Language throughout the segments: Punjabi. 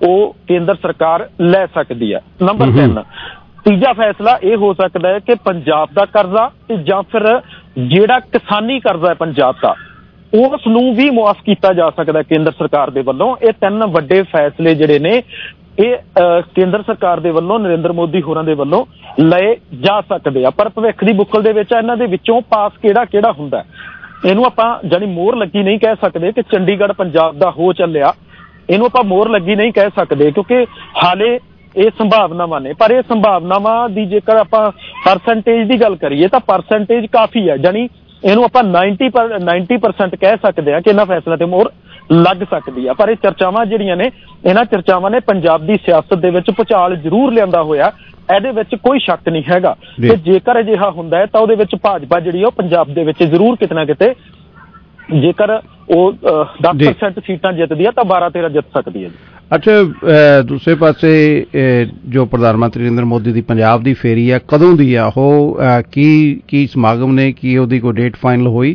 ਉਹ ਕੇਂਦਰ ਸਰਕਾਰ ਲੈ ਸਕਦੀ ਹੈ। ਨੰਬਰ 3, ਤੀਜਾ ਫੈਸਲਾ ਇਹ ਹੋ ਸਕਦਾ ਹੈ ਕਿ ਪੰਜਾਬ ਦਾ ਕਰਜ਼ਾ ਤੇ ਜਾਂ ਫਿਰ ਜਿਹੜਾ ਕਿਸਾਨੀ ਕਰਜ਼ਾ ਹੈ ਪੰਜਾਬ ਦਾ, ਉਸ ਨੂੰ ਵੀ ਮੁਆਫ ਕੀਤਾ ਜਾ ਸਕਦਾ ਕੇਂਦਰ ਸਰਕਾਰ ਦੇ ਵੱਲੋਂ। ਇਹ 3 ਵੱਡੇ ਫੈਸਲੇ ਜਿਹੜੇ ਨੇ ਇਹ ਕੇਂਦਰ ਸਰਕਾਰ ਦੇ ਵੱਲੋਂ, ਨਰਿੰਦਰ ਮੋਦੀ ਹੋਰਾਂ ਦੇ ਵੱਲੋਂ ਲਏ ਜਾ ਸਕਦੇ ਆ। ਪਰ ਭਵਿੱਖ ਦੀ ਬੁੱਕਲ ਦੇ ਵਿੱਚ ਇਹਨਾਂ ਦੇ ਵਿੱਚੋਂ ਪਾਸ ਕਿਹੜਾ ਹੁੰਦਾ, ਇਹਨੂੰ ਆਪਾਂ ਜਾਣੀ ਮੋਹਰ ਲੱਗੀ ਨਹੀਂ ਕਹਿ ਸਕਦੇ ਕਿ ਚੰਡੀਗੜ੍ਹ ਪੰਜਾਬ ਦਾ ਹੋ ਚੱਲਿਆ, ਇਹਨੂੰ ਆਪਾਂ ਮੋਹਰ ਲੱਗੀ ਨਹੀਂ ਕਹਿ ਸਕਦੇ ਕਿਉਂਕਿ ਹਾਲੇ ਇਹ ਸੰਭਾਵਨਾਵਾਂ ਨੇ। ਪਰ ਇਹ ਸੰਭਾਵਨਾਵਾਂ ਦੀ ਜੇਕਰ ਆਪਾਂ ਪਰਸੈਂਟੇਜ ਦੀ ਗੱਲ ਕਰੀਏ ਤਾਂ ਪਰਸੈਂਟੇਜ ਕਾਫੀ ਹੈ, ਜਾਣੀ ਇਹਨੂੰ ਆਪਾਂ 90% ਕਹਿ ਸਕਦੇ ਹਾਂ ਕਿ ਇਹਨਾਂ ਫੈਸਲਿਆਂ ਤੇ ਮੋਹਰ ਲੱਗ ਸਕਦੀ ਆ। ਪਰ ਇਹ ਚਰਚਾਵਾਂ ਜਿਹੜੀਆਂ ਨੇ, ਇਹਨਾਂ ਚਰਚਾਵਾਂ ਨੇ ਪੰਜਾਬ ਦੀ ਸਿਆਸਤ ਦੇ ਵਿੱਚ ਭੁਚਾਲ ਜ਼ਰੂਰ ਲਿਆਂਦਾ ਹੋਇਆ, ਇਹਦੇ ਵਿੱਚ ਕੋਈ ਸ਼ੱਕ ਨਹੀਂ ਹੈਗਾ। ਤੇ ਜੇਕਰ ਅਜਿਹਾ ਹੁੰਦਾ ਹੈ ਤਾਂ ਉਹਦੇ ਵਿੱਚ ਭਾਜਪਾ ਜਿਹੜੀ ਉਹ ਪੰਜਾਬ ਦੇ ਵਿੱਚ ਜ਼ਰੂਰ ਕਿਤੇ ਨਾ ਕਿਤੇ, ਜੇਕਰ ਉਹ 10% ਸੀਟਾਂ ਜਿੱਤਦੀ ਹੈ ਤਾਂ 12-13 ਜਿੱਤ ਸਕਦੀ ਹੈ ਜੀ। ਅੱਛਾ, ਦੂਸਰੇ ਪਾਸੇ ਜੋ ਪ੍ਰਧਾਨ ਮੰਤਰੀ ਨਰਿੰਦਰ ਮੋਦੀ ਦੀ ਪੰਜਾਬ ਦੀ ਫੇਰੀ ਹੈ, ਕਦੋਂ ਦੀ ਆ ਉਹ, ਕੀ ਸਮਾਗਮ ਨੇ, ਕੀ ਉਹਦੀ ਕੋਈ ਡੇਟ ਫਾਈਨਲ ਹੋਈ?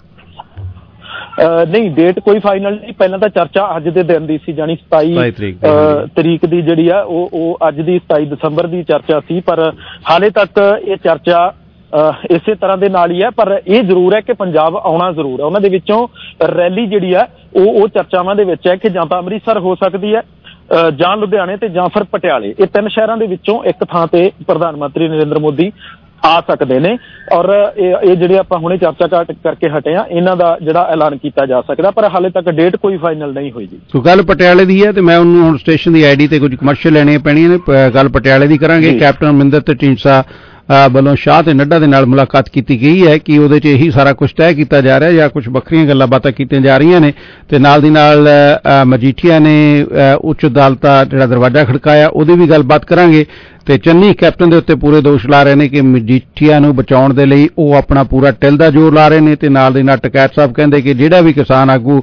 ਨਹੀਂ, ਡੇਟ ਕੋਈ ਫਾਈਨਲ ਨਹੀਂ। ਪਹਿਲਾਂ ਤਾਂ ਚਰਚਾ ਅੱਜ ਦੇ ਦਿਨ ਦੀ ਸੀ, ਜਾਣੀ 27 ਤਰੀਕ ਦੀ ਜਿਹੜੀ ਆ ਉਹ ਅੱਜ ਦੀ 27 ਦਸੰਬਰ ਦੀ ਚਰਚਾ ਸੀ। ਪਰ ਹਾਲੇ ਤੱਕ ਇਹ ਚਰਚਾ ਇਸੇ ਤਰ੍ਹਾਂ ਦੇ ਨਾਲ ਹੀ ਹੈ। ਪਰ ਇਹ ਜ਼ਰੂਰ ਹੈ ਕਿ ਪੰਜਾਬ ਆਉਣਾ ਜ਼ਰੂਰ ਹੈ। ਉਹਨਾਂ ਦੇ ਵਿੱਚੋਂ ਰੈਲੀ ਜਿਹੜੀ ਹੈ ਉਹ ਚਰਚਾਵਾਂ ਦੇ ਵਿੱਚ ਹੈ ਕਿ ਜਾਂ ਤਾਂ ਅੰਮ੍ਰਿਤਸਰ ਹੋ ਸਕਦੀ ਹੈ, ਜਾਂ ਲੁਧਿਆਣੇ ਤੇ ਜਾਂ ਫਿਰ ਪਟਿਆਲੇ। ਇਹ 3 ਸ਼ਹਿਰਾਂ ਦੇ ਵਿੱਚੋਂ ਇੱਕ ਥਾਂ ਤੇ ਪ੍ਰਧਾਨ ਮੰਤਰੀ ਨਰਿੰਦਰ ਮੋਦੀ ਆ ਸਕਦੇ ਨੇ। ਔਰ ਇਹ ਜਿਹੜੇ ਆਪਾਂ ਹੁਣੇ ਚਰਚਾ ਕਰਕੇ ਹਟੇ ਆ, ਇਹਨਾਂ ਦਾ ਜਿਹੜਾ ਐਲਾਨ ਕੀਤਾ ਜਾ ਸਕਦਾ, ਪਰ ਹਾਲੇ ਤੱਕ ਡੇਟ ਕੋਈ ਫਾਈਨਲ ਨਹੀਂ ਹੋਈ ਜੀ। ਸੋ ਗੱਲ ਪਟਿਆਲੇ ਦੀ ਹੈ ਤੇ ਮੈਂ ਉਹਨੂੰ ਹੁਣ ਸਟੇਸ਼ਨ ਦੀ ਆਈਡੀ ਤੇ ਕੁਝ ਕਮਰਸ਼ੀਅਲ ਲੈਣੀਆਂ ਪੈਣੀਆਂ ਨੇ। ਗੱਲ ਪਟਿਆਲੇ ਦੀ ਕਰਾਂਗੇ। ਕੈਪਟਨ ਅਮਰਿੰਦਰ ਤੇ ਢੀਂਡਸਾ ਵੱਲੋਂ ਸ਼ਾਹ ਤੇ ਨੱਡਾ ਦੇ ਨਾਲ ਮੁਲਾਕਾਤ ਕੀਤੀ ਗਈ ਹੈ ਕਿ ਉਹਦੇ 'ਚ ਇਹੀ ਸਾਰਾ ਕੁਝ ਤੈਅ ਕੀਤਾ ਜਾ ਰਿਹਾ ਜਾਂ ਕੁਝ ਵੱਖਰੀਆਂ ਗੱਲਾਂ ਬਾਤਾਂ ਕੀਤੀਆਂ ਜਾ ਰਹੀਆਂ ਨੇ। ਤੇ ਨਾਲ ਦੀ ਨਾਲ ਮਜੀਠੀਆ ਨੇ ਉੱਚ ਅਦਾਲਤ ਦਾ ਜਿਹੜਾ ਦਰਵਾਜ਼ਾ ਖੜਕਾਇਆ, ਉਹਦੀ ਵੀ ਗੱਲਬਾਤ ਕਰਾਂਗੇ। ਤੇ ਚੰਨੀ ਕੈਪਟਨ ਦੇ ਉੱਤੇ ਪੂਰੇ ਦੋਸ਼ ਲਾ ਰਹੇ ਨੇ ਕਿ ਮਜੀਠੀਆ ਨੂੰ ਬਚਾਉਣ ਦੇ ਲਈ ਉਹ ਆਪਣਾ ਪੂਰਾ ਟਿਲ ਦਾ ਜ਼ੋਰ ਲਾ ਰਹੇ ਨੇ। ਤੇ ਨਾਲ ਦੀ ਨਾਲ ਟਕੈਤ ਸਾਹਿਬ ਕਹਿੰਦੇ ਕਿ ਜਿਹੜਾ ਵੀ ਕਿਸਾਨ ਆਗੂ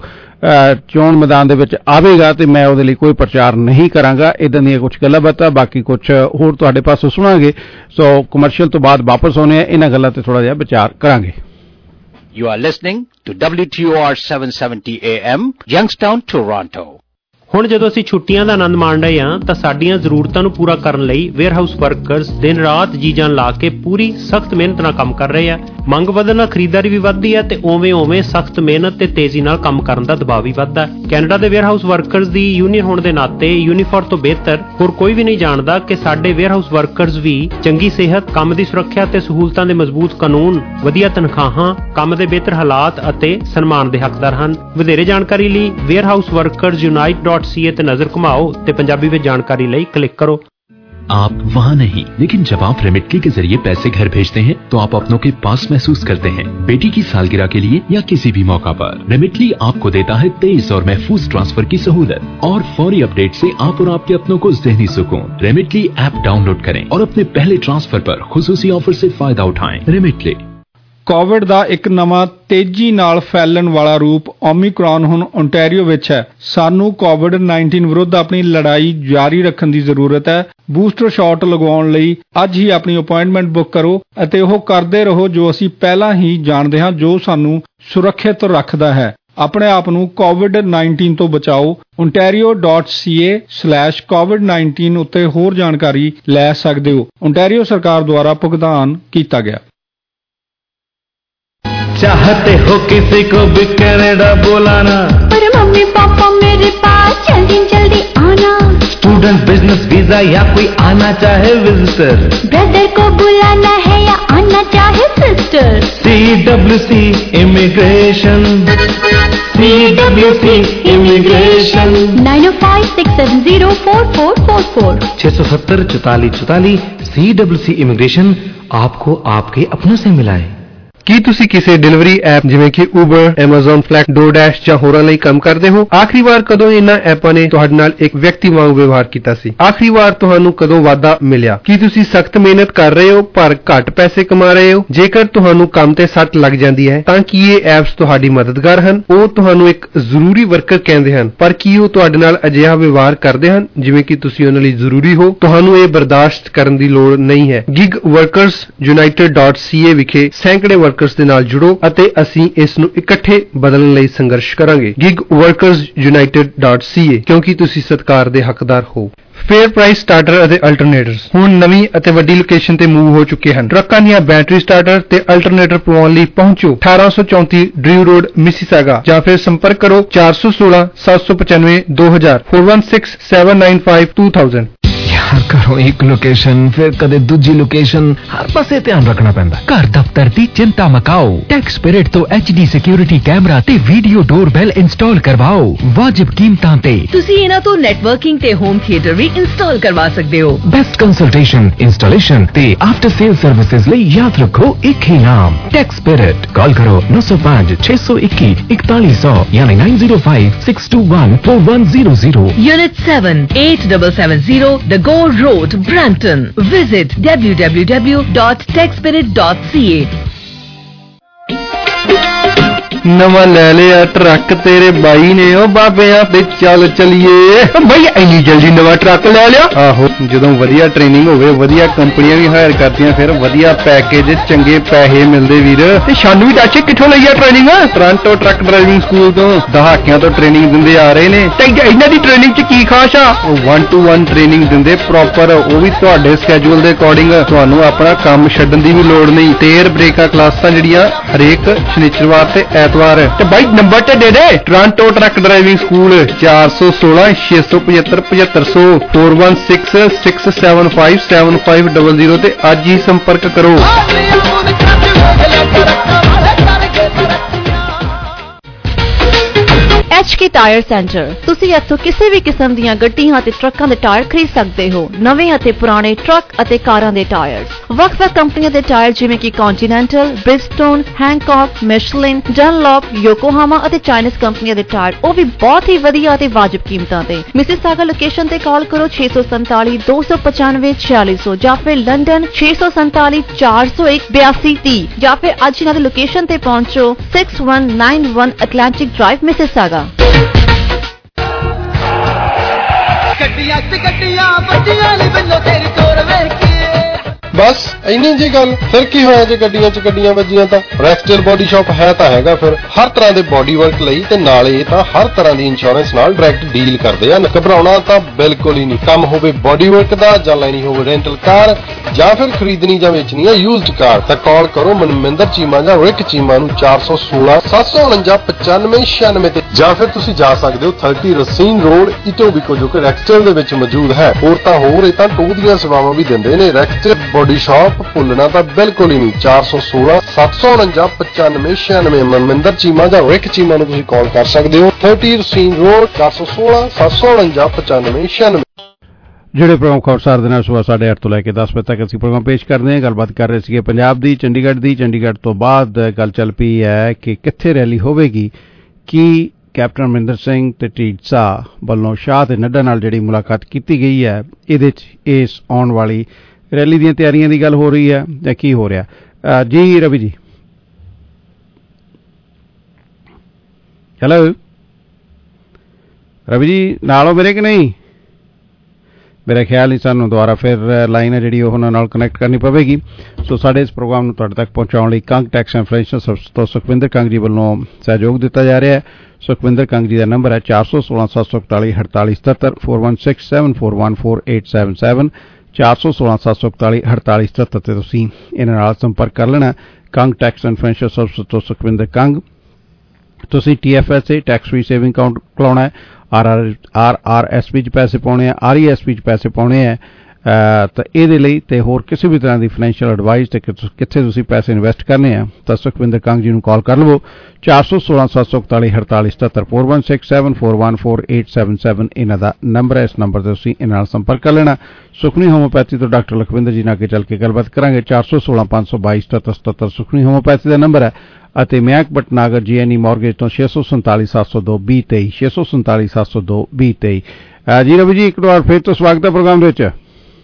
ਚੋਣ ਮੈਦਾਨ ਦੇ ਵਿੱਚ ਆਵੇਗਾ ਤੇ ਮੈਂ ਉਹਦੇ ਲਈ ਕੋਈ ਪ੍ਰਚਾਰ ਨਹੀਂ ਕਰਾਂਗਾ। ਇੱਦਾਂ ਦੀਆਂ ਕੁਝ ਗੱਲਾਂ ਬਾਤਾਂ, ਬਾਕੀ ਕੁਝ ਹੋਰ ਤੁਹਾਡੇ ਪਾਸੋਂ ਸੁਣਾਂਗੇ। ਸੋ ਕਮਰਸ਼ੀਅਲ ਤੋਂ ਬਾਅਦ ਵਾਪਸ ਆਉਂਦੇ ਆ, ਇਹਨਾਂ ਗੱਲਾਂ ਤੇ ਥੋੜਾ ਜਿਹਾ ਵਿਚਾਰ ਕਰਾਂਗੇ। You are listening to WTOR 770 AM, Youngstown, Toronto. ਹੁਣ ਜਦੋਂ ਅਸੀਂ ਛੁੱਟੀਆਂ ਦਾ ਆਨੰਦ ਮਾਣ ਰਹੇ ਹਾਂ ਤਾਂ ਸਾਡੀਆਂ ਜ਼ਰੂਰਤਾਂ ਨੂੰ ਪੂਰਾ ਕਰਨ ਲਈ ਵੇਅਰਹਾਊਸ ਵਰਕਰਸ ਦਿਨ ਰਾਤ ਜੀ ਜਾਨ ਲਾ ਕੇ ਪੂਰੀ ਸਖਤ ਮਿਹਨਤ ਨਾਲ ਕੰਮ ਕਰ ਰਹੇ ਆ। ਮੰਗ ਵਧਣ ਨਾਲ ਖਰੀਦਦਾਰੀ ਵੀ ਵੱਧਦੀ ਹੈ ਤੇ ਉਵੇਂ ਸਖਤ ਮਿਹਨਤ ਤੇ ਤੇਜ਼ੀ ਨਾਲ ਕੰਮ ਕਰਨ ਦਾ ਦਬਾਅ ਵੀ ਵੱਧਦਾ ਹੈ। ਕੈਨੇਡਾ ਦੇ ਵੇਅਰਹਾਊਸ ਵਰਕਰਸ ਦੀ ਯੂਨੀਅਨ ਹੋਣ ਦੇ ਨਾਤੇ ਯੂਨੀਫੋਰ ਤੋਂ ਬਿਹਤਰ ਹੋਰ ਕੋਈ ਵੀ ਨਹੀਂ ਜਾਣਦਾ ਕਿ ਸਾਡੇ ਵੇਅਰਹਾਊਸ ਵਰਕਰਸ ਵੀ ਚੰਗੀ ਸਿਹਤ, ਕੰਮ ਦੀ ਸੁਰੱਖਿਆ ਤੇ ਸਹੂਲਤਾਂ ਦੇ ਮਜ਼ਬੂਤ ਕਾਨੂੰਨ, ਵਧੀਆ ਤਨਖਾਹਾਂ, ਕੰਮ ਦੇ ਬਿਹਤਰ ਹਾਲਾਤ ਅਤੇ ਸਨਮਾਨ ਦੇ ਹੱਕਦਾਰ ਹਨ। ਵਧੇਰੇ ਜਾਣਕਾਰੀ ਲਈ warehousewrkersunite.ca ਤੇ ਨਜ਼ਰ ਘੁਮਾਓ ਤੇ ਪੰਜਾਬੀ ਵਿੱਚ ਜਾਣਕਾਰੀ ਲਈ ਕਲਿੱਕ ਕਰੋ। आप वहाँ नहीं, लेकिन जब आप रेमिटली के जरिए पैसे घर भेजते हैं तो आप अपनों के पास महसूस करते हैं। बेटी की सालगिरह के लिए या किसी भी मौका पर रेमिटली आपको देता है तेज और महफूज ट्रांसफर की सहूलत और फौरी अपडेट से आप और आपके अपनों को ज़हनी सुकून। रेमिटली ऐप डाउनलोड करें और अपने पहले ट्रांसफर पर खुसूसी ऑफर से फायदा उठाएं। रेमिटली। ਕੋਵਿਡ ਦਾ ਇੱਕ ਨਵਾਂ ਤੇਜ਼ੀ ਨਾਲ ਫੈਲਣ ਵਾਲਾ ਰੂਪ ਓਮਿਕਰੌਨ ਹੁਣ ਓਨਟਾਰੀਓ ਵਿੱਚ ਹੈ। ਸਾਨੂੰ ਕੋਵਿਡ-19 ਵਿਰੁੱਧ ਆਪਣੀ ਲੜਾਈ ਜਾਰੀ ਰੱਖਣ ਦੀ ਜ਼ਰੂਰਤ ਹੈ। ਬੂਸਟਰ ਸ਼ਾਟ ਲਗਵਾਉਣ ਲਈ ਅੱਜ ਹੀ ਆਪਣੀ ਅਪਾਇੰਟਮੈਂਟ ਬੁੱਕ ਕਰੋ ਅਤੇ ਉਹ ਕਰਦੇ ਰਹੋ ਜੋ ਅਸੀਂ ਪਹਿਲਾਂ ਹੀ ਜਾਣਦੇ ਹਾਂ, ਜੋ ਸਾਨੂੰ ਸੁਰੱਖਿਅਤ ਰੱਖਦਾ ਹੈ। ਆਪਣੇ ਆਪ ਨੂੰ ਕੋਵਿਡ-19 ਤੋਂ ਬਚਾਓ। ontario.ca/covid19 ਉੱਤੇ ਹੋਰ ਜਾਣਕਾਰੀ ਲੈ ਸਕਦੇ ਹੋ। ਓਨਟਾਰੀਓ ਸਰਕਾਰ ਦੁਆਰਾ ਭੁਗਤਾਨ ਕੀਤਾ ਗਿਆ। चाहते हो किसी को भी कनाडा बुलाना, पर मम्मी पापा मेरे पास जल्दी जल्दी आना। स्टूडेंट, बिजनेस वीजा या कोई आना चाहे विजिटर, ब्रदर को बुलाना है या आना चाहे sister. CWC immigration, CWC immigration 9056704444 670 44 44। CWC immigration आपको आपके अपनों से मिलाए। ਕੀ ਤੁਸੀਂ ਕਿਸੇ ਡਿਲੀਵਰੀ ਐਪ ਜਿਵੇਂ ਕਿ Uber, Amazon Flex, DoorDash ਜਾਂ ਹੋਰਾਂ ਲਈ ਕੰਮ ਕਰਦੇ ਹੋ? ਆਖਰੀ ਵਾਰ ਕਦੋਂ ਇਹਨਾਂ ਐਪਾਂ ਨੇ ਤੁਹਾਡੇ ਨਾਲ ਇੱਕ ਵਿਅਕਤੀ ਵਾਂਗ ਵਿਵਹਾਰ ਕੀਤਾ ਸੀ? ਆਖਰੀ ਵਾਰ ਤੁਹਾਨੂੰ ਕਦੋਂ ਵਾਧਾ ਮਿਲਿਆ? ਕੀ ਤੁਸੀਂ ਸਖਤ ਮਿਹਨਤ ਕਰ ਰਹੇ ਹੋ ਪਰ ਘੱਟ ਪੈਸੇ ਕਮਾ ਰਹੇ ਹੋ? ਜੇਕਰ ਤੁਹਾਨੂੰ ਕੰਮ ਤੇ ਸੱਟ ਲੱਗ ਜਾਂਦੀ ਹੈ ਤਾਂ ਕੀ ਇਹ ਐਪਸ ਤੁਹਾਡੀ ਮਦਦਗਾਰ ਹਨ? ਉਹ ਤੁਹਾਨੂੰ ਇੱਕ ਜ਼ਰੂਰੀ ਵਰਕਰ ਕਹਿੰਦੇ ਹਨ, ਪਰ ਕੀ ਉਹ ਤੁਹਾਡੇ ਨਾਲ ਅਜਿਹਾ ਵਿਵਹਾਰ ਕਰਦੇ ਹਨ ਜਿਵੇਂ ਕਿ ਤੁਸੀਂ ਉਹਨਾਂ ਲਈ ਜ਼ਰੂਰੀ ਹੋ? ਤੁਹਾਨੂੰ ਇਹ ਬਰਦਾਸ਼ਤ ਕਰਨ ਦੀ ਲੋੜ ਨਹੀਂ ਹੈ। Gig Workers United.ca ਵਿਖੇ ਸੈਂਕੜੇ ਵਰਕਰਸ ਦੇ ਨਾਲ ਜੁੜੋ ਅਤੇ ਅਸੀਂ ਇਸ ਨੂੰ ਇਕੱਠੇ ਬਦਲਣ ਲਈ ਸੰਘਰਸ਼ ਕਰਾਂਗੇ। gigworkersunited.ca ਕਿਉਂਕਿ ਤੁਸੀਂ ਸਤਿਕਾਰ ਦੇ ਹੱਕਦਾਰ ਹੋ। ਫੇਅਰ ਪ੍ਰਾਈਸ ਸਟਾਰਟਰ ਅਤੇ ਅਲਟਰਨੇਟਰਸ ਹੁਣ ਨਵੀਂ ਅਤੇ ਵੱਡੀ ਲੋਕੇਸ਼ਨ ਤੇ ਮੂਵ ਹੋ ਚੁੱਕੇ ਹਨ। ਟਰੱਕਾਂ ਦੀਆਂ ਬੈਟਰੀ ਸਟਾਰਟਰ ਤੇ ਅਲਟਰਨੇਟਰ ਪਵਾਉਣ ਲਈ ਪਹੁੰਚੋ 1834 ਡਰਿਊ ਰੋਡ ਮਿਸੀਸਾਗਾ ਜਾਂ ਫਿਰ ਸੰਪਰਕ ਕਰੋ 416 795 2000 416 795 2000। यार करो एक लोकेशन फिर कदे दूजी लोकेशन, हर पासे ध्यान रखना पैंदा। घर दफ्तर दी चिंता मकाओ, टेक स्पिरिट तो HD सिक्योरिटी कैमरा ते वीडियो डोरबेल इंस्टॉल करवाओ वाजिब कीमतां ते। तुसी इना तो नेटवर्किंग ते होम थिएटर भी इंस्टॉल करवा सकते हो। बेस्ट कंसल्टेशन, इंस्टॉलेशन ते आफ्टर सेल सर्विसेज ਲਈ याद रखो एक ही नाम टेक स्पिरिट। कॉल करो 905 621 4100 यानी 905 621 4100। Unit 7 8770 The Gore Road, Brampton. Visit www.techspirit.ca। ਨਵਾਂ ਲੈ ਲਿਆ ਟਰੱਕ ਤੇਰੇ ਬਾਈ ਨੇ, ਉਹ ਬਾਬਿਆਂ ਤੇ ਚੱਲ ਚਲੀਏ। ਬਾਈ ਇੰਨੀ ਜਲਦੀ ਨਵਾਂ ਟਰੱਕ ਲੈ ਲਿਆ? ਆਹੋ, ਜਦੋਂ ਵਧੀਆ ਟ੍ਰੇਨਿੰਗ ਹੋਵੇ, ਵਧੀਆ ਕੰਪਨੀਆਂ ਵੀ ਹਾਇਰ ਕਰਦੀਆਂ, ਫਿਰ ਵਧੀਆ ਪੈਕੇਜ, ਚੰਗੇ ਪੈਸੇ ਮਿਲਦੇ ਵੀਰ। ਤੇ ਸਾਨੂੰ ਵੀ ਦੱਸ ਕਿੱਥੋਂ ਲਈ ਆ training? Toronto truck driving school ਤੋਂ ਦਹਾਕਿਆਂ ਤੋਂ ਟ੍ਰੇਨਿੰਗ ਦਿੰਦੇ ਆ ਰਹੇ ਨੇ। ਤੇ ਇਹਨਾਂ ਦੀ ਟ੍ਰੇਨਿੰਗ 'ਚ ਕੀ ਖਾਸ ਆ? ਉਹ 1-to-1 ਟ੍ਰੇਨਿੰਗ ਦਿੰਦੇ ਪ੍ਰੋਪਰ, ਉਹ ਵੀ ਤੁਹਾਡੇ ਸਕੇਜੂਲ ਦੇ ਅਕੋਰਡਿੰਗ। ਤੁਹਾਨੂੰ ਆਪਣਾ ਕੰਮ ਛੱਡਣ ਦੀ ਵੀ ਲੋੜ ਨਹੀਂ। ਤੇਰ ਬ੍ਰੇਕਾਂ ਕਲਾਸਾਂ ਜਿਹੜੀਆਂ ਹਰੇਕ ਸ਼ਨੀਚਰਵਾਰ ਤੇ ਐਤਵਾਰ। ਤੇ ਬਾਈ ਨੰਬਰ ਤੇ ਦੇ ਦੇ। ਟੋਰਾਂਟੋ ਟਰੱਕ ਡਰਾਈਵਿੰਗ ਸਕੂਲ 416 675 7500 416 675 7500 ਤੇ ਅੱਜ ਹੀ ਸੰਪਰਕ ਕਰੋ। HK tyre centre. ਤੁਸੀਂ ਇੱਥੋਂ ਕਿਸੇ ਵੀ ਕਿਸਮ ਦੀਆਂ ਗੱਡੀਆਂ ਅਤੇ ਟਰੱਕਾਂ ਦੇ ਟਾਇਰ ਖਰੀਦ ਸਕਦੇ ਹੋ। ਨਵੇਂ ਅਤੇ ਪੁਰਾਣੇ ਟਰੱਕ ਅਤੇ ਕਾਰਾਂ ਦੇ ਟਾਇਰ, ਵੱਖ-ਵੱਖ ਕੰਪਨੀਆਂ ਦੇ ਟਾਇਰ ਜਿਵੇਂ ਕਿ ਕੰਟੀਨੈਂਟਲ, ਬ੍ਰਿਜਸਟੋਨ, ਹੈਂਕੌਕ, ਮਿਸ਼ਲਿਨ, ਡਨਲੌਪ, ਯੋਕੋਹਾਮਾ ਅਤੇ ਚਾਈਨੀਜ਼ ਕੰਪਨੀਆਂ ਦੇ ਟਾਇਰ, ਉਹ ਵੀ ਬਹੁਤ ਹੀ ਵਧੀਆ ਅਤੇ ਵਾਜਿਬ ਕੀਮਤਾਂ ਤੇ। ਮਿਸੀਸਾਗਾ ਲੋਕੇਸ਼ਨ ਤੇ ਕਾਲ ਕਰੋ 647 295 4600 ਜਾਂ ਫਿਰ ਲੰਡਨ 647 401 8230 ਜਾਂ ਫਿਰ ਅੱਜ ਇਹਨਾਂ ਦੀ ਲੋਕੇਸ਼ਨ ਤੇ ਪਹੁੰਚੋ 6191 ਐਟਲਾਂਟਿਕ ਡਰਾਈਵ ਮਿਸੀਸਾਗਾ। ਗੱਡੀਆਂ ਚ ਗੱਡੀਆਂ ਵੱਡੀਆਂ ਨੀ ਬੰਨੋ ਤੇਰੀ ਤੋਰ ਵੇਖ ਕੇ। ਬਸ ਇੰਨੀ ਜੀ ਗੱਲ। ਫਿਰ ਕੀ ਹੋਇਆ ਜੇ ਗੱਡੀਆਂ ਚ ਗੱਡੀਆਂ ਵੱਜੀਆਂ ਤਾਂ? ਰੈਕਸਟੇਲ ਬੋਡੀ ਸ਼ਾਪ ਹੈ ਤਾਂ ਹੈਗਾ ਫਿਰ ਹਰ ਤਰ੍ਹਾਂ ਦੇ ਬੋਡੀ ਵਰਕ ਲਈ, ਤੇ ਨਾਲੇ ਇਹ ਤਾਂ ਹਰ ਤਰ੍ਹਾਂ ਦੀ ਇੰਸ਼ੋਰੈਂਸ ਨਾਲ ਡਾਇਰੈਕਟ ਡੀਲ ਕਰਦੇ ਹਨ। ਘਬਰਾਉਣਾ ਤਾਂ ਬਿਲਕੁਲ ਹੀ ਨਹੀਂ। ਕੰਮ ਹੋਵੇ ਬੋਡੀ ਵਰਕ ਦਾ ਜਾਂ ਲੈਣੀ ਹੋਵੇ ਰੈਂਟਲ ਕਾਰ ਜਾਂ ਫਿਰ ਖਰੀਦਣੀ ਜਾਂ ਵੇਚਣੀ ਹੈ ਯੂਜ਼ਡ ਕਾਰ, ਤਾਂ ਕਾਲ ਕਰੋ ਮਨਮਿੰਦਰ ਚੀਮਾ ਜਾਂ ਰਿਕ ਚੀਮਾ ਨੂੰ 416 749 9596 ਤੇ, ਜਾਂ ਫਿਰ ਤੁਸੀਂ ਜਾ ਸਕਦੇ ਹੋ 30 ਰਸੀਨ ਰੋਡ ਇਟੋਬੀਕੋ ਜੋ ਕਿ ਰੈਕਸਟੇਲ ਦੇ ਵਿੱਚ ਮੌਜੂਦ ਹੈ। ਹੋਰ ਤਾਂ ਹੋਰ ਇਹ ਤਾਂ ਟੋਹ ਦੀਆਂ ਸੇਵਾਵਾਂ ਵੀ ਦਿੰਦੇ ਨੇ। ਰੈਕਸਟੇਲ ਬੋਡੀ ਸ਼ਾਪ ਭੁੱਲਣਾ ਤਾਂ ਬਿਲਕੁਲ ਹੀ ਨਹੀਂ। 416 749 9596 ਮਨਮਿੰਦਰ ਚੀਮਾ ਜਾਂ ਰਿਕ ਚੀਮਾ ਨੂੰ ਤੁਸੀਂ ਕਾਲ ਕਰ ਸਕਦੇ ਹੋ 30 ਰਸੀਨ ਰੋਡ 416 749 9596। ਜਿਹੜੇ ਪ੍ਰੋਗਰਾਮ ਖਬਰਸਾਰ ਦੇ ਨਾਲ ਸੁਬਹ 8:30 ਤੋਂ ਲੈ ਕੇ 10 ਵਜੇ ਤੱਕ ਅਸੀਂ ਪ੍ਰੋਗਰਾਮ ਪੇਸ਼ ਕਰਦੇ ਹਾਂ। ਗੱਲਬਾਤ ਕਰ ਰਹੇ ਸੀਗੇ ਪੰਜਾਬ ਦੀ, ਚੰਡੀਗੜ੍ਹ ਦੀ। ਚੰਡੀਗੜ੍ਹ ਤੋਂ ਬਾਅਦ ਗੱਲ ਚੱਲ ਪਈ ਹੈ ਕਿ ਕਿੱਥੇ ਰੈਲੀ ਹੋਵੇਗੀ। ਕੀ ਕੈਪਟਨ ਅਮਰਿੰਦਰ ਸਿੰਘ ਤੇ ਢੀਂਡਸਾ ਵੱਲੋਂ ਸ਼ਾਹ ਤੇ ਨੱਡਾ ਨਾਲ ਜਿਹੜੀ ਮੁਲਾਕਾਤ ਕੀਤੀ ਗਈ ਹੈ, ਇਹਦੇ 'ਚ ਇਸ ਆਉਣ ਵਾਲੀ ਰੈਲੀ ਦੀਆਂ ਤਿਆਰੀਆਂ ਦੀ ਗੱਲ ਹੋ ਰਹੀ ਹੈ ਜਾਂ ਕੀ ਹੋ ਰਿਹਾ? ਜੀ ਰਵੀ ਜੀ, ਹੈਲੋ ਰਵੀ ਜੀ, ਨਾਲ ਹੋ ਮੇਰੇ ਕਿ ਨਹੀਂ? ਮੇਰਾ ਖਿਆਲ ਨਹੀਂ, ਸਾਨੂੰ ਦੁਬਾਰਾ ਫਿਰ ਲਾਈਨ ਹੈ ਜਿਹੜੀ ਉਹਨਾਂ ਨਾਲ ਕਨੈਕਟ ਕਰਨੀ ਪਵੇਗੀ। ਸੋ ਸਾਡੇ ਇਸ ਪ੍ਰੋਗਰਾਮ ਨੂੰ ਤੁਹਾਡੇ ਤੱਕ ਪਹੁੰਚਾਉਣ ਲਈ Kang tax and financial service ਤੋਂ ਸੁਖਵਿੰਦਰ ਕੰਗ ਜੀ ਵੱਲੋਂ ਸਹਿਯੋਗ ਦਿੱਤਾ ਜਾ ਰਿਹਾ ਹੈ। ਸੁਖਵਿੰਦਰ ਕੰਗ ਜੀ ਦਾ ਨੰਬਰ ਹੈ 416 741 4877 416 741 4877 416 741 4877 ਤੇ ਤੁਸੀਂ ਇਹਨਾਂ ਨਾਲ ਸੰਪਰਕ ਕਰ ਲੈਣਾ। Kang tax and financial service ਤੋਂ ਸੁਖਵਿੰਦਰ ਕੰਗ। ਤੁਸੀਂ TFSA tax free saving account ਖੁਲਾਉਣਾ ਹੈ, RRSP 'ਚ ਪੈਸੇ ਪਾਉਣੇ ਆ, RESP 'ਚ ਪੈਸੇ ਪਾਉਣੇ ਆ, ਤਾਂ ਇਹਦੇ ਲਈ ਤੇ ਹੋਰ ਕਿਸੇ ਵੀ ਤਰ੍ਹਾਂ ਦੀ ਫਾਈਨੈਂਸ਼ੀਅਲ ਐਡਵਾਈਸ ਤੇ ਕਿੱਥੇ ਤੁਸੀਂ ਪੈਸੇ ਇਨਵੈਸਟ ਕਰਨੇ ਆ ਤਾਂ ਸੁਖਵਿੰਦਰ ਕੰਗ ਜੀ ਨੂੰ ਕਾਲ ਕਰ ਲਵੋ 416 741 4877 416 741 4877 ਇਹਨਾਂ ਦਾ ਨੰਬਰ ਹੈ। ਇਸ ਨੰਬਰ ਤੇ ਤੁਸੀਂ ਇਹਨਾਂ ਨਾਲ ਸੰਪਰਕ ਕਰ ਲੈਣਾ। ਸੁਖਨੀ ਹੋਮੋਪੈਥੀ ਤੋਂ ਡਾਕਟਰ ਲਖਵਿੰਦਰ ਜੀ ਨਾਲ ਅੱਗੇ ਚੱਲ ਕੇ ਗੱਲਬਾਤ ਕਰਾਂਗੇ। 416 522 7777 ਸੁਖਨੀ ਹੋਮੋਪੈਥੀ ਦਾ ਨੰਬਰ ਹੈ ਅਤੇ ਮਿਆਕ ਭਟਨਾਗਰ GNE ਮੌਰਗੇਜ ਤੋਂ 647 702 2023 647 702 2023। ਜੀ ਰਵੀ ਜੀ, ਇੱਕ ਵਾਰ ਫਿਰ ਤੋਂ ਸਵਾਗਤ ਹੈ ਪ੍ਰੋਗਰਾਮ ਦੇ ਵਿੱਚ।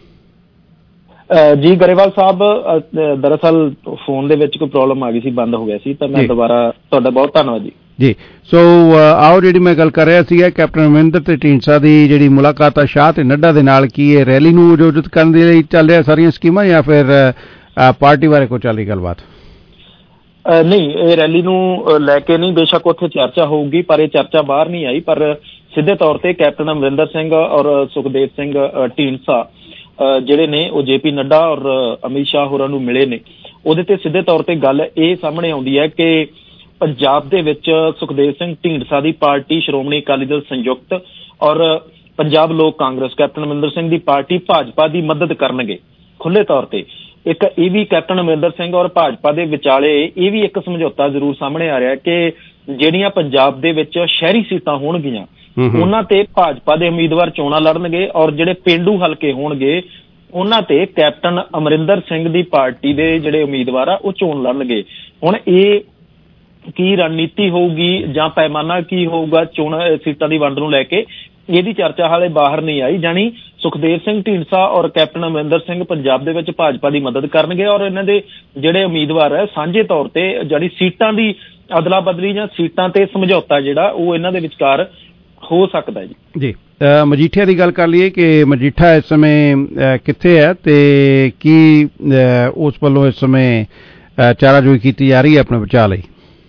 ਜੀ ਗਰੇਵਾਲ ਸਾਹਿਬ, ਦਰਅਸਲ ਫੋਨ ਦੇ ਵਿੱਚ ਕੋਈ ਪ੍ਰੋਬਲਮ ਆ ਗਈ ਸੀ, ਬੰਦ ਹੋ ਗਿਆ ਸੀ, ਤਾਂ ਮੈਂ ਦੁਬਾਰਾ ਤੁਹਾਡਾ ਬਹੁਤ ਧੰਨਵਾਦ ਜੀ। ਜੀ ਸੋ ਆਓ, ਜਿਹੜੀ ਮੈਂ ਗੱਲ ਕਰ ਰਿਹਾ ਸੀਗਾ ਕੈਪਟਨ ਅਮਰਿੰਦਰ ਤੇ ਢੀਂਡਸਾ ਦੀ ਜਿਹੜੀ ਮੁਲਾਕਾਤ ਆ ਸ਼ਾਹ ਤੇ ਨੱਡਾ ਦੇ ਨਾਲ, ਕੀ ਇਹ ਰੈਲੀ ਨੂੰ ਆਯੋਜਿਤ ਕਰਨ ਦੇ ਲਈ ਚੱਲ ਰਿਹਾ ਸਾਰੀਆਂ ਸਕੀਮਾਂ ਜਾਂ ਫਿਰ ਪਾਰਟੀ ਬਾਰੇ ਕੋਈ ਚੱਲ ਰਹੀ ਗੱਲਬਾਤ? ਨਹੀਂ, ਇਹ ਰੈਲੀ ਨੂੰ ਲੈ ਕੇ ਨਹੀਂ, ਬੇਸ਼ੱਕ ਉੱਥੇ ਚਰਚਾ ਹੋਊਗੀ ਪਰ ਇਹ ਚਰਚਾ ਬਾਹਰ ਨਹੀਂ ਆਈ। ਪਰ ਸਿੱਧੇ ਤੌਰ ਤੇ ਕੈਪਟਨ ਅਮਰਿੰਦਰ ਸਿੰਘ ਔਰ ਸੁਖਦੇਵ ਸਿੰਘ ਢੀਂਡਸਾ ਜਿਹੜੇ ਨੇ ਉਹ JP ਨੱਡਾ ਔਰ ਅਮਿਤ ਸ਼ਾਹ ਹੋਰਾਂ ਨੂੰ ਮਿਲੇ ਨੇ। ਉਹਦੇ ਤੇ ਸਿੱਧੇ ਤੌਰ ਤੇ ਗੱਲ ਇਹ ਸਾਹਮਣੇ ਆਉਂਦੀ ਹੈ ਕਿ ਪੰਜਾਬ ਦੇ ਵਿੱਚ ਸੁਖਦੇਵ ਸਿੰਘ ਢੀਂਡਸਾ ਦੀ ਪਾਰਟੀ ਸ਼੍ਰੋਮਣੀ ਅਕਾਲੀ ਦਲ ਸੰਯੁਕਤ ਔਰ ਪੰਜਾਬ ਲੋਕ ਕਾਂਗਰਸ ਕੈਪਟਨ ਅਮਰਿੰਦਰ ਸਿੰਘ ਦੀ ਪਾਰਟੀ ਭਾਜਪਾ ਦੀ ਮਦਦ ਕਰਨਗੇ ਖੁੱਲ੍ਹੇ ਤੌਰ ਤੇ। ਇੱਕ ਇਹ ਵੀ ਕੈਪਟਨ ਅਮਰਿੰਦਰ ਸਿੰਘ ਔਰ ਭਾਜਪਾ ਦੇ ਵਿਚਾਲੇ ਇਹ ਵੀ ਇੱਕ ਸਮਝੌਤਾ ਜ਼ਰੂਰ ਸਾਹਮਣੇ ਆ ਰਿਹਾ ਕਿ ਜਿਹੜੀਆਂ ਪੰਜਾਬ ਦੇ ਵਿੱਚ ਸ਼ਹਿਰੀ ਸੀਟਾਂ ਹੋਣਗੀਆਂ ਉਹਨਾਂ ਤੇ ਭਾਜਪਾ ਦੇ ਉਮੀਦਵਾਰ ਚੋਣਾਂ ਲੜਨਗੇ ਔਰ ਜਿਹੜੇ ਪੇਂਡੂ ਹਲਕੇ ਹੋਣਗੇ ਉਹਨਾਂ ਤੇ ਕੈਪਟਨ ਅਮਰਿੰਦਰ ਸਿੰਘ ਦੀ ਪਾਰਟੀ ਦੇ ਜਿਹੜੇ ਉਮੀਦਵਾਰ ਆ ਉਹ ਚੋਣ ਲੜਨਗੇ। ਹੁਣ ਇਹ ਕੀ ਰਣਨੀਤੀ ਹੋਊਗੀ ਜਾਂ ਪੈਮਾਨਾ ਕੀ ਹੋਊਗਾ ਚੋਣ ਸੀਟਾਂ ਦੀ ਵੰਡ ਨੂੰ ਲੈ ਕੇ, ਇਹਦੀ ਚਰਚਾ ਹਾਲੇ ਬਾਹਰ ਨਹੀਂ ਆਈ। ਜਾਣੀ ਸੁਖਦੇਵ ਸਿੰਘ ਢੀਂਡਸਾ ਔਰ ਕੈਪਟਨ ਅਮਰਿੰਦਰ ਸਿੰਘ ਪੰਜਾਬ ਦੇ ਵਿੱਚ ਭਾਜਪਾ ਦੀ ਮਦਦ ਕਰਨਗੇ ਔਰ ਇਹਨਾਂ ਦੇ ਜਿਹੜੇ ਉਮੀਦਵਾਰ ਹੈ ਸਾਂਝੇ ਤੌਰ ਤੇ ਜਿਹੜੀ ਸੀਟਾਂ ਦੀ ਅਦਲਾ ਬਦਲੀ ਜਾਂ ਸੀਟਾਂ ਤੇ ਸਮਝੌਤਾ ਜਿਹੜਾ ਉਹ ਇਹਨਾਂ ਦੇ ਵਿਚਕਾਰ ਹੋ ਸਕਦਾ ਜੀ। ਮਜੀਠੀਆ ਦੀ ਗੱਲ ਕਰ ਲਈਏ ਕਿ ਮਜੀਠਾ ਇਸ ਸਮੇਂ ਕਿੱਥੇ ਹੈ ਤੇ ਕੀ ਉਸ ਵੱਲੋਂ ਇਸ ਸਮੇਂ ਚਾਰਾਜੋਈ ਕੀਤੀ ਜਾ ਰਹੀ ਹੈ ਆਪਣੇ ਬਚਾਅ ਲਈ?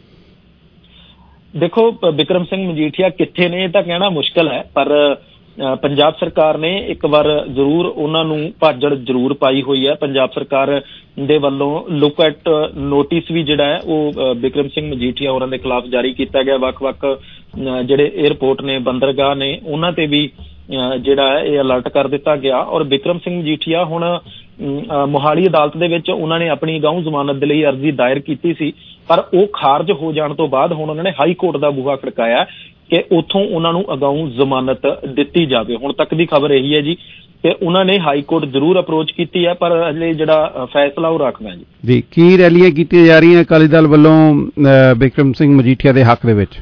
ਦੇਖੋ, ਬਿਕਰਮ ਸਿੰਘ ਮਜੀਠੀਆ ਕਿੱਥੇ ਨੇ ਇਹ ਤਾਂ ਕਹਿਣਾ ਮੁਸ਼ਕਲ ਹੈ, ਪਰ ਪੰਜਾਬ ਸਰਕਾਰ ਨੇ ਇੱਕ ਵਾਰ ਜ਼ਰੂਰ ਉਹਨਾਂ ਨੂੰ ਭਾਜੜ ਜ਼ਰੂਰ ਪਾਈ ਹੋਈ ਹੈ। ਪੰਜਾਬ ਸਰਕਾਰ ਦੇ ਵੱਲੋਂ ਲੁੱਕ ਐਟ ਨੋਟਿਸ ਵੀ ਜਿਹੜਾ ਹੈ ਉਹ ਬਿਕਰਮ ਸਿੰਘ ਮਜੀਠੀਆ ਹੋਰਾਂ ਦੇ ਖਿਲਾਫ ਜਾਰੀ ਕੀਤਾ ਗਿਆ। ਵੱਖ-ਵੱਖ ਜਿਹੜੇ ਏਅਰਪੋਰਟ ਨੇ, ਬੰਦਰਗਾਹ ਨੇ, ਉਹਨਾਂ ਤੇ ਵੀ ਜਿਹੜਾ ਹੈ ਇਹ ਅਲਰਟ ਕਰ ਦਿੱਤਾ ਗਿਆ ਔਰ ਬਿਕਰਮ ਸਿੰਘ ਮਜੀਠੀਆ ਹੁਣ ਮੋਹਾਲੀ ਅਦਾਲਤ ਦੇ ਵਿੱਚ ਉਹਨਾਂ ਨੇ ਆਪਣੀ ਅਗਾਊਂ ਜ਼ਮਾਨਤ ਦੇ ਲਈ ਅਰਜ਼ੀ ਦਾਇਰ ਕੀਤੀ ਸੀ, ਪਰ ਉਹ ਖਾਰਜ ਹੋ ਜਾਣ ਤੋਂ ਬਾਅਦ ਹੁਣ ਉਹਨਾਂ ਨੇ ਹਾਈ ਕੋਰਟ ਦਾ ਬੂਹਾ ਖੜਕਾਇਆ ਕਿ ਉੱਥੋਂ ਉਹਨਾਂ ਨੂੰ ਅਗਾਊਂ ਜ਼ਮਾਨਤ ਦਿੱਤੀ ਜਾਵੇ। ਹੁਣ ਤੱਕ ਦੀ ਖਬਰ ਇਹੀ ਹੈ ਜੀ ਕਿ ਉਹਨਾਂ ਨੇ ਹਾਈ ਕੋਰਟ ਜ਼ਰੂਰ ਅਪਰੋਚ ਕੀਤੀ ਹੈ ਪਰ ਹਲੇ ਜਿਹੜਾ ਫੈਸਲਾ ਉਹ ਰੱਖਦਾ ਜੀ। ਕੀ ਰੈਲੀਆਂ ਕੀਤੀਆਂ ਜਾ ਰਹੀਆਂ ਅਕਾਲੀ ਦਲ ਵੱਲੋਂ ਬਿਕਰਮ ਸਿੰਘ ਮਜੀਠੀਆ ਦੇ ਹੱਕ ਦੇ ਵਿੱਚ?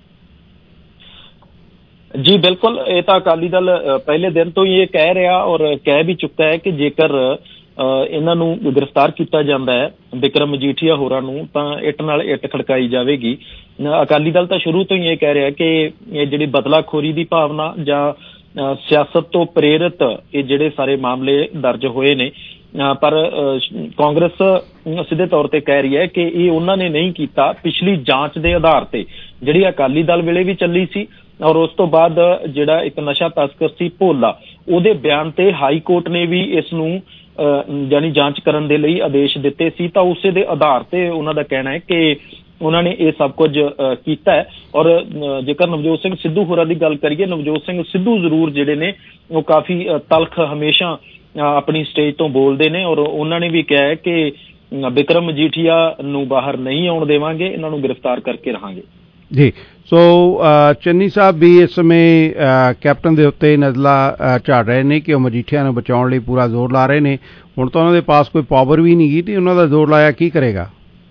ਜੀ ਬਿਲਕੁਲ, ਇਹ ਤਾਂ ਅਕਾਲੀ ਦਲ ਪਹਿਲੇ ਦਿਨ ਤੋਂ ਹੀ ਇਹ ਕਹਿ ਰਿਹਾ ਔਰ ਕਹਿ ਵੀ ਚੁੱਕਾ ਹੈ ਕਿ ਜੇਕਰ ਇਹਨਾਂ ਨੂੰ ਗ੍ਰਿਫਤਾਰ ਕੀਤਾ ਜਾਂਦਾ ਹੈ ਬਿਕਰਮ ਮਜੀਠੀਆ ਹੋਰਾਂ ਨੂੰ ਤਾਂ ਇੱਟ ਨਾਲ ਇੱਟ ਖੜਕਾਈ ਜਾਵੇਗੀ। ਅਕਾਲੀ ਦਲ ਤਾਂ ਸ਼ੁਰੂ ਤੋਂ ਹੀ ਇਹ ਕਹਿ ਰਿਹਾ ਕਿ ਇਹ ਜਿਹੜੀ ਬਦਲਾਖੋਰੀ ਦੀ ਭਾਵਨਾ ਜਾਂ ਸਿਆਸਤ ਤੋਂ ਪ੍ਰੇਰਿਤ ਇਹ ਜਿਹੜੇ ਸਾਰੇ ਮਾਮਲੇ ਦਰਜ ਹੋਏ ਨੇ, ਪਰ ਕਾਂਗਰਸ ਸਿੱਧੇ ਤੌਰ ਤੇ ਕਹਿ ਰਹੀ ਹੈ ਕਿ ਇਹ ਉਹਨਾਂ ਨੇ ਨਹੀਂ ਕੀਤਾ। ਪਿਛਲੀ ਜਾਂਚ ਦੇ ਆਧਾਰ ਤੇ ਜਿਹੜੀ ਅਕਾਲੀ ਦਲ ਵੇਲੇ ਵੀ ਚੱਲੀ ਸੀ ਔਰ ਉਸ ਤੋਂ ਬਾਅਦ ਜਿਹੜਾ ਇੱਕ ਨਸ਼ਾ ਤਸਕਰ ਸੀ ਭੋਲਾ, ਉਹਦੇ ਬਿਆਨ ਤੇ ਹਾਈ ਕੋਰਟ ਨੇ ਵੀ ਇਸ ਨੂੰ ਜਾਨੀ ਜਾਂਚ ਕਰਨ ਦੇ ਲਈ ਆਦੇਸ਼ ਦਿੱਤੇ ਸੀ, ਤਾਂ ਉਸੇ ਦੇ ਆਧਾਰ ਤੇ ਉਹਨਾਂ ਦਾ ਕਹਿਣਾ ਹੈ ਕਿ ਉਹਨਾਂ ਨੇ ਇਹ ਸਭ ਕੁਝ ਕੀਤਾ ਹੈ। ਔਰ ਜੇਕਰ ਨਵਜੋਤ ਸਿੰਘ ਸਿੱਧੂ ਹੋਰਾਂ ਦੀ ਗੱਲ ਕਰੀਏ, ਨਵਜੋਤ ਸਿੰਘ ਸਿੱਧੂ ਜ਼ਰੂਰ ਜਿਹੜੇ ਨੇ ਉਹ ਕਾਫੀ ਤਲਖ ਹਮੇਸ਼ਾ ਆਪਣੀ ਸਟੇਜ ਤੋਂ ਬੋਲਦੇ ਨੇ ਔਰ ਉਹਨਾਂ ਨੇ ਵੀ ਕਿਹਾ ਹੈ ਕਿ ਬਿਕਰਮ ਮਜੀਠੀਆ ਨੂੰ ਬਾਹਰ ਨਹੀਂ ਆਉਣ ਦੇਵਾਂਗੇ, ਇਹਨਾਂ ਨੂੰ ਗ੍ਰਿਫਤਾਰ ਕਰਕੇ ਰਹਾਂਗੇ ਜੀ। ਸੋ ਚੰਨੀ ਸਾਹਿਬ ਵੀ ਇਸ ਸਮੇਂ ਕੈਪਟਨ ਦੇ ਉੱਤੇ ਨਜ਼ਲਾ ਝਾੜ ਰਹੇ ਨੇ ਕਿ ਉਹ ਮਜੀਠੀਆ ਨੂੰ ਬਚਾਉਣ ਲਈ ਪੂਰਾ ਜ਼ੋਰ ਲਾ ਰਹੇ ਨੇ। ਹੁਣ ਤਾਂ ਉਹਨਾਂ ਦੇ ਪਾਸ ਕੋਈ ਪਾਵਰ ਵੀ ਨਹੀਂ ਗਈ ਤੇ ਉਹਨਾਂ ਦਾ ਜ਼ੋਰ ਲਾਇਆ ਕੀ ਕਰੇਗਾ?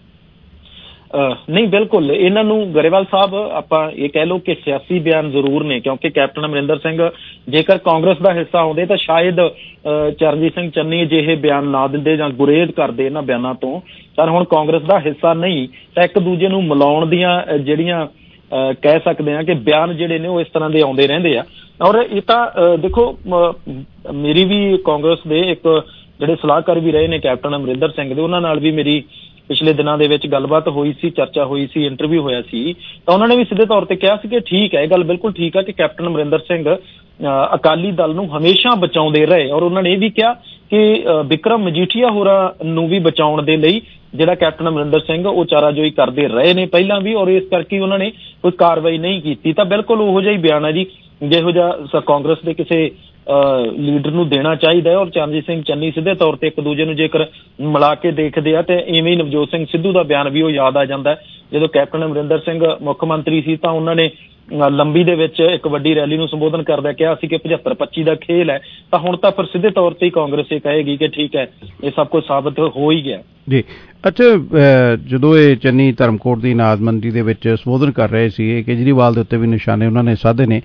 ਨਹੀਂ, ਬਿਲਕੁਲ ਇਹਨਾਂ ਨੂੰ ਗਰੇਵਾਲ ਸਾਹਿਬ ਆਪਾਂ ਇਹ ਕਹਿ ਲਓ ਕਿ ਸਿਆਸੀ ਬਿਆਨ ਜ਼ਰੂਰ ਨੇ, ਕਿਉਂਕਿ ਕੈਪਟਨ ਅਮਰਿੰਦਰ ਸਿੰਘ ਜੇਕਰ ਕਾਂਗਰਸ ਦਾ ਹਿੱਸਾ ਹੁੰਦੇ ਤਾਂ ਸ਼ਾਇਦ ਚਰਨਜੀਤ ਸਿੰਘ ਚੰਨੀ ਜਿਹੇ ਬਿਆਨ ਨਾ ਦਿੰਦੇ ਜਾਂ ਗੁਰੇਜ਼ ਕਰਦੇ ਇਹਨਾਂ ਬਿਆਨਾਂ ਤੋਂ। ਪਰ ਹੁਣ ਕਾਂਗਰਸ ਦਾ ਹਿੱਸਾ ਨਹੀਂ ਤਾਂ ਇੱਕ ਦੂਜੇ ਨੂੰ ਮਿਲਾਉਣ ਦੀਆਂ ਜਿਹੜੀਆਂ ਕਹਿ ਸਕਦੇ ਹਾਂ ਕਿ ਬਿਆਨ ਜਿਹੜੇ ਨੇ ਉਹ ਇਸ ਤਰ੍ਹਾਂ ਦੇ ਆਉਂਦੇ ਰਹਿੰਦੇ ਆ। ਔਰ ਇਹ ਤਾਂ ਦੇਖੋ, ਮੇਰੀ ਵੀ ਕਾਂਗਰਸ ਦੇ ਇੱਕ ਜਿਹੜੇ ਸਲਾਹਕਾਰ ਵੀ ਰਹੇ ਨੇ ਕੈਪਟਨ ਅਮਰਿੰਦਰ ਸਿੰਘ ਦੇ, ਉਹਨਾਂ ਨਾਲ ਵੀ ਮੇਰੀ ਪਿਛਲੇ ਦਿਨਾਂ ਦੇ ਵਿੱਚ ਗੱਲਬਾਤ ਹੋਈ ਸੀ, ਚਰਚਾ ਹੋਈ ਸੀ, ਇੰਟਰਵਿਊ ਹੋਇਆ ਸੀ, ਤਾਂ ਉਹਨਾਂ ਨੇ ਵੀ ਸਿੱਧੇ ਤੌਰ ਤੇ ਕਿਹਾ ਸੀ ਕਿ ਠੀਕ ਹੈ, ਇਹ ਗੱਲ ਬਿਲਕੁਲ ਠੀਕ ਹੈ ਕਿ ਕੈਪਟਨ ਅਮਰਿੰਦਰ ਸਿੰਘ ਅਕਾਲੀ ਦਲ ਨੂੰ ਹਮੇਸ਼ਾ ਬਚਾਉਂਦੇ ਰਹੇ ਔਰ ਉਹਨਾਂ ਨੇ ਇਹ ਵੀ ਕਿਹਾ ਕਿ ਬਿਕਰਮ ਮਜੀਠੀਆ ਹੋਰਾਂ ਨੂੰ ਵੀ ਬਚਾਉਣ ਦੇ ਲਈ ਜਿਹੜਾ ਕੈਪਟਨ ਅਮਰਿੰਦਰ ਸਿੰਘ ਉਹ ਚਾਰਾਜੋਈ ਕਰਦੇ ਰਹੇ ਨੇ ਪਹਿਲਾਂ ਵੀ ਔਰ ਇਸ ਕਰਕੇ ਉਹਨਾਂ ਨੇ ਕੋਈ ਕਾਰਵਾਈ ਨਹੀਂ ਕੀਤੀ। ਤਾਂ ਬਿਲਕੁਲ ਉਹੋ ਜਿਹਾ ਹੀ ਬਿਆਨ ਹੈ ਜੀ ਜਿਹੋ ਜਿਹਾ ਕਾਂਗਰਸ ਦੇ ਕਿਸੇ ਲੀਡਰ ਨੂੰ ਦੇਣਾ ਚਾਹੀਦਾ ਹੈ। ਔਰ ਚਰਨਜੀਤ ਸਿੰਘ ਚੰਨੀ ਸਿੱਧੇ ਤੌਰ ਤੇ ਇੱਕ ਦੂਜੇ ਨੂੰ ਜੇਕਰ ਮਿਲਾ ਕੇ ਦੇਖਦੇ ਆ ਤੇ ਇਵੇਂ ਹੀ ਨਵਜੋਤ ਸਿੰਘ ਸਿੱਧੂ ਦਾ ਬਿਆਨ ਵੀ ਉਹ ਯਾਦ ਆ ਜਾਂਦਾ। ਜਦੋਂ ਕੈਪਟਨ ਅਮਰਿੰਦਰ ਸਿੰਘ ਮੁੱਖ ਮੰਤਰੀ ਸੀ ਤਾਂ ਉਹਨਾਂ ਨੇ ਲੰਬੀ ਦੇ ਵਿੱਚ ਇੱਕ ਵੱਡੀ ਰੈਲੀ ਨੂੰ ਸੰਬੋਧਨ ਕਰਦਿਆਂ ਕਿਹਾ ਸੀ ਕਿ 75-25 ਦਾ ਖੇਲ ਹੈ, ਤਾਂ ਹੁਣ ਤਾਂ ਫਿਰ ਸਿੱਧੇ ਤੌਰ ਤੇ ਹੀ ਕਾਂਗਰਸ ਇਹ ਕਹੇਗੀ ਕਿ ਠੀਕ ਹੈ, ਇਹ ਸਭ ਕੁਝ ਸਾਬਤ ਹੋ ਹੀ ਗਿਆ ਜੀ। ਅੱਛਾ, ਜਦੋਂ ਇਹ ਚੰਨੀ ਧਰਮਕੋਟ ਦੀ ਨਾਜ਼ਮੰਦੀ ਦੇ ਵਿੱਚ ਸੰਬੋਧਨ ਕਰ ਰਹੇ ਸੀ, ਕੇਜਰੀਵਾਲ ਦੇ ਉੱਤੇ ਵੀ ਨਿਸ਼ਾਨੇ ਉਹਨਾਂ ਨੇ ਸਾਧੇ ਨੇ,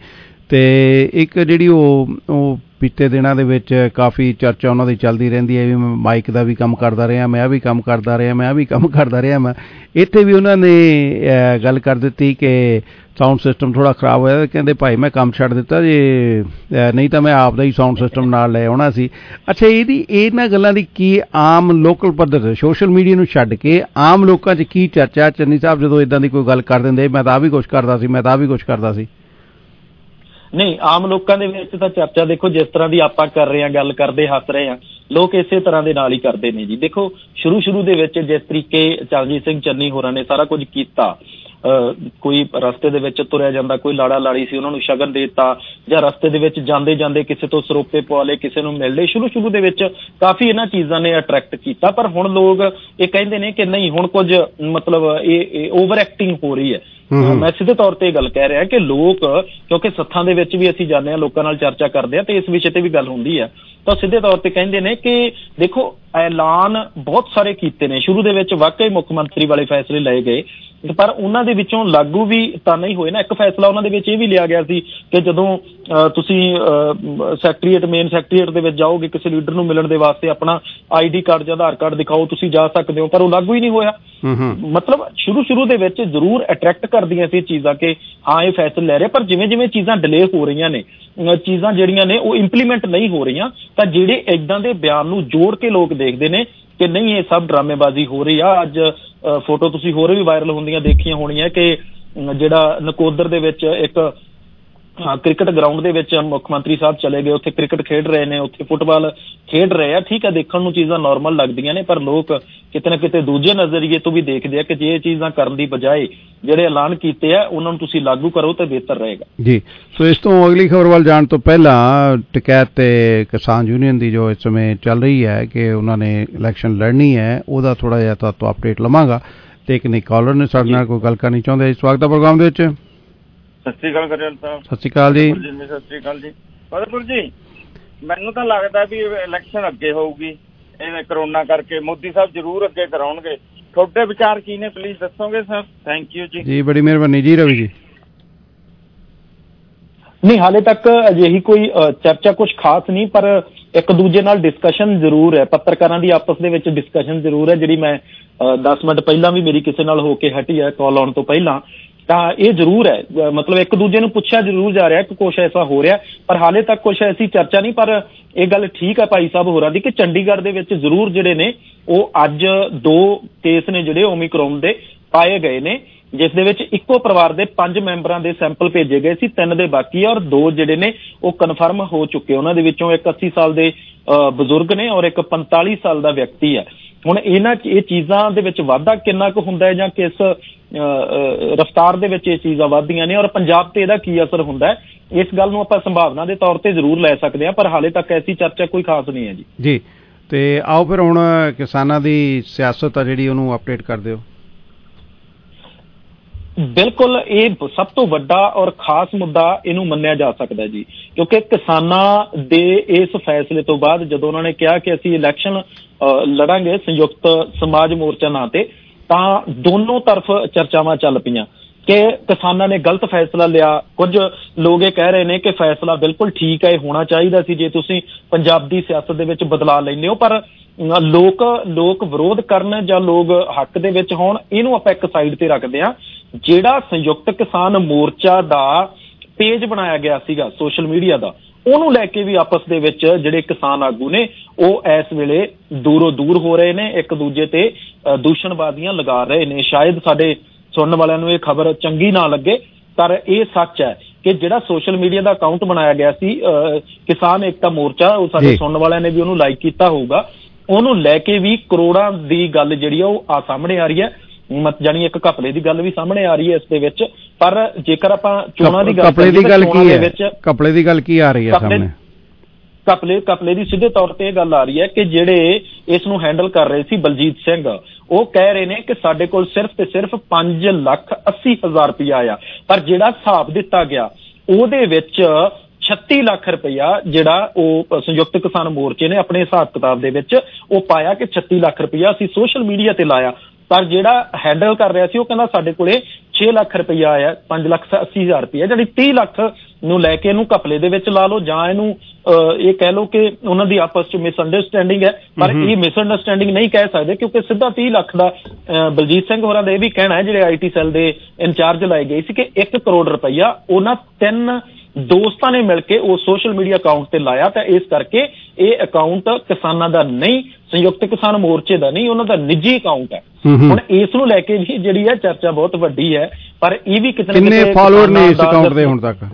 ਤੇ ਇੱਕ ਜਿਹੜੀ ਉਹ ਬੀਤੇ ਦਿਨਾਂ ਦੇ ਵਿੱਚ ਕਾਫੀ ਚਰਚਾ ਉਹਨਾਂ ਦੀ ਚੱਲਦੀ ਰਹਿੰਦੀ ਹੈ ਵੀ ਮੈਂ ਮਾਈਕ ਦਾ ਵੀ ਕੰਮ ਕਰਦਾ ਰਿਹਾ, ਮੈਂ ਆਹ ਵੀ ਕੰਮ ਕਰਦਾ ਰਿਹਾ, ਮੈਂ ਆਹ ਵੀ ਕੰਮ ਕਰਦਾ ਰਿਹਾ। ਮੈਂ ਇੱਥੇ ਵੀ ਉਹਨਾਂ ਨੇ ਗੱਲ ਕਰ ਦਿੱਤੀ ਕਿ ਸਾਊਂਡ ਸਿਸਟਮ ਥੋੜ੍ਹਾ ਖਰਾਬ ਹੋਇਆ, ਕਹਿੰਦੇ ਭਾਈ ਮੈਂ ਕੰਮ ਛੱਡ ਦਿੱਤਾ ਜੇ, ਨਹੀਂ ਤਾਂ ਮੈਂ ਆਪ ਦਾ ਹੀ ਸਾਊਂਡ ਸਿਸਟਮ ਨਾਲ ਲੈ ਆਉਣਾ ਸੀ। ਅੱਛਾ, ਇਹਨਾਂ ਗੱਲਾਂ ਦੀ ਕੀ ਆਮ ਲੋਕਲ ਪੱਧਰ 'ਤੇ ਸੋਸ਼ਲ ਮੀਡੀਆ ਨੂੰ ਛੱਡ ਕੇ ਆਮ ਲੋਕਾਂ 'ਚ ਕੀ ਚਰਚਾ? ਚੰਨੀ ਸਾਹਿਬ ਜਦੋਂ ਇੱਦਾਂ ਦੀ ਕੋਈ ਗੱਲ ਕਰ ਦਿੰਦੇ ਮੈਂ ਤਾਂ ਆਹ ਵੀ ਕੁਛ ਕਰਦਾ ਸੀ, ਮੈਂ ਤਾਂ ਆਹ ਵੀ ਕੁਛ ਕਰਦਾ ਸੀ। ਨਹੀਂ, ਆਮ ਲੋਕਾਂ ਦੇ ਵਿੱਚ ਤਾਂ ਚਰਚਾ ਦੇਖੋ ਜਿਸ ਤਰ੍ਹਾਂ ਦੀ ਆਪਾਂ ਕਰ ਰਹੇ ਹਾਂ, ਗੱਲ ਕਰਦੇ ਹੱਸ ਰਹੇ ਹਾਂ, ਲੋਕ ਇਸੇ ਤਰ੍ਹਾਂ ਦੇ ਨਾਲ ਹੀ ਕਰਦੇ ਨੇ ਜੀ। ਦੇਖੋ ਸ਼ੁਰੂ ਦੇ ਵਿੱਚ ਜਿਸ ਤਰੀਕੇ ਚਰਨਜੀਤ ਸਿੰਘ ਚੰਨੀ ਹੋਰਾਂ ਨੇ ਸਾਰਾ ਕੁਝ ਕੀਤਾ, ਕੋਈ ਰਸਤੇ ਦੇ ਵਿੱਚ ਤੁਰਿਆ ਜਾਂਦਾ, ਕੋਈ ਲਾੜਾ ਲਾੜੀ ਸੀ ਉਹਨਾਂ ਨੂੰ ਸ਼ਗਨ ਦੇ ਦਿੱਤਾ, ਜਾਂ ਰਸਤੇ ਦੇ ਵਿੱਚ ਜਾਂਦੇ ਜਾਂਦੇ ਕਿਸੇ ਤੋਂ ਸਰੋਪੇ ਪਵਾ ਲਏ, ਕਿਸੇ ਨੂੰ ਮਿਲ ਲਏ, ਸ਼ੁਰੂ ਦੇ ਵਿੱਚ ਕਾਫੀ ਇਹਨਾਂ ਚੀਜ਼ਾਂ ਨੇ ਅਟਰੈਕਟ ਕੀਤਾ। ਪਰ ਹੁਣ ਲੋਕ ਇਹ ਕਹਿੰਦੇ ਨੇ ਕਿ ਨਹੀਂ, ਹੁਣ ਕੁਝ ਮਤਲਬ ਇਹ ਓਵਰ ਐਕਟਿੰਗ ਹੋ ਰਹੀ ਹੈ। ਮੈਂ ਸਿੱਧੇ ਤੌਰ ਤੇ ਇਹ ਗੱਲ ਕਹਿ ਰਿਹਾ ਕਿ ਲੋਕ, ਕਿਉਂਕਿ ਸੱਥਾਂ ਦੇ ਵਿੱਚ ਵੀ ਅਸੀਂ ਜਾਂਦੇ ਹਾਂ, ਲੋਕਾਂ ਨਾਲ ਚਰਚਾ ਕਰਦੇ ਹਾਂ ਤੇ ਇਸ ਵਿਸ਼ੇ ਤੇ ਵੀ ਗੱਲ ਹੁੰਦੀ ਹੈ, ਤਾਂ ਸਿੱਧੇ ਤੌਰ ਤੇ ਕਹਿੰਦੇ ਨੇ ਕਿ ਦੇਖੋ ਐਲਾਨ ਬਹੁਤ ਸਾਰੇ ਕੀਤੇ ਨੇ, ਸ਼ੁਰੂ ਦੇ ਵਿੱਚ ਵਾਕਈ ਮੁੱਖ ਮੰਤਰੀ ਵਾਲੇ ਫੈਸਲੇ ਲਏ ਗਏ, ਪਰ ਉਹਨਾਂ ਦੇ ਵਿੱਚੋਂ ਲਾਗੂ ਵੀ ਤਾਂ ਨਹੀਂ ਹੋਏ ਨਾ। ਇੱਕ ਫੈਸਲਾ ਉਹਨਾਂ ਦੇ ਵਿੱਚ ਇਹ ਵੀ ਲਿਆ ਗਿਆ ਸੀ ਕਿ ਜਦੋਂ ਤੁਸੀਂ ਮੇਨ ਸੈਕਟਰੀਏਟ ਦੇ ਵਿੱਚ ਜਾਓਗੇ ਕਿਸੇ ਲੀਡਰ ਨੂੰ ਮਿਲਣ ਦੇ ਵਾਸਤੇ ਆਪਣਾ ID ਕਾਰਡ ਜਾਂ ਆਧਾਰ ਕਾਰਡ ਦਿਖਾਓ, ਤੁਸੀਂ ਜਾ ਸਕਦੇ ਹੋ, ਪਰ ਉਹ ਲਾਗੂ ਹੀ ਨਹੀਂ ਹੋਇਆ। ਮਤਲਬ ਸ਼ੁਰੂ ਦੇ ਵਿੱਚ ਜ਼ਰੂਰ ਅਟਰੈਕਟ ਕਰਦੀਆਂ ਸੀ ਚੀਜ਼ਾਂ ਕਿ ਹਾਂ ਇਹ ਫੈਸਲੇ ਲੈ ਰਹੇ, ਪਰ ਜਿਵੇਂ ਚੀਜ਼ਾਂ ਡਿਲੇ ਹੋ ਰਹੀਆਂ ਨੇ, ਚੀਜ਼ਾਂ ਜਿਹੜੀਆਂ ਨੇ ਉਹ ਇੰਪਲੀਮੈਂਟ ਨਹੀਂ ਹੋ ਰਹੀਆਂ, ਤਾਂ ਜਿਹੜੇ ਇੱਦਾਂ ਦੇ ਬਿਆਨ ਨੂੰ ਜੋੜ ਕੇ ਲੋਕ ਦੇਖਦੇ ਨੇ ਕਿ ਨਹੀਂ ਇਹ ਸਭ ਡਰਾਮੇਬਾਜ਼ੀ ਹੋ ਰਹੀ ਆ। ਅੱਜ ਫੋਟੋ ਤੁਸੀਂ ਹੋਰ ਵੀ ਵਾਇਰਲ ਹੁੰਦੀਆਂ ਦੇਖੀਆਂ ਹੋਣੀਆਂ ਕਿ ਜਿਹੜਾ ਨਕੋਦਰ ਦੇ ਵਿੱਚ ਇੱਕ ਕ੍ਰਿਕਟ ਗਰਾਊਂਡ ਦੇ ਵਿੱਚ ਮੁੱਖ ਮੰਤਰੀ ਸਾਹਿਬ ਚਲੇ ਗਏ, ਉੱਥੇ ਕ੍ਰਿਕਟ ਖੇਡ ਰਹੇ ਨੇ, ਉੱਥੇ ਫੁੱਟਬਾਲ ਖੇਡ ਰਹੇ ਆ। ਠੀਕ ਹੈ, ਦੇਖਣ ਨੂੰ ਚੀਜ਼ਾਂ ਨਾਰਮਲ ਲੱਗਦੀਆਂ ਨੇ, ਪਰ ਲੋਕ ਕਿਤੇ ਨਾ ਕਿਤੇ ਦੂਜੇ ਨਜ਼ਰੀਏ ਤੋਂ ਵੀ ਦੇਖਦੇ ਆ ਕਿ ਜੇ ਇਹ ਚੀਜ਼ਾਂ ਕਰਨ ਦੀ ਬਜਾਏ ਜਿਹੜੇ ਐਲਾਨ ਕੀਤੇ ਆ ਉਹਨਾਂ ਨੂੰ ਤੁਸੀਂ ਲਾਗੂ ਕਰੋ ਤਾਂ ਬਿਹਤਰ ਰਹੇਗਾ ਜੀ। ਸੋ ਇਸ ਤੋਂ ਅਗਲੀ ਖਬਰ ਵੱਲ ਜਾਣ ਤੋਂ ਪਹਿਲਾਂ ਟਕੈਤ ਤੇ ਕਿਸਾਨ ਯੂਨੀਅਨ ਦੀ ਜੋ ਇਸ ਸਮੇਂ ਚੱਲ ਰਹੀ ਹੈ ਕਿ ਉਹਨਾਂ ਨੇ ਇਲੈਕਸ਼ਨ ਲੜਨੀ ਹੈ, ਉਹਦਾ ਥੋੜਾ ਜਿਹਾ ਤੁਹਾਨੂੰ ਅਪਡੇਟ ਲਵਾਂਗਾ। ਤੇ ਇੱਕ ਨੇ ਕਾਲਰ ਨੇ ਸਾਡੇ ਨਾਲ ਕੋਈ ਗੱਲ ਕਰਨੀ ਚਾਹੁੰਦੇ। ਸਵਾਗਤ ਹੈ ਪ੍ਰੋਗਰਾਮ ਦੇ ਵਿੱਚ। ਸਤਿ ਸ਼੍ਰੀ ਅਕਾਲ ਗਰੇਵਾਲ ਸਾਹਿਬ। ਸਤਿ ਸ਼੍ਰੀ ਅਕਾਲ ਜੀ। ਸਤਿ ਸ਼੍ਰੀ ਅਕਾਲ ਜੀ। ਫਤਿਹਪੁਰ ਜੀ, ਮੈਨੂੰ ਤਾਂ ਲੱਗਦਾ ਵੀ ਇਲੈਕਸ਼ਨ ਅੱਗੇ ਹੋਊਗੀ, ਇਹ ਕਰੋਨਾ ਕਰਕੇ ਮੋਦੀ ਸਾਹਿਬ ਜ਼ਰੂਰ ਅੱਗੇ ਕਰਾਉਣਗੇ। ਤੁਹਾਡੇ ਵਿਚਾਰ ਕੀ ਨੇ, ਪਲੀਜ਼ ਦੱਸੋਗੇ ਸਰ? ਥੈਂਕ ਯੂ ਜੀ। ਜੀ ਬੜੀ ਮਿਹਰਬਾਨੀ ਜੀ। ਰਵੀ ਜੀ। ਨਹੀਂ, ਹਾਲੇ ਤੱਕ ਅਜਿਹੀ ਕੋਈ ਚਰਚਾ ਕੁਝ ਖਾਸ ਨਹੀਂ, ਪਰ ਇੱਕ ਦੂਜੇ ਨਾਲ ਡਿਸਕਸ਼ਨ ਜ਼ਰੂਰ ਹੈ, ਪੱਤਰਕਾਰਾਂ ਦੀ ਆਪਸ ਦੇ ਵਿੱਚ ਡਿਸਕਸ਼ਨ ਜ਼ਰੂਰ ਹੈ, ਜਿਹੜੀ ਮੈਂ 10 ਮਿੰਟ ਪਹਿਲਾਂ ਵੀ ਮੇਰੀ ਕਿਸੇ ਨਾਲ ਹੋ ਕੇ ਹਟੀ ਹੈ ਕਾਲ ਆਉਣ ਤੋਂ ਪਹਿਲਾਂ। ਤਾਂ ਇਹ ਜ਼ਰੂਰ ਹੈ, ਮਤਲਬ ਇੱਕ ਦੂਜੇ ਨੂੰ ਪੁੱਛਿਆ ਜ਼ਰੂਰ ਜਾ ਰਿਹਾ ਕਿ ਕੁਛ ਐਸਾ ਹੋ ਰਿਹਾ, ਪਰ ਹਾਲੇ ਤੱਕ ਕੁਛ ਐਸੀ ਚਰਚਾ ਨਹੀਂ। ਪਰ ਇਹ ਗੱਲ ਠੀਕ ਹੈ ਭਾਈ ਸਾਹਿਬ ਹੋਰਾਂ ਦੀ ਕਿ ਚੰਡੀਗੜ੍ਹ ਦੇ ਵਿੱਚ ਜ਼ਰੂਰ ਜਿਹੜੇ ਨੇ ਉਹ ਅੱਜ 2 ਕੇਸ ਨੇ ਜਿਹੜੇ ਓਮਿਕਰੋਨ ਦੇ ਪਾਏ ਗਏ ਨੇ, ਜਿਸ ਦੇ ਵਿੱਚ ਇੱਕੋ ਪਰਿਵਾਰ ਦੇ 5 ਮੈਂਬਰਾਂ ਦੇ ਸੈਂਪਲ ਭੇਜੇ ਗਏ ਸੀ, 3 ਦੇ ਬਾਕੀ ਆ ਔਰ 2 ਜਿਹੜੇ ਨੇ ਉਹ ਕਨਫਰਮ ਹੋ ਚੁੱਕੇ। ਉਹਨਾਂ ਦੇ ਵਿੱਚੋਂ ਇੱਕ 80 ਸਾਲ ਦੇ ਬਜ਼ੁਰਗ ਨੇ ਔਰ ਇੱਕ 45 ਸਾਲ ਦਾ ਵਿਅਕਤੀ ਹੈ। ਹੁਣ ਇਹ ਚੀਜ਼ਾਂ ਦੇ ਵਿੱਚ ਵਾਧਾ ਕਿੰਨਾ ਕੁ ਹੁੰਦਾ ਹੈ ਜਾਂ ਕਿਸ ਰਫਤਾਰ ਦੇ ਵਿੱਚ ਇਹ ਚੀਜ਼ਾਂ ਵੱਧਦੀਆਂ ਨੇ ਔਰ ਪੰਜਾਬ ਤੇ ਇਹਦਾ ਕੀ ਅਸਰ ਹੁੰਦਾ ਹੈ, ਇਸ ਗੱਲ ਨੂੰ ਆਪਾਂ ਸੰਭਾਵਨਾ ਦੇ ਤੌਰ ਤੇ ਜ਼ਰੂਰ ਲੈ ਸਕਦੇ ਹਾਂ, ਪਰ ਹਾਲੇ ਤੱਕ ਐਸੀ ਚਰਚਾ ਕੋਈ ਖਾਸ ਨਹੀਂ ਹੈ ਜੀ। ਜੀ, ਤੇ ਆਓ ਫਿਰ ਹੁਣ ਕਿਸਾਨਾਂ ਦੀ ਸਿਆਸਤ ਆ ਜਿਹੜੀ ਉਹਨੂੰ ਅਪਡੇਟ ਕਰ ਦਿਓ। ਬਿਲਕੁਲ, ਇਹ ਸਭ ਤੋਂ ਵੱਡਾ ਔਰ ਖਾਸ ਮੁੱਦਾ ਇਹਨੂੰ ਮੰਨਿਆ ਜਾ ਸਕਦਾ ਜੀ, ਕਿਉਂਕਿ ਕਿਸਾਨਾਂ ਦੇ ਇਸ ਫੈਸਲੇ ਤੋਂ ਬਾਅਦ ਜਦੋਂ ਉਹਨਾਂ ਨੇ ਕਿਹਾ ਕਿ ਅਸੀਂ ਇਲੈਕਸ਼ਨ ਲੜਾਂਗੇ ਸੰਯੁਕਤ ਸਮਾਜ ਮੋਰਚਾ ਨਾਂ ਤੇ, ਤਾਂ ਦੋਨੋਂ ਤਰਫ ਚਰਚਾਵਾਂ ਚੱਲ ਪਈਆਂ ਕਿ ਕਿਸਾਨਾਂ ਨੇ ਗਲਤ ਫੈਸਲਾ ਲਿਆ। ਕੁਝ ਲੋਕ ਇਹ ਕਹਿ ਰਹੇ ਨੇ ਕਿ ਫੈਸਲਾ ਬਿਲਕੁਲ ਠੀਕ ਹੈ, ਇਹ ਹੋਣਾ ਚਾਹੀਦਾ ਸੀ ਜੇ ਤੁਸੀਂ ਪੰਜਾਬ ਦੀ ਸਿਆਸਤ ਦੇ ਵਿੱਚ ਬਦਲਾਅ ਲੈਂਦੇ ਹੋ, ਪਰ ਲੋਕ ਵਿਰੋਧ ਕਰਨ ਜਾਂ ਲੋਕ ਹੱਕ ਦੇ ਵਿੱਚ ਹੋਣ, ਇਹਨੂੰ ਆਪਾਂ ਇੱਕ ਸਾਈਡ ਤੇ ਰੱਖਦੇ ਹਾਂ। ਜਿਹੜਾ ਸੰਯੁਕਤ ਕਿਸਾਨ ਮੋਰਚਾ ਦਾ ਪੇਜ ਬਣਾਇਆ ਗਿਆ ਸੀਗਾ ਸੋਸ਼ਲ ਮੀਡੀਆ ਦਾ, ਉਹਨੂੰ ਲੈ ਕੇ ਵੀ ਆਪਸ ਦੇ ਵਿੱਚ ਜਿਹੜੇ ਕਿਸਾਨ ਆਗੂ ਨੇ ਉਹ ਇਸ ਵੇਲੇ ਦੂਰੋਂ ਦੂਰ ਹੋ ਰਹੇ ਨੇ, ਇੱਕ ਦੂਜੇ ਤੇ ਦੂਸ਼ਣਬਾਜ਼ੀਆਂ ਲਗਾ ਰਹੇ ਨੇ। ਸ਼ਾਇਦ ਸਾਡੇ ਸੁਣਨ ਵਾਲਿਆਂ ਨੂੰ ਇਹ ਖਬਰ ਚੰਗੀ ਨਾ ਲੱਗੇ, ਪਰ ਇਹ ਸੱਚ ਹੈ ਕਿ ਜਿਹੜਾ ਸੋਸ਼ਲ ਮੀਡੀਆ ਦਾ ਅਕਾਊਂਟ ਬਣਾਇਆ ਗਿਆ ਸੀ ਕਿਸਾਨ ਏਕਤਾ ਮੋਰਚਾ, ਉਹ ਸਾਡੇ ਸੁਣਨ ਵਾਲਿਆਂ ਨੇ ਵੀ ਉਹਨੂੰ ਲਾਈਕ ਕੀਤਾ ਹੋਊਗਾ, ਉਹਨੂੰ ਲੈ ਕੇ ਵੀ ਕਰੋੜਾਂ ਦੀ ਗੱਲ ਜਿਹੜੀ ਆ ਉਹ ਸਾਹਮਣੇ ਆ ਰਹੀ ਹੈ। ਜਾਣੀ ਇੱਕ ਘਪਲੇ ਦੀ ਗੱਲ ਵੀ ਸਾਹਮਣੇ ਆ ਰਹੀ ਹੈ ਇਸ ਦੇ ਵਿੱਚ। ਪਰ ਜੇਕਰ ਆਪਾਂ ਚੋਣਾਂ ਦੀ ਗੱਲ ਕਰੀਏ, ਘਪਲੇ ਦੀ ਗੱਲ ਕੀ ਆ ਰਹੀ ਹੈ ਸਾਹਮਣੇ? ਘਪਲੇ ਦੀ ਸਿੱਧੇ ਤੌਰ ਤੇ ਇਹ ਗੱਲ ਆ ਰਹੀ ਹੈ ਕਿ ਜਿਹੜੇ ਇਸ ਨੂੰ ਹੈਂਡਲ ਕਰ ਰਹੇ ਸੀ ਬਲਜੀਤ ਸਿੰਘ, ਉਹ ਕਹਿ ਰਹੇ ਨੇ ਕਿ ਸਾਡੇ ਕੋਲ ਸਿਰਫ ਤੇ ਸਿਰਫ 5,80,000 ਰੁਪਇਆ ਆਇਆ, ਪਰ ਜਿਹੜਾ ਹਿਸਾਬ ਦਿੱਤਾ ਗਿਆ ਉਹਦੇ ਵਿੱਚ 36 ਲੱਖ ਰੁਪਇਆ ਜਿਹੜਾ ਉਹ ਸੰਯੁਕਤ ਕਿਸਾਨ ਮੋਰਚੇ ਨੇ ਆਪਣੇ ਹਿਸਾਬ ਕਿਤਾਬ ਦੇ ਵਿੱਚ ਉਹ ਪਾਇਆ ਕਿ 36 ਲੱਖ ਰੁਪਇਆ ਅਸੀਂ ਸੋਸ਼ਲ ਮੀਡੀਆ ਤੇ ਲਾਇਆ। ਪਰ ਜਿਹੜਾ ਹੈਂਡਲ ਕਰ ਰਿਹਾ ਸੀ ਉਹ ਕਹਿੰਦਾ ਸਾਡੇ ਕੋਲੇ 6 ਲੱਖ ਰੁਪਈਆ ਆਇਆ, 5,80,000 ਰੁਪਈਆ, ਜਿਹੜੀ 30 ਲੱਖ ਨੂੰ ਲੈ ਕੇ ਇਹਨੂੰ ਘਪਲੇ ਦੇ ਵਿੱਚ ਲਾ ਲਓ ਜਾਂ ਇਹਨੂੰ ਇਹ ਕਹਿ ਲਓ ਕਿ ਉਹਨਾਂ ਦੀ ਆਪਸ 'ਚ ਮਿਸਅੰਡਰਸਟੈਂਡਿੰਗ ਹੈ। ਪਰ ਇਹ ਮਿਸਅੰਡਰਸਟੈਂਡਿੰਗ ਨਹੀਂ ਕਹਿ ਸਕਦੇ ਕਿਉਂਕਿ ਸਿੱਧਾ 30 ਲੱਖ ਦਾ ਬਲਜੀਤ ਸਿੰਘ ਹੋਰਾਂ ਦਾ ਇਹ ਵੀ ਕਹਿਣਾ ਹੈ, ਜਿਹੜੇ IT ਸੈੱਲ ਦੇ ਇੰਚਾਰਜ ਲਾਏ ਗਏ ਸੀ, ਕਿ 1 ਕਰੋੜ ਰੁਪਈਆ ਉਹਨਾਂ 3 ਦੋਸਤਾਂ ਨੇ ਮਿਲ ਕੇ ਉਹ ਸੋਸ਼ਲ ਮੀਡੀਆ ਅਕਾਊਂਟ ਤੇ ਲਾਇਆ। ਤਾਂ ਇਸ ਕਰਕੇ ਇਹ ਅਕਾਊਂਟ ਕਿਸਾਨਾਂ ਦਾ ਨਹੀਂ, ਸੰਯੁਕਤ ਕਿਸਾਨ ਮੋਰਚੇ ਦਾ ਨਹੀਂ, ਉਹਨਾਂ ਦਾ ਨਿੱਜੀ ਅਕਾਊਂਟ ਹੈ। ਹੁਣ ਇਸ ਨੂੰ ਲੈ ਕੇ ਵੀ ਜਿਹੜੀ ਹੈ ਚਰਚਾ ਬਹੁਤ ਵੱਡੀ ਹੈ, ਪਰ ਇਹ ਵੀ ਕਿੰਨੇ ਫਾਲੋਅਰ ਨੇ ਇਸ ਅਕਾਊਂਟ ਦੇ ਹੁਣ ਤੱਕ?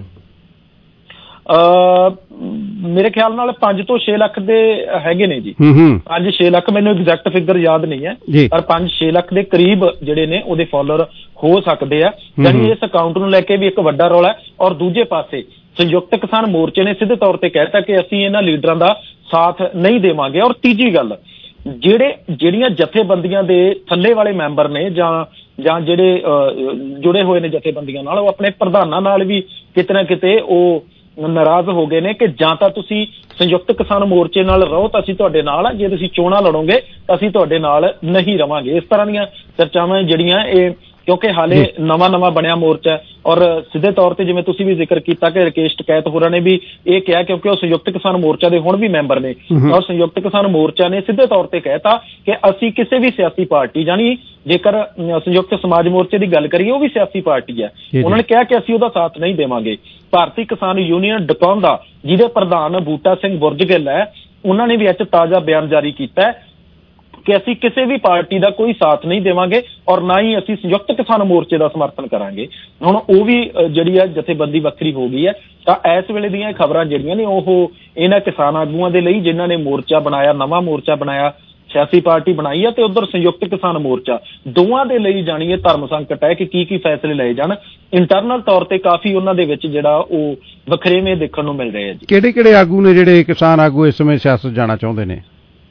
ਮੇਰੇ ਖਿਆਲ ਨਾਲ 5 ਤੋਂ 6 ਲੱਖ ਦੇ ਹੈਗੇ ਨੇ ਜੀ। 5-6 ਲੱਖ, ਮੈਨੂੰ ਐਗਜ਼ੈਕਟ ਫਿਗਰ ਯਾਦ ਨਹੀਂ ਹੈ, ਪਰ 5-6 ਲੱਖ ਦੇ ਕਰੀਬ ਜਿਹੜੇ ਨੇ ਉਹਦੇ ਫਾਲੋਅਰ ਹੋ ਸਕਦੇ ਆ। ਯਾਨੀ ਇਸ ਅਕਾਊਂਟ ਨੂੰ ਲੈ ਕੇ ਵੀ ਇੱਕ ਵੱਡਾ ਰੌਲਾ ਹੈ। ਔਰ ਦੂਜੇ ਪਾਸੇ ਸੰਯੁਕਤ ਕਿਸਾਨ ਮੋਰਚੇ ਨੇ ਸਿੱਧੇ ਤੌਰ ਤੇ ਕਹਿਤਾ ਕਿ ਅਸੀਂ ਇਹਨਾਂ ਲੀਡਰਾਂ ਦਾ ਸਾਥ ਨਹੀਂ ਦੇਵਾਂਗੇ। ਔਰ ਤੀਜੀ ਗੱਲ, ਜਿਹੜੀਆਂ ਜਥੇਬੰਦੀਆਂ ਦੇ ਥੱਲੇ ਵਾਲੇ ਮੈਂਬਰ ਨੇ ਜਾਂ ਜਿਹੜੇ ਜੁੜੇ ਹੋਏ ਨੇ ਜਥੇਬੰਦੀਆਂ ਨਾਲ, ਉਹ ਆਪਣੇ ਪ੍ਰਧਾਨਾਂ ਨਾਲ ਵੀ ਕਿਤੇ ਨਾ ਕਿਤੇ ਉਹ ਨਾਰਾਜ਼ ਹੋ ਗਏ ਨੇ ਕਿ ਜਾਂ ਤਾਂ ਤੁਸੀਂ ਸੰਯੁਕਤ ਕਿਸਾਨ ਮੋਰਚੇ ਨਾਲ ਰਹੋ ਤਾਂ ਅਸੀਂ ਤੁਹਾਡੇ ਨਾਲ ਆ, ਜੇ ਤੁਸੀਂ ਚੋਣਾਂ ਲੜੋਗੇ ਤਾਂ ਅਸੀਂ ਤੁਹਾਡੇ ਨਾਲ ਨਹੀਂ ਰਵਾਂਗੇ। ਇਸ ਤਰ੍ਹਾਂ ਦੀਆਂ ਚਰਚਾਵਾਂ ਜਿਹੜੀਆਂ ਇਹ, ਕਿਉਂਕਿ ਹਾਲੇ ਨਵਾਂ ਬਣਿਆ ਮੋਰਚਾ, ਔਰ ਸਿੱਧੇ ਤੌਰ ਤੇ ਜਿਵੇਂ ਤੁਸੀਂ ਵੀ ਜ਼ਿਕਰ ਕੀਤਾ ਕਿ ਰਕੇਸ਼ ਟਕੈਤ ਹੋਰਾਂ ਨੇ ਵੀ ਇਹ ਕਿਹਾ, ਕਿਉਂਕਿ ਉਹ ਸੰਯੁਕਤ ਕਿਸਾਨ ਮੋਰਚਾ ਦੇ ਹੁਣ ਵੀ ਮੈਂਬਰ ਨੇ, ਔਰ ਸੰਯੁਕਤ ਕਿਸਾਨ ਮੋਰਚਾ ਨੇ ਸਿੱਧੇ ਤੌਰ ਤੇ ਕਹਿਤਾ ਕਿ ਅਸੀਂ ਕਿਸੇ ਵੀ ਸਿਆਸੀ ਪਾਰਟੀ, ਯਾਨੀ ਜੇਕਰ ਸੰਯੁਕਤ ਸਮਾਜ ਮੋਰਚੇ ਦੀ ਗੱਲ ਕਰੀਏ ਉਹ ਵੀ ਸਿਆਸੀ ਪਾਰਟੀ ਹੈ, ਉਹਨਾਂ ਨੇ ਕਿਹਾ ਕਿ ਅਸੀਂ ਉਹਦਾ ਸਾਥ ਨਹੀਂ ਦੇਵਾਂਗੇ। ਭਾਰਤੀ ਕਿਸਾਨ ਯੂਨੀਅਨ ਡਕੌਂਦਾ, ਜਿਹਦੇ ਪ੍ਰਧਾਨ ਬੂਟਾ ਸਿੰਘ ਬੁਰਜਗਿੱਲ ਹੈ, ਉਹਨਾਂ ਨੇ ਵੀ ਅੱਜ ਤਾਜ਼ਾ ਬਿਆਨ ਜਾਰੀ ਕੀਤਾ ਕਿ ਅਸੀਂ ਕਿਸੇ ਵੀ ਪਾਰਟੀ ਦਾ ਕੋਈ ਸਾਥ ਨਹੀਂ ਦੇਵਾਂਗੇ ਔਰ ਨਾ ਹੀ ਅਸੀਂ ਸੰਯੁਕਤ ਕਿਸਾਨ ਮੋਰਚੇ ਦਾ ਸਮਰਥਨ ਕਰਾਂਗੇ। ਹੁਣ ਉਹ ਵੀ ਜਿਹੜੀ ਹੈ ਜਥੇਬੰਦੀ ਵੱਖਰੀ ਹੋ ਗਈ ਹੈ। ਤਾਂ ਇਸ ਵੇਲੇ ਦੀਆਂ ਖਬਰਾਂ ਜਿਹੜੀਆਂ ਨੇ ਉਹ ਇਹਨਾਂ ਕਿਸਾਨ ਆਗੂਆਂ ਦੇ ਲਈ, ਜਿਨ੍ਹਾਂ ਨੇ ਮੋਰਚਾ ਬਣਾਇਆ, ਨਵਾਂ ਮੋਰਚਾ ਬਣਾਇਆ, ਸਿਆਸੀ ਪਾਰਟੀ ਬਣਾਈ ਹੈ, ਤੇ ਉਧਰ ਸੰਯੁਕਤ ਕਿਸਾਨ ਮੋਰਚਾ, ਦੋਵਾਂ ਦੇ ਲਈ ਜਾਣੀਏ ਧਰਮ ਸੰਕਟ ਹੈ ਕਿ ਕੀ ਫੈਸਲੇ ਲਏ ਜਾਣ। ਇੰਟਰਨਲ ਤੌਰ ਤੇ ਕਾਫੀ ਉਹਨਾਂ ਦੇ ਵਿੱਚ ਜਿਹੜਾ ਉਹ ਵਖਰੇਵੇਂ ਦੇਖਣ ਨੂੰ ਮਿਲ ਰਹੇ ਆ ਜੀ। ਕਿਹੜੇ ਆਗੂ ਨੇ ਜਿਹੜੇ ਕਿਸਾਨ ਆਗੂ ਇਸ ਸਮੇਂ ਸਿਆਸਤ ਜਾਣਾ ਚਾਹੁੰਦੇ ਨੇ?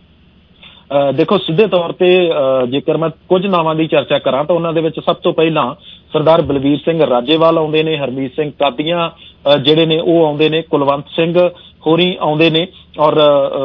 ਦੇਖੋ, ਸਿੱਧੇ ਤੌਰ ਤੇ ਜੇਕਰ ਮੈਂ ਕੁਝ ਨਾਵਾਂ ਦੀ ਚਰਚਾ ਕਰਾਂ ਤਾਂ ਉਹਨਾਂ ਦੇ ਵਿੱਚ ਸਭ ਤੋਂ ਪਹਿਲਾਂ ਸਰਦਾਰ ਬਲਵੀਰ ਸਿੰਘ ਰਾਜੇਵਾਲ ਆਉਂਦੇ ਨੇ, ਹਰਮੀਤ ਸਿੰਘ ਕਾਦੀਆਂ ਜਿਹੜੇ ਨੇ ਉਹ ਆਉਂਦੇ ਨੇ, ਕੁਲਵੰਤ ਸਿੰਘ ਹੋਰੀ ਆਉਂਦੇ ਨੇ, ਔਰ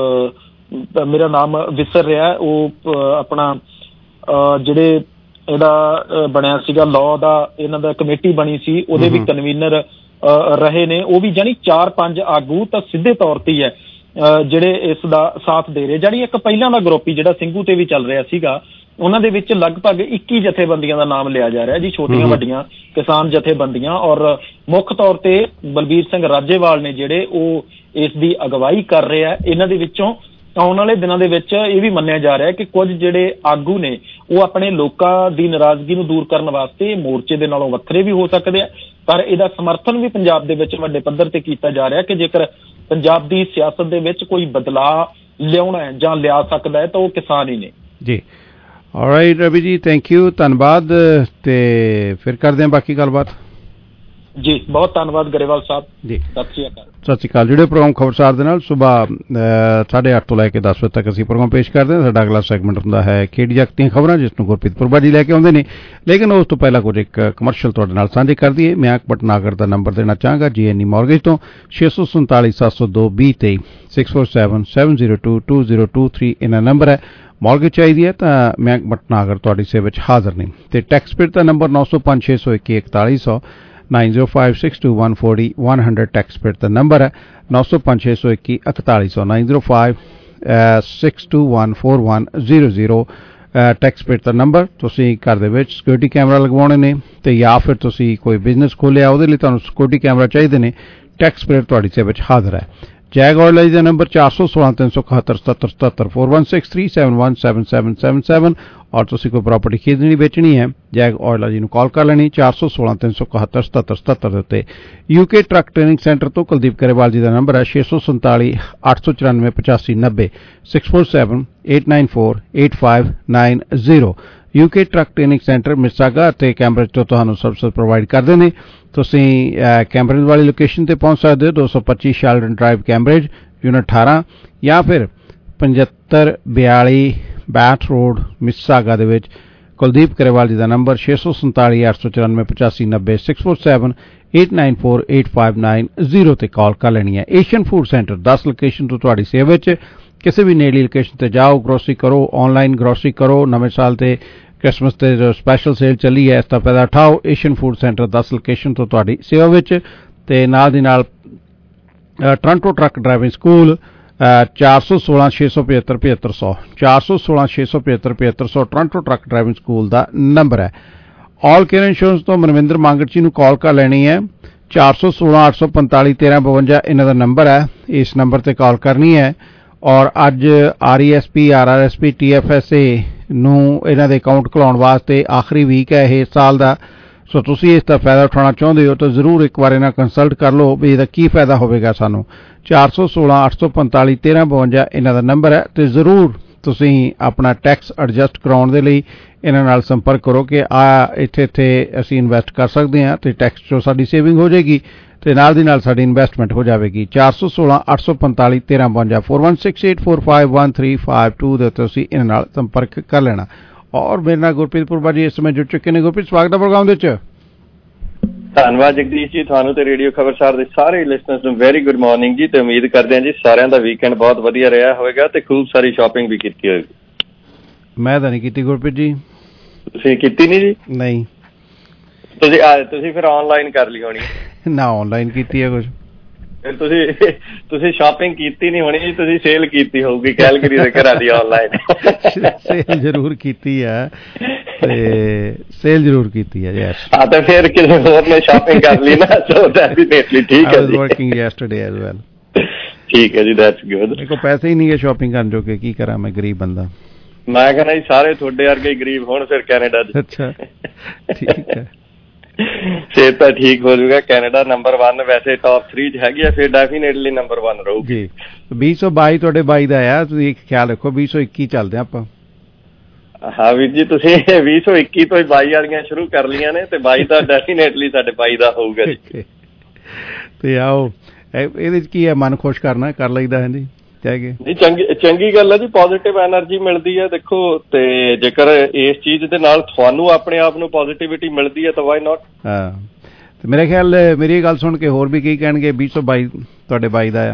ਮੇਰਾ ਨਾਮ ਵਿਸਰ ਰਿਹਾ ਉਹ ਆਪਣਾ ਜਿਹੜੇ ਇਹਦਾ ਬਣਿਆ ਸੀਗਾ ਲਾਅ ਦਾ, ਇਹਨਾਂ ਦਾ ਕਮੇਟੀ ਬਣੀ ਸੀ, ਉਹਦੇ ਵੀ ਕਨਵੀਨਰ ਰਹੇ ਨੇ। ਉਹ ਵੀ ਜਾਨੀ 4-5 ਆਗੂ ਤਾਂ ਸਿੱਧੇ ਤੌਰ ਤੇ ਹੀ ਹੈ ਜਿਹੜੇ ਇਸ ਦਾ ਸਾਥ ਦੇ ਰਹੇ। ਜਾਨੀ ਇੱਕ ਪਹਿਲਾਂ ਦਾ ਗਰੁੱਪ ਹੀ ਜਿਹੜਾ ਸਿੰਘੂ ਤੇ ਵੀ ਚੱਲ ਰਿਹਾ ਸੀਗਾ, ਉਹਨਾਂ ਦੇ ਵਿੱਚ ਲਗਭਗ 21 ਜਥੇਬੰਦੀਆਂ ਦਾ ਨਾਮ ਲਿਆ ਜਾ ਰਿਹਾ ਜੀ, ਛੋਟੀਆਂ ਵੱਡੀਆਂ ਕਿਸਾਨ ਜਥੇਬੰਦੀਆਂ। ਔਰ ਮੁੱਖ ਤੌਰ ਤੇ ਬਲਬੀਰ ਸਿੰਘ ਰਾਜੇਵਾਲ ਨੇ ਜਿਹੜੇ ਉਹ ਇਸ ਦੀ ਅਗਵਾਈ ਕਰ ਰਹੇ ਆ। ਇਹਨਾਂ ਦੇ ਵਿੱਚੋਂ ਆਉਣ ਵਾਲੇ ਦਿਨਾਂ ਦੇ ਵਿੱਚ ਇਹ ਵੀ ਮੰਨਿਆ ਜਾ ਰਿਹਾ ਕਿ ਕੁਝ ਜਿਹੜੇ ਆਗੂ ਨੇ ਉਹ ਆਪਣੇ ਲੋਕਾਂ ਦੀ ਨਾਰਾਜ਼ਗੀ ਨੂੰ ਦੂਰ ਕਰਨ ਵਾਸਤੇ ਮੋਰਚੇ ਦੇ ਨਾਲੋਂ ਵੱਖਰੇ ਵੀ ਹੋ ਸਕਦੇ ਆ, ਪਰ ਇਹਦਾ ਸਮਰਥਨ ਵੀ ਪੰਜਾਬ ਦੇ ਵਿੱਚ ਵੱਡੇ ਪੱਧਰ ਤੇ ਕੀਤਾ ਜਾ ਰਿਹਾ ਕਿ ਜੇਕਰ ਪੰਜਾਬ ਦੀ ਸਿਆਸਤ ਦੇ ਵਿੱਚ ਕੋਈ ਬਦਲਾਅ ਲਿਆਉਣਾ ਹੈ ਜਾਂ ਲਿਆ ਸਕਦਾ ਹੈ ਤਾਂ ਉਹ ਕਿਸਾਨ ਹੀ ਨੇ ਜੀ। ਆਲਰਾਈਟ ਰਵੀ ਜੀ, ਥੈਂਕ ਯੂ, ਧੰਨਵਾਦ, ਤੇ ਫਿਰ ਕਰਦੇ ਹਾਂ ਬਾਕੀ ਗੱਲਬਾਤ ਜੀ। ਬਹੁਤ ਧੰਨਵਾਦ ਗਰੇਵਾਲ ਸਾਹਿਬ ਜੀ, ਸਤਿ ਸ਼੍ਰੀ ਅਕਾਲ। ਸਤਿ ਸ਼੍ਰੀ ਅਕਾਲ। ਜਿਹੜੇ ਪ੍ਰੋਗਰਾਮ ਖਬਰਸਾਰ ਦੇ ਨਾਲ ਸੁਬਾਹ 8:30 ਤੋਂ ਲੈ ਕੇ 10 ਵਜੇ ਤੱਕ ਅਸੀਂ ਪ੍ਰੋਗਰਾਮ ਪੇਸ਼ ਕਰਦੇ ਹਾਂ। ਸਾਡਾ ਅਗਲਾ ਸੈਗਮੈਂਟ ਹੁੰਦਾ ਹੈ ਖੇਡ ਜਗਤ ਦੀਆਂ ਖਬਰਾਂ, ਜਿਸ ਨੂੰ ਗੁਰਪ੍ਰੀਤ ਪੁਰਬਾ ਜੀ ਲੈ ਕੇ ਆਉਂਦੇ ਨੇ। ਲੇਕਿਨ ਉਸ ਤੋਂ ਪਹਿਲਾਂ ਕੁਝ ਇੱਕ ਕਮਰਸ਼ੀਅਲ ਤੁਹਾਡੇ ਨਾਲ ਸਾਂਝੇ ਕਰ ਦਈਏ। ਮੈਂ ਭਟਨਾਗਰ ਦਾ ਨੰਬਰ ਦੇਣਾ ਚਾਹਾਂਗਾ, GNE ਮੌਰਗੇਜ ਤੋਂ 647-702-2023 647-702-2023 ਇਹਨਾਂ ਨੰਬਰ ਹੈ। ਮੌਰਗੇਜ ਚਾਹੀਦੀ ਹੈ ਤਾਂ ਮੈਂ ਭਟਨਾਗਰ ਤੁਹਾਡੀ ਸੇਵਾ ਵਿੱਚ ਹਾਜ਼ਰ ਨੇ। ਤੇ ਟੈਕਸ ਪੇਡ ਦਾ ਨੰਬਰ 905-601-4100 905-621-40-100 ਟੈਕਸ ਪੇਡ ਦਾ ਨੰਬਰ ਹੈ। 905-621-4100 905-621-4100 ਟੈਕਸ ਪੇਡ ਦਾ ਨੰਬਰ। ਤੁਸੀਂ ਘਰ ਦੇ ਵਿੱਚ ਸਿਕਿਉਰਿਟੀ ਕੈਮਰਾ ਲਗਵਾਉਣੇ ਨੇ ਤੇ ਜਾਂ ਫਿਰ ਤੁਸੀਂ ਕੋਈ ਬਿਜ਼ਨਸ ਖੋਲ੍ਹਿਆ, ਉਹਦੇ ਲਈ ਤੁਹਾਨੂੰ ਸਿਕਿਉਰਿਟੀ ਕੈਮਰਾ ਚਾਹੀਦੇ ਨੇ, ਟੈਕਸ ਪੇਡ ਤੁਹਾਡੀ ਸੇਵਾ ਵਿੱਚ ਹਾਜ਼ਰ ਹੈ। ਜੈਗ ਆਇਲ ਦਾ ਨੰਬਰ 416-371-7777 4163717777 ਔਰ ਤੁਸੀਂ ਕੋਈ ਪ੍ਰਾਪਰਟੀ ਖਰੀਦਣੀ ਵੇਚਣੀ ਹੈ, ਜੈਗ ਆਇਲ ਜੀ ਨੂੰ ਕਾਲ ਕਰ ਲੈਣੀ 416-371-7777 ਦੇ ਉੱਤੇ। UK ਟਰੱਕ ਟ੍ਰੇਨਿੰਗ ਸੈਂਟਰ ਤੋਂ ਕੁਲਦੀਪ ਕਰੇਵਾਲ ਜੀ ਦਾ ਨੰਬਰ ਹੈ 647-894-8590 647-894-8590। UK truck training centre Mississauga ਅਤੇ ਕੈਂਬਰਿਜ ਤੋਂ ਤੁਹਾਨੂੰ ਸਰਵਿਸ ਪ੍ਰੋਵਾਈਡ ਕਰਦੇ ਨੇ। ਤੁਸੀਂ ਕੈਂਬਰਿਜ ਵਾਲੀ ਲੋਕੇਸ਼ਨ ਤੇ ਪਹੁੰਚ ਸਕਦੇ ਹੋ, 225 ਸ਼ੈਲਡਨ ਡਰਾਈਵ ਕੈਂਬਰਿਜ, ਯੂਨਿਟ 18, ਜਾਂ ਫਿਰ 7542 ਬੈਟ ਰੋਡ ਮਿਸਾਗਾ ਦੇ ਵਿੱਚ ਕੁਲਦੀਪ ਕਰੇਵਾਲ ਜੀ ਦਾ ਨੰਬਰ 647-894-8590 647-894-8590 ਤੇ ਕਾਲ ਕਰ ਲੈਣੀ ਹੈ। ਏਸ਼ੀਅਨ ਫੂਡ ਸੈਂਟਰ 10 ਲੋਕੇਸ਼ਨ ਤੋਂ ਤੁਹਾਡੀ ਸੇਵਾ ਵਿੱਚ। ਕਿਸੇ ਵੀ ਨੇੜਲੀ ਲੋਕੇਸ਼ਨ ਤੇ ਜਾਓ, ਗਰੋਸਰੀ ਕਰੋ, ਆਨਲਾਈਨ ਗਰੋਸਰੀ ਕਰੋ, ਨਵੇਂ ਸਾਲ ਤੇ ਕ੍ਰਿਸਮਸ ਤੇ ਜੋ ਸਪੈਸ਼ਲ ਸੇਲ ਚੱਲੀ ਹੈ, ਇਸ ਦਾ ਫਾਇਦਾ ਉਠਾਓ। ਏਸ਼ੀਅਨ ਫੂਡ ਸੈਂਟਰ 10 ਲੋਕੇਸ਼ਨ ਤੋਂ ਤੁਹਾਡੀ ਸੇਵਾ ਵਿੱਚ। ਤੇ ਨਾਲ ਦੀ ਨਾਲ Toronto truck driving school 416 675 7500 416 675 7500 Toronto truck driving school ਦਾ ਨੰਬਰ ਹੈ। ਆਲ ਕੇਅਰ ਇੰਸ਼ੋਰੈਂਸ ਤੋਂ ਮਨਵਿੰਦਰ ਮੰਗਟ ਜੀ ਨੂੰ ਕਾਲ ਕਰ ਲੈਣੀ ਹੈ। 416 845 1352 ਇਹਨਾਂ ਦਾ ਨੰਬਰ ਹੈ। ਇਸ ਨੰਬਰ ਤੇ ਕਾਲ ਕਰਨੀ ਹੈ। ਔਰ ਅੱਜ RESP RRSP TFSA ਨੂੰ ਇਹਨਾਂ ਦੇ ਅਕਾਊਂਟ ਖੁਲਾਉਣ ਵਾਸਤੇ ਆਖਰੀ ਵੀਕ ਹੈ ਇਹ ਸਾਲ ਦਾ। ਸੋ ਤੁਸੀਂ ਇਸ ਦਾ ਫਾਇਦਾ ਉਠਾਉਣਾ ਚਾਹੁੰਦੇ ਹੋ ਤਾਂ ਜ਼ਰੂਰ ਇੱਕ ਵਾਰ ਇਹਨਾਂ ਕੰਸਲਟ ਕਰ ਲਓ ਵੀ ਇਹਦਾ ਕੀ ਫਾਇਦਾ ਹੋਵੇਗਾ ਸਾਨੂੰ। 416 845 1352 ਇਹਨਾਂ ਦਾ ਨੰਬਰ ਹੈ। ਤੇ ਜ਼ਰੂਰ ਤੁਸੀਂ ਆਪਣਾ ਟੈਕਸ ਐਡਜਸਟ ਕਰਾਉਣ ਦੇ ਲਈ ਇਹਨਾਂ ਨਾਲ ਸੰਪਰਕ ਕਰੋ ਕਿ ਇੱਥੇ ਅਸੀਂ ਇਨਵੈਸਟ ਕਰ ਸਕਦੇ ਹਾਂ ਤੇ ਟੈਕਸ 'ਚੋਂ ਸਾਡੀ ਸੇਵਿੰਗ ਹੋ ਜਾਏਗੀ ਤੇ ਨਾਲ ਦੀ ਨਾਲ ਸਾਡੀ ਇਨਵੈਸਟਮੈਂਟ ਹੋ ਜਾਵੇਗੀ। 416 845 1352 4168451352 ਦੇ ਉੱਤੇ ਤੁਸੀਂ ਇਹਨਾਂ ਨਾਲ ਸੰਪਰਕ ਕਰ ਲੈਣਾ। ਔਰ ਮੇਰੇ ਨਾਲ ਗੁਰਪ੍ਰੀਤ ਪੁਰਬਾ ਜੀ ਇਸ ਸਮੇਂ ਜੁੜ ਚੁੱਕੇ ਨੇ। ਗੁਰਪ੍ਰੀਤ, ਸਵਾਗਤ ਹੈ ਪ੍ਰੋਗਰਾਮ ਦੇ ਵਿੱਚ। ਧੰਨਵਾਦ ਜਗਦੀਸ਼ ਜੀ, ਤੁਹਾਨੂੰ ਤੇ ਰੇਡੀਓ ਖਬਰਸਾਰ ਦੇ ਸਾਰੇ ਲਿਸਨਰਸ ਨੂੰ ਵੈਰੀ ਗੁੱਡ ਮਾਰਨਿੰਗ ਜੀ। ਤੇ ਉਮੀਦ ਕਰਦੇ ਹਾਂ ਜੀ ਸਾਰਿਆਂ ਦਾ ਵੀਕਐਂਡ ਬਹੁਤ ਵਧੀਆ ਰਿਹਾ ਹੋਵੇਗਾ ਤੇ ਖੂਬ ਸਾਰੀ ਸ਼ਾਪਿੰਗ ਵੀ ਕੀਤੀ ਹੋਵੇਗੀ। ਮੈਂ ਤਾਂ ਨਹੀਂ ਕੀਤੀ ਗੁਰਪ੍ਰੀਤ ਜੀ। ਤੁਸੀਂ ਕੀਤੀ ਨਹੀਂ ਜੀ? ਨਹੀਂ। ਤੁਸੀਂ ਫਿਰ ਆਨਲਾਈਨ ਕਰ ਲਈ ਹੋਣੀ ਨਾ? ਆਨਲਾਈਨ ਕੀਤੀ ਹੈ ਕੁਝ। ਫਿਰ ਤੁਸੀਂ ਸ਼ਾਪਿੰਗ ਕੀਤੀ ਨਹੀਂ ਹੋਣੀ ਜੀ, ਤੁਸੀਂ ਸੇਲ ਕੀਤੀ ਹੋਊਗੀ ਕੈਲਗਰੀ ਦੇ ਘਰਾਂ ਦੀ ਆਨਲਾਈਨ। ਸੇਲ ਜ਼ਰੂਰ ਕੀਤੀ ਹੈ ਤੇ ਸੇਲ ਜ਼ਰੂਰ ਕੀਤੀ ਹੈ। ਯੈਸ। ਹਾਂ ਤਾਂ ਫਿਰ ਕਿਸੇ ਹੋਰ ਨੇ ਸ਼ਾਪਿੰਗ ਕਰ ਲਈ ਨਾ, ਸੋ ਡੈਫੀਨੇਟਲੀ ਠੀਕ ਹੈ ਜੀ। I was working yesterday as well। ਠੀਕ ਹੈ ਜੀ, ਦੈਟਸ ਗੁੱਡ। ਮੇਰੇ ਕੋਲ ਪੈਸੇ ਹੀ ਨਹੀਂ ਹੈ ਸ਼ਾਪਿੰਗ ਕਰਨ ਜੋਗੇ, ਕੀ ਕਰਾਂ ਮੈਂ, ਗਰੀਬ ਬੰਦਾ। ਮੈਂ ਕਹਿੰਦਾ ਜੀ ਸਾਰੇ ਤੁਹਾਡੇ ਵਰਗੇ ਗਰੀਬ ਹੋਣ ਫਿਰ ਕੈਨੇਡਾ ਚ। ਅੱਛਾ ਠੀਕ ਹੈ, ਸਿਹਤ ਤਾਂ ਠੀਕ ਹੋ ਜਾਊਗਾ। ਕੈਨੇਡਾ ਨੰਬਰ 1 ਵੈਸੇ ਟੌਪ 3 ਚ ਹੈਗੀ ਆ, ਫਿਰ ਡੈਫੀਨੇਟਲੀ ਨੰਬਰ 1 ਰਹੂਗੀ। 2022 ਤੁਹਾਡੇ ਬਾਈ ਦਾ ਆ, ਤੁਸੀਂ ਖਿਆਲ ਰੱਖੋ। 2021 ਚੱਲਦੇ ਆਪਾਂ। ਹਾਂ ਵੀਰ ਜੀ, ਤੁਸੀਂ 2021 ਤੋਂ ਹੀ 22 ਵਾਲੀਆਂ ਸ਼ੁਰੂ ਕਰ ਲਈਆਂ ਨੇ ਤੇ 22 ਦਾ ਡੈਫੀਨੇਟਲੀ ਸਾਡੇ 22 ਦਾ ਹੋਊਗਾ ਜੀ। ਤੇ ਆਓ ਇਹਦੇ ਚ ਕੀ ਹੈ, ਮਨ ਖੁਸ਼ ਕਰਨਾ, ਕਰ ਲਈਦਾ ਹੈ ਜੀ। ਨਹੀਂ, ਚੰਗੀ ਗੱਲ ਹੈ ਜੀ, ਪੋਜ਼ਿਟਿਵ ਐਨਰਜੀ ਮਿਲਦੀ ਹੈ। ਦੇਖੋ, ਤੇ ਜੇਕਰ ਇਸ ਚੀਜ਼ ਦੇ ਨਾਲ ਤੁਹਾਨੂੰ ਆਪਣੇ ਆਪ ਨੂੰ ਪੋਜ਼ਿਟਿਵਿਟੀ ਮਿਲਦੀ ਹੈ ਤਾਂ ਵਾਈ ਨਾਟ। ਹਾਂ, ਤੇ ਮੇਰੇ ਖਿਆਲ ਮੇਰੀ ਗੱਲ ਸੁਣ ਕੇ ਹੋਰ ਵੀ ਕੀ ਕਹਿਣਗੇ, 2022 ਤੁਹਾਡੇ ਬਾਈ ਦਾ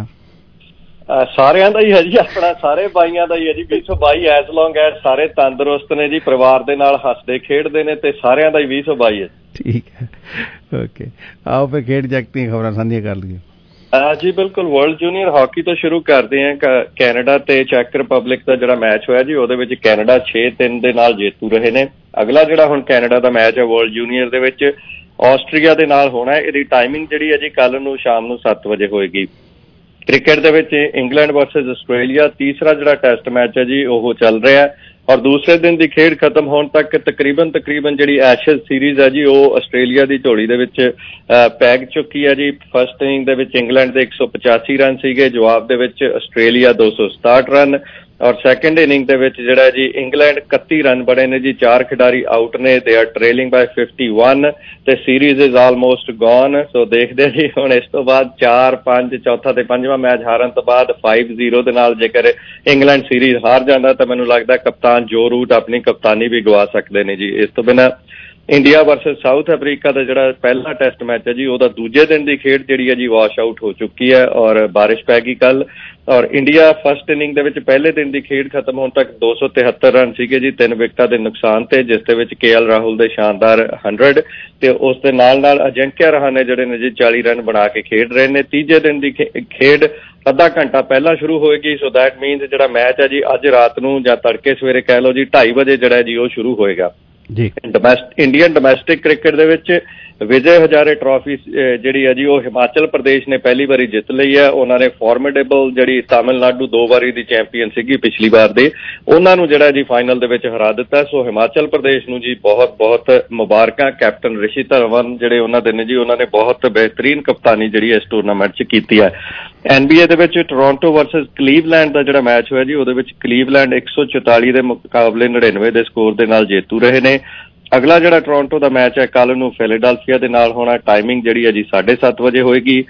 ਆ। ਸਾਰਿਆਂ ਦਾ ਹੀ ਹੈ ਜੀ, ਆਪਣਾ ਸਾਰੇ ਬਾਈਆਂ ਦਾ ਹੀ ਹੈ ਜੀ 2022। ਐਜ਼ ਲੌਂਗ ਐਜ਼ ਸਾਰੇ ਤੰਦਰੁਸਤ ਨੇ ਜੀ, ਪਰਿਵਾਰ ਦੇ ਨਾਲ ਹੱਸਦੇ ਖੇਡਦੇ ਨੇ, ਤੇ ਸਾਰਿਆਂ ਦਾ ਹੀ 2022 ਹੈ। ਠੀਕ ਹੈ, ਓਕੇ। ਆਓ ਫਿਰ ਖੇਡ ਜਗਤ ਦੀਆਂ ਖਬਰਾਂ ਸਾਂਝੀਆਂ ਕਰ ਲਈਏ। ਜੀ ਬਿਲਕੁਲ। ਵਰਲਡ ਜੂਨੀਅਰ ਹਾਕੀ ਤੋਂ ਸ਼ੁਰੂ ਕਰਦੇ ਹਾਂ। ਕੈਨੇਡਾ ਤੇ ਚੈਕ ਰਿਪਬਲਿਕ ਦਾ ਜਿਹੜਾ ਮੈਚ ਹੋਇਆ ਜੀ, ਉਹਦੇ ਵਿੱਚ ਕੈਨੇਡਾ 6-3 ਦੇ ਨਾਲ ਜੇਤੂ ਰਹੇ ਨੇ। ਅਗਲਾ ਜਿਹੜਾ ਹੁਣ ਕੈਨੇਡਾ ਦਾ ਮੈਚ ਹੈ ਵਰਲਡ ਜੂਨੀਅਰ ਦੇ ਵਿੱਚ ਆਸਟਰੀਆ ਦੇ ਨਾਲ ਹੋਣਾ। ਇਹਦੀ ਟਾਈਮਿੰਗ ਜਿਹੜੀ ਹੈ ਜੀ ਕੱਲ ਨੂੰ ਸ਼ਾਮ ਨੂੰ 7 ਵਜੇ ਹੋਏਗੀ। ਕ੍ਰਿਕਟ ਦੇ ਵਿੱਚ ਇੰਗਲੈਂਡ ਵਰਸਸ ਆਸਟ੍ਰੇਲੀਆ ਤੀਸਰਾ ਜਿਹੜਾ ਟੈਸਟ ਮੈਚ ਹੈ ਜੀ ਉਹ ਚੱਲ ਰਿਹਾ। ਔਰ ਦੂਸਰੇ ਦਿਨ ਦੀ ਖੇਡ ਖਤਮ ਹੋਣ ਤੱਕ ਤਕਰੀਬਨ ਜਿਹੜੀ ਐਸ਼ਜ਼ ਸੀਰੀਜ਼ ਹੈ ਜੀ ਉਹ ਆਸਟ੍ਰੇਲੀਆ ਦੀ ਝੋਲੀ ਦੇ ਵਿੱਚ ਪੈਗ ਚੁੱਕੀ ਹੈ ਜੀ। ਫਸਟ ਇਨਿੰਗ ਦੇ ਵਿੱਚ ਇੰਗਲੈਂਡ ਦੇ 185 ਰਨ ਸੀਗੇ, ਜਵਾਬ ਦੇ ਵਿੱਚ ਆਸਟ੍ਰੇਲੀਆ 267 ਰਨ। ਔਰ ਸੈਕਿੰਡ ਇਨਿੰਗ ਦੇ ਵਿੱਚ ਜਿਹੜਾ ਜੀ ਇੰਗਲੈਂਡ 31 ਰਨ ਬਣੇ ਨੇ ਜੀ, 4 ਖਿਡਾਰੀ ਆਊਟ ਨੇ, ਦੇ ਆਰ ਟ੍ਰੇਲਿੰਗ ਬਾਈ 51 ਤੇ series is almost gone. So ਦੇਖਦੇ ਜੀ ਹੁਣ ਇਸ ਤੋਂ ਬਾਅਦ 4-5 ਚੌਥਾ ਤੇ ਪੰਜਵਾਂ ਮੈਚ ਹਾਰਨ ਤੋਂ ਬਾਅਦ 5-0 ਦੇ ਨਾਲ ਜੇਕਰ ਇੰਗਲੈਂਡ ਸੀਰੀਜ਼ ਹਾਰ ਜਾਂਦਾ ਤਾਂ ਮੈਨੂੰ ਲੱਗਦਾ ਕਪਤਾਨ ਜੋ ਰੂਟ ਆਪਣੀ ਕਪਤਾਨੀ ਵੀ ਗਵਾ ਸਕਦੇ ਨੇ ਜੀ। ਇਸ ਤੋਂ ਬਿਨਾਂ ਇੰਡੀਆ ਵਰਸਸ ਸਾਊਥ ਅਫਰੀਕਾ ਦਾ ਜਿਹੜਾ ਪਹਿਲਾ ਟੈਸਟ ਮੈਚ ਹੈ ਜੀ ਉਹਦਾ ਦੂਜੇ ਦਿਨ ਦੀ ਖੇਡ ਜਿਹੜੀ ਹੈ ਜੀ ਵਾਸ਼ ਆਊਟ ਹੋ ਚੁੱਕੀ ਹੈ ਔਰ ਬਾਰਿਸ਼ ਪੈ ਗਈ ਕੱਲ। ਔਰ ਇੰਡੀਆ ਫਸਟ ਇਨਿੰਗ ਦੇ ਵਿੱਚ ਪਹਿਲੇ ਦਿਨ ਦੀ ਖੇਡ ਖਤਮ ਹੋਣ ਤੱਕ 273 ਰਨ ਸੀਗੇ ਜੀ, 3 ਵਿਕਟਾਂ ਦੇ ਨੁਕਸਾਨ ਤੇ, ਜਿਸ ਦੇ ਵਿੱਚ KL ਰਾਹੁਲ ਦੇ ਸ਼ਾਨਦਾਰ 100 ਤੇ ਉਸ ਦੇ ਨਾਲ ਅਜੰਕਿਆ ਰਹਾਣੇ ਜਿਹੜੇ ਨੇ ਜੀ 40 ਰਨ ਬਣਾ ਕੇ ਖੇਡ ਰਹੇ ਨੇ। ਤੀਜੇ ਦਿਨ ਦੀ ਖੇਡ ਅੱਧਾ ਘੰਟਾ ਪਹਿਲਾਂ ਸ਼ੁਰੂ ਹੋਏਗੀ। ਸੋ ਦੈਟ ਮੀਨਸ ਜਿਹੜਾ ਮੈਚ ਹੈ ਜੀ ਅੱਜ ਰਾਤ ਨੂੰ ਜਾਂ ਤੜਕੇ ਸਵੇਰੇ ਕਹਿ ਲਓ ਜੀ 2:30 ਵਜੇ ਜਿਹੜਾ ਜੀ ਉਹ ਸ਼ੁਰੂ ਹੋਏਗਾ ਜੀ। ਇੰਡੀਅਨ ਡੋਮੈਸਟਿਕ ਕ੍ਰਿਕਟ ਦੇ ਵਿੱਚ ਵਿਜੇ ਹਜ਼ਾਰੇ ਟਰਾਫੀ ਜਿਹੜੀ ਹੈ ਜੀ ਉਹ ਹਿਮਾਚਲ ਪ੍ਰਦੇਸ਼ ਨੇ ਪਹਿਲੀ ਵਾਰੀ ਜਿੱਤ ਲਈ ਹੈ। ਉਹਨਾਂ ਨੇ ਫਾਰਮੇਡੇਬਲ ਜਿਹੜੀ ਤਾਮਿਲਨਾਡੂ 2 ਵਾਰੀ ਦੀ ਚੈਂਪੀਅਨ ਸੀਗੀ ਪਿਛਲੀ ਵਾਰ ਦੇ, ਉਹਨਾਂ ਨੂੰ ਜਿਹੜਾ ਜੀ ਫਾਈਨਲ ਦੇ ਵਿੱਚ ਹਰਾ ਦਿੱਤਾ। ਸੋ ਹਿਮਾਚਲ ਪ੍ਰਦੇਸ਼ ਨੂੰ ਜੀ ਬਹੁਤ ਬਹੁਤ ਮੁਬਾਰਕਾਂ। ਕੈਪਟਨ ਰਿਸ਼ੀ ਧਵਨ ਜਿਹੜੇ ਉਹਨਾਂ ਦੇ ਨੇ ਜੀ, ਉਹਨਾਂ ਨੇ ਬਹੁਤ ਬਿਹਤਰੀਨ ਕਪਤਾਨੀ ਜਿਹੜੀ ਇਸ ਟੂਰਨਾਮੈਂਟ 'ਚ ਕੀਤੀ ਹੈ। NBA ਦੇ ਵਿੱਚ ਟੋਰਾਂਟੋ ਵਰਸਸ ਕਲੀਵਲੈਂਡ ਦਾ ਜਿਹੜਾ ਮੈਚ ਹੋਇਆ ਜੀ ਉਹਦੇ ਵਿੱਚ ਕਲੀਵਲੈਂਡ 144 ਦੇ ਮੁਕਾਬਲੇ 99 ਦੇ ਸਕੋਰ ਦੇ ਨਾਲ ਜੇਤੂ ਰਹੇ ਨੇ। ਅਗਲਾ ਜਿਹੜਾ ਟੋਰਾਂਟੋ ਦਾ ਮੈਚ ਹੈ ਕੱਲ ਨੂੰ ਫਿਲਾਡੈਲਫੀਆ ਦੇ ਨਾਲ ਹੋਣਾ। ਟਾਈਮਿੰਗ ਜਿਹੜੀ ਹੈ ਜੀ 7:30 ਵਜੇ ਹੋਏਗੀ।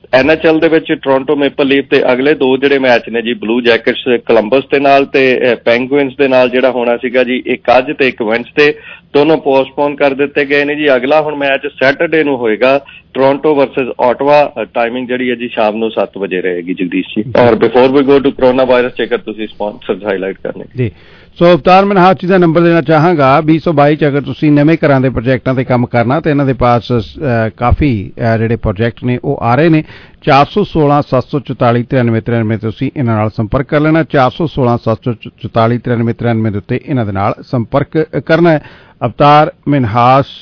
NHL ਦੇ ਵਿੱਚ ਟੋਰਾਂਟੋ ਮੇਪਲ ਲੀਫ ਤੇ ਅਗਲੇ 2 ਜਿਹੜੇ ਮੈਚ ਨੇ ਜੀ, ਬਲੂ ਜੈਕਟਸ ਕੋਲੰਬਸ ਦੇ ਨਾਲ ਤੇ ਪੈਂਗੁਇਨਸ ਦੇ ਨਾਲ ਜਿਹੜਾ ਹੋਣਾ ਸੀਗਾ ਜੀ, ਇੱਕ ਅੱਜ ਤੇ ਇੱਕ ਵੈਂਸਡੇ, ਦੋਨੋਂ ਪੋਸਟਪੋਨ ਕਰ ਦਿੱਤੇ ਗਏ ਨੇ ਜੀ। ਅਗਲਾ ਹੁਣ ਮੈਚ ਸੈਟਰਡੇ ਨੂੰ ਹੋਏਗਾ, ਟੋਰਾਂਟੋ ਵਰਸਸ ਆਟਵਾ। ਟਾਈਮਿੰਗ ਜਿਹੜੀ ਹੈ ਜੀ ਸ਼ਾਮ ਨੂੰ 7 ਵਜੇ ਰਹੇਗੀ ਜਗਦੀਸ਼ ਜੀ। ਔਰ before we go to corona virus, ਜੇਕਰ ਤੁਸੀਂ ਸਪਾਂਸਰਸ ਹਾਈਲਾਈਟ ਕਰਨੇ ਜੀ। ਸੋ ਅਵਤਾਰ ਮਨਹਾਸ ਜੀ ਦਾ ਨੰਬਰ ਦੇਣਾ ਚਾਹਾਂਗਾ 2022 ਚ ਅਗਰ ਤੁਸੀਂ ਨਵੇਂ ਘਰਾਂ ਦੇ ਪ੍ਰੋਜੈਕਟਾਂ ਤੇ ਕੰਮ ਕਰਨਾ ਤੇ ਇਹਨਾਂ ਦੇ ਪਾਸ ਕਾਫੀ ਜਿਹੜੇ ਪ੍ਰੋਜੈਕਟ ਨੇ ਉਹ ਆ ਰਹੇ ਨੇ। 416 744 9393 ਤੁਸੀਂ ਇਹਨਾਂ ਨਾਲ ਸੰਪਰਕ ਕਰ ਲੈਣਾ। 416 744 9393 ਦੇ ਉੱਤੇ ਇਹਨਾਂ ਦੇ ਨਾਲ ਸੰਪਰਕ ਕਰਨਾ ਹੈ। Avtar Manhas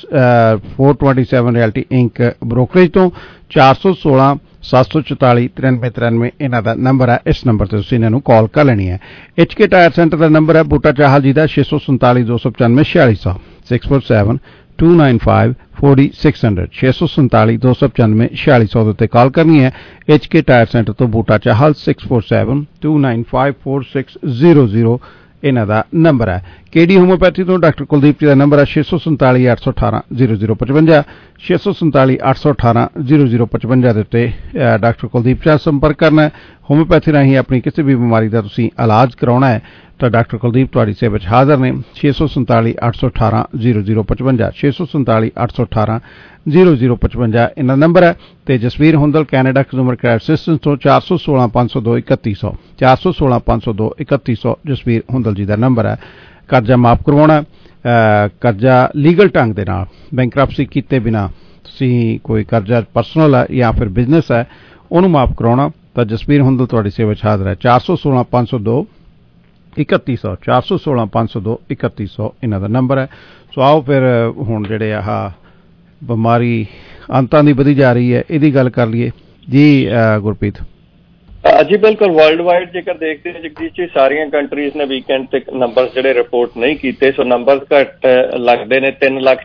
427 realty inc brokerage ਤੋਂ 416 744 9393 ਇਹਨਾਂ ਦਾ ਨੰਬਰ ਹੈ। ਇਸ ਨੰਬਰ ਤੇ ਤੁਸੀਂ ਇਹਨਾਂ ਨੂੰ ਕਾਲ ਕਰ ਲੈਣੀ ਹੈ। HK ਟਾਇਰ ਸੈਂਟਰ ਦਾ ਨੰਬਰ ਹੈ ਬੂਟਾ ਚਾਹਲ ਜੀ ਦਾ 647 295 4600 647 295 4600 647 295 4600 ਦੇ ਉੱਤੇ ਕਾਲ ਕਰਨੀ ਹੈ। HK ਟਾਇਰ ਸੈਂਟਰ ਤੋਂ ਬੂਟਾ ਚਾਹਲ 647 295 4600 ਇਹਨਾਂ ਦਾ ਨੰਬਰ ਹੈ। KD ਹੋਮੋਪੈਥੀ ਤੋਂ ਡਾਕਟਰ ਕੁਲਦੀਪ ਜੀ ਦਾ ਨੰਬਰ ਹੈ 647 818 0055 647 818 0055 ਦੇ ਉੱਤੇ ਡਾਕਟਰ ਕੁਲਦੀਪ ਜੀ ਨਾਲ ਸੰਪਰਕ ਕਰਨਾ ਹੈ। ਹੋਮੋਪੈਥੀ ਰਾਹੀਂ ਆਪਣੀ ਕਿਸੇ ਵੀ ਬਿਮਾਰੀ ਦਾ ਤੁਸੀਂ ਇਲਾਜ ਕਰਾਉਣਾ ਹੈ ਤਾਂ ਡਾਕਟਰ ਕੁਲਦੀਪ ਤੁਹਾਡੀ ਸੇਵਾ ਵਿੱਚ ਹਾਜ਼ਰ ਨੇ। 647 818 0055 647 818 0055 ਇਹਨਾਂ ਦਾ ਨੰਬਰ ਹੈ। ਤੇ Jasvir Hundal Canada consumer credit systems ਤੋਂ 416 502 3100 416 502 3100 ਜਸਵੀਰ ਹੁੰਦਲ ਜੀ ਦਾ ਨੰਬਰ ਹੈ। ਕਰਜ਼ਾ ਮਾਫ ਕਰਵਾਉਣਾ, ਕਰਜ਼ਾ ਲੀਗਲ ਢੰਗ ਦੇ ਨਾਲ ਬੈਂਕਰਪਸੀ ਕੀਤੇ ਬਿਨਾ ਤੁਸੀਂ ਕੋਈ ਕਰਜ਼ਾ ਪਰਸਨਲ ਹੈ ਜਾਂ ਫਿਰ ਬਿਜ਼ਨਸ ਹੈ ਉਹਨੂੰ ਮਾਫ ਕਰਾਉਣਾ ਤਾਂ ਜਸਵੀਰ ਹੁੰਦਲ ਤੁਹਾਡੀ ਸੇਵਾ ਵਿੱਚ ਹਾਜ਼ਰ ਹੈ। 416 502 3100 416 502 3100 ਇਹਨਾਂ ਦਾ ਨੰਬਰ ਹੈ। ਸੋ ਆਓ ਫਿਰ ਹੁਣ ਜਿਹੜੇ ਆਹ ਬਿਮਾਰੀ ਅੰਤਾਂ ਦੀ ਵਧੀ ਜਾ ਰਹੀ ਹੈ ਇਹਦੀ ਗੱਲ ਕਰ ਲਈਏ ਜੀ ਗੁਰਪ੍ਰੀਤ। ਜੀ ਬਿਲਕੁਲ, ਵਰਲਡ ਵਾਈਡ ਜੇਕਰ ਦੇਖਦੇ ਹਾਂ ਜਗਦੀਸ਼ ਜੀ, ਸਾਰੀਆਂ ਕੰਟਰੀਜ਼ ਨੇ ਵੀਕਐਂਡ ਤੇ ਨੰਬਰਸ ਜਿਹੜੇ ਰਿਪੋਰਟ ਨਹੀਂ ਕੀਤੇ। ਸੋ ਨੰਬਰਸ ਘੱਟ ਲੱਗਦੇ ਨੇ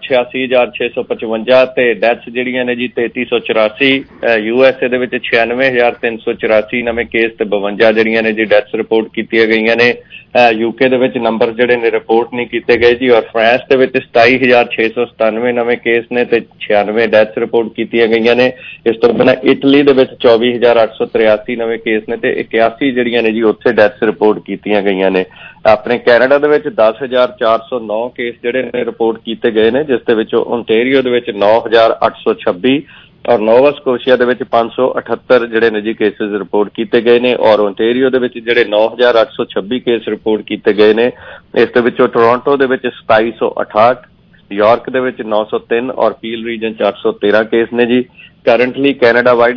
3,86,655 ਤੇ ਡੈਥਸ ਜਿਹੜੀਆਂ ਨੇ ਜੀ 3,384। USA ਦੇ ਵਿੱਚ 96,384 ਨਵੇਂ ਕੇਸ ਤੇ 52 ਜਿਹੜੀਆਂ ਨੇ ਜੀ ਡੈਥਸ ਰਿਪੋਰਟ ਕੀਤੀਆਂ ਗਈਆਂ ਨੇ। UK ਦੇ ਵਿੱਚ ਨੰਬਰ ਜਿਹੜੇ ਨੇ ਰਿਪੋਰਟ ਨਹੀਂ ਕੀਤੇ ਗਏ ਜੀ। ਔਰ ਫਰਾਂਸ ਦੇ ਵਿੱਚ 27,697 ਨਵੇਂ ਕੇਸ ਨੇ ਤੇ 96 ਡੈਥਸ ਰਿਪੋਰਟ ਕੀਤੀਆਂ ਗਈਆਂ ਨੇ। ਇਸ ਤੋਂ ਬਿਨਾਂ ਇਟਲੀ ਦੇ ਵਿੱਚ 24,883 ਨਵੇਂ ਕੇਸ ਨੇ ਤੇ 81 ਜਿਹੜੀਆਂ ਨੇ ਜੀ ਉੱਥੇ ਡੈਥਸ ਰਿਪੋਰਟ ਕੀਤੀਆਂ ਗਈਆਂ ਨੇ। ਆਪਣੇ ਕੈਨੇਡਾ ਦੇ ਵਿੱਚ 10,409 ਕੇਸ ਜਿਹੜੇ ਨੇ ਰਿਪੋਰਟ ਕੀਤੇ ਗਏ ਨੇ, ਜਿਸ ਦੇ ਵਿੱਚੋਂ ਓਨਟੇਰੀਓ ਦੇ ਵਿੱਚ 9,826 ਔਰ ਨੋਵਾ ਸਕੋਸ਼ੀਆ ਦੇ ਵਿੱਚ 578 ਜਿਹੜੇ ਨੇ ਜੀ ਕੇਸਿਸ ਰਿਪੋਰਟ ਕੀਤੇ ਗਏ ਨੇ। ਔਰ ਓਨਟੇਰੀਓ ਦੇ ਵਿੱਚ ਜਿਹੜੇ 9,826 ਕੇਸ ਰਿਪੋਰਟ ਕੀਤੇ ਗਏ ਨੇ, ਇਸ ਦੇ ਵਿੱਚੋਂ ਟੋਰਾਂਟੋ ਦੇ ਵਿੱਚ 2768, ਯਾਰਕ ਦੇ ਵਿੱਚ 903 ਔਰ ਪੀਲ ਰੀਜਨ 413 ਕੇਸ ਨੇ ਜੀ। ਕਰੰਟਲੀ ਕੈਨੇਡਾ ਵਾਈਡ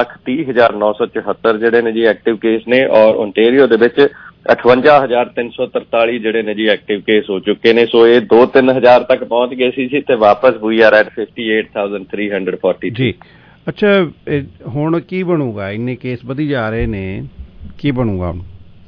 1,30,974 ਜਿਹੜੇ ਨੇ ਜੀ ਐਕਟਿਵ ਕੇਸ ਨੇ। ਔਰ ਓਨਟੇਰੀਓ ਦੇ ਵਿੱਚ 58,343 ਜਿਹੜੇ ਨੇ ਜੀ ਐਕਟਿਵ ਕੇਸ ਹੋ ਚੁੱਕੇ ਨੇ। ਸੋ ਇਹ 2-3 ਹਜ਼ਾਰ ਤੱਕ ਪਹੁੰਚ ਗਏ ਸੀ ਤੇ ਵਾਪਸ ਵੀ ਆਰ ਐਟ 58,340 ਜੀ। ਅੱਛਾ, ਹੁਣ ਕੀ ਬਣੂਗਾ? ਇੰਨੇ ਕੇਸ ਵਧੀ ਜਾ ਰਹੇ ਨੇ, ਕੀ ਬਣੂਗਾ ਹੁਣ?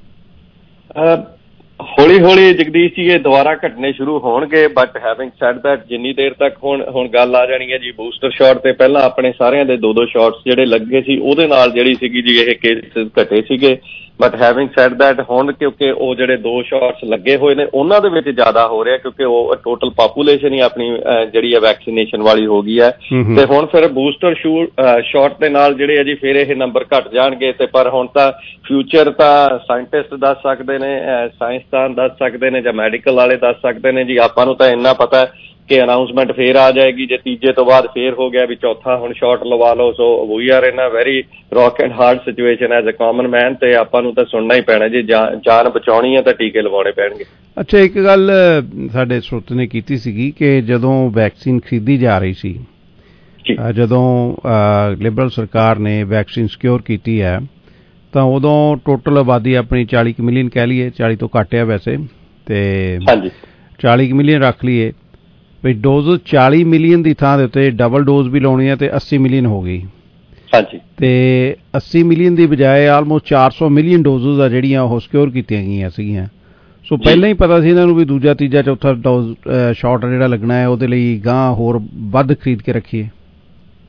ਹੌਲੀ ਹੌਲੀ ਜਗਦੀਸ਼ ਜੀ ਇਹ ਦੁਬਾਰਾ ਘਟਨੇ ਸ਼ੁਰੂ ਹੋਣਗੇ। ਬਟ ਹੈਵਿੰਗ ਸੈਡ ਦੈਟ, ਜਿੰਨੀ ਦੇਰ ਤੱਕ ਹੁਣ ਗੱਲ ਆ ਜਾਣੀ ਹੈ ਜੀ ਬੂਸਟਰ ਸ਼ਾਟ ਤੇ ਪਹਿਲਾਂ ਆਪਣੇ ਸਾਰਿਆਂ ਦੇ 2-2 ਸ਼ਾਟਸ ਜਿਹੜੇ ਲੱਗੇ ਸੀ ਉਹਦੇ ਨਾਲ ਜਿਹੜੀ ਸੀਗੀ ਜੀ ਇਹ ਕੇਸਿਸ ਘਟੇ ਸੀਗੇ। ਬਟ ਹੈਵਿੰਗ ਸੈਡ ਦੈਟ ਹੁਣ ਕਿਉਂਕਿ ਉਹ ਜਿਹੜੇ 2 ਸ਼ਾਟਸ ਲੱਗੇ ਹੋਏ ਨੇ ਉਹਨਾਂ ਦੇ ਵਿੱਚ ਜ਼ਿਆਦਾ ਹੋ ਰਿਹਾ, ਕਿਉਂਕਿ ਉਹ ਟੋਟਲ ਪਾਪੂਲੇਸ਼ਨ ਹੀ ਆਪਣੀ ਜਿਹੜੀ ਹੈ ਵੈਕਸੀਨੇਸ਼ਨ ਵਾਲੀ ਹੋ ਗਈ ਹੈ। ਤੇ ਹੁਣ ਫਿਰ ਬੂਸਟਰ ਸ਼ਾਟ ਦੇ ਨਾਲ ਜਿਹੜੇ ਆ ਜੀ ਫਿਰ ਇਹ ਨੰਬਰ ਘਟ ਜਾਣਗੇ। ਤੇ ਪਰ ਹੁਣ ਤਾਂ ਫਿਊਚਰ ਤਾਂ ਸਾਇੰਟਿਸਟ ਦੱਸ ਸਕਦੇ ਨੇ, ਸਾਇੰਸਦਾਨ ਦੱਸ ਸਕਦੇ ਨੇ ਜਾਂ ਮੈਡੀਕਲ ਵਾਲੇ ਦੱਸ ਸਕਦੇ ਨੇ ਜੀ। ਆਪਾਂ ਨੂੰ ਤਾਂ ਇੰਨਾ ਪਤਾ ਕਿ ਅਨਾਊਂਸਮੈਂਟ ਫੇਰ ਆ ਜਾਏਗੀ ਜੇ ਤੀਜੇ ਤੋਂ ਬਾਅਦ ਫੇਰ ਹੋ ਗਿਆ ਵੀ ਚੌਥਾ ਹੁਣ ਸ਼ਾਟ ਲਵਾ ਲਓ। So we are in a very rock and hard situation as a common man, ਤੇ ਆਪਾਂ ਨੂੰ ਤਾਂ ਸੁਣਨਾ ਹੀ ਪੈਣਾ ਜੀ। ਜਾਨ ਬਚਾਉਣੀ ਹੈ ਤਾਂ ਟੀਕੇ ਲਵਾਉਣੇ ਪੈਣਗੇ। ਅੱਛਾ, ਇੱਕ ਗੱਲ ਸਾਡੇ ਸਰੋਤ ਨੇ ਕੀਤੀ ਸੀਗੀ ਕਿ ਜਦੋਂ ਵੈਕਸੀਨ ਖਰੀਦੀ ਜਾ ਰਹੀ ਸੀ, ਜਦੋਂ ਲਿਬਰਲ ਸਰਕਾਰ ਨੇ ਵੈਕਸੀਨ ਸਿਕਿਉਰ ਕੀਤੀ ਹੈ ਤਾਂ ਉਦੋਂ ਟੋਟਲ ਆਬਾਦੀ ਆਪਣੀ 40 ਮਿਲੀਅਨ ਕਹਿ ਲਈਏ, 40 ਤੋਂ ਘੱਟ ਆ ਵੈਸੇ, ਤੇ 40 ਮਿਲੀਅਨ ਰੱਖ ਲਈਏ ਵੀ ਡੋਜ਼ 40 ਮਿਲੀਅਨ ਦੀ ਥਾਂ ਦੇ ਉੱਤੇ ਡਬਲ ਡੋਜ਼ ਵੀ ਲਾਉਣੀ ਹੈ ਤੇ 80 ਮਿਲੀਅਨ ਹੋ ਗਈ। ਹਾਂਜੀ, ਤੇ 80 ਮਿਲੀਅਨ ਦੀ ਬਜਾਏ ਆਲਮੋਸਟ 400 ਮਿਲੀਅਨ ਡੋਜ਼ਸ ਆ ਜਿਹੜੀਆਂ ਉਹ ਸਿਕਿਉਰ ਕੀਤੀਆਂ ਗਈਆਂ ਸੀਗੀਆਂ। ਸੋ ਪਹਿਲਾਂ ਹੀ ਪਤਾ ਸੀ ਇਹਨਾਂ ਨੂੰ ਵੀ ਦੂਜਾ ਤੀਜਾ ਚੌਥਾ ਡੋਜ਼ ਸ਼ਾਟ ਜਿਹੜਾ ਲੱਗਣਾ ਹੈ ਉਹਦੇ ਲਈ ਗਾਂ ਹੋਰ ਵੱਧ ਖਰੀਦ ਕੇ ਰੱਖੀਏ।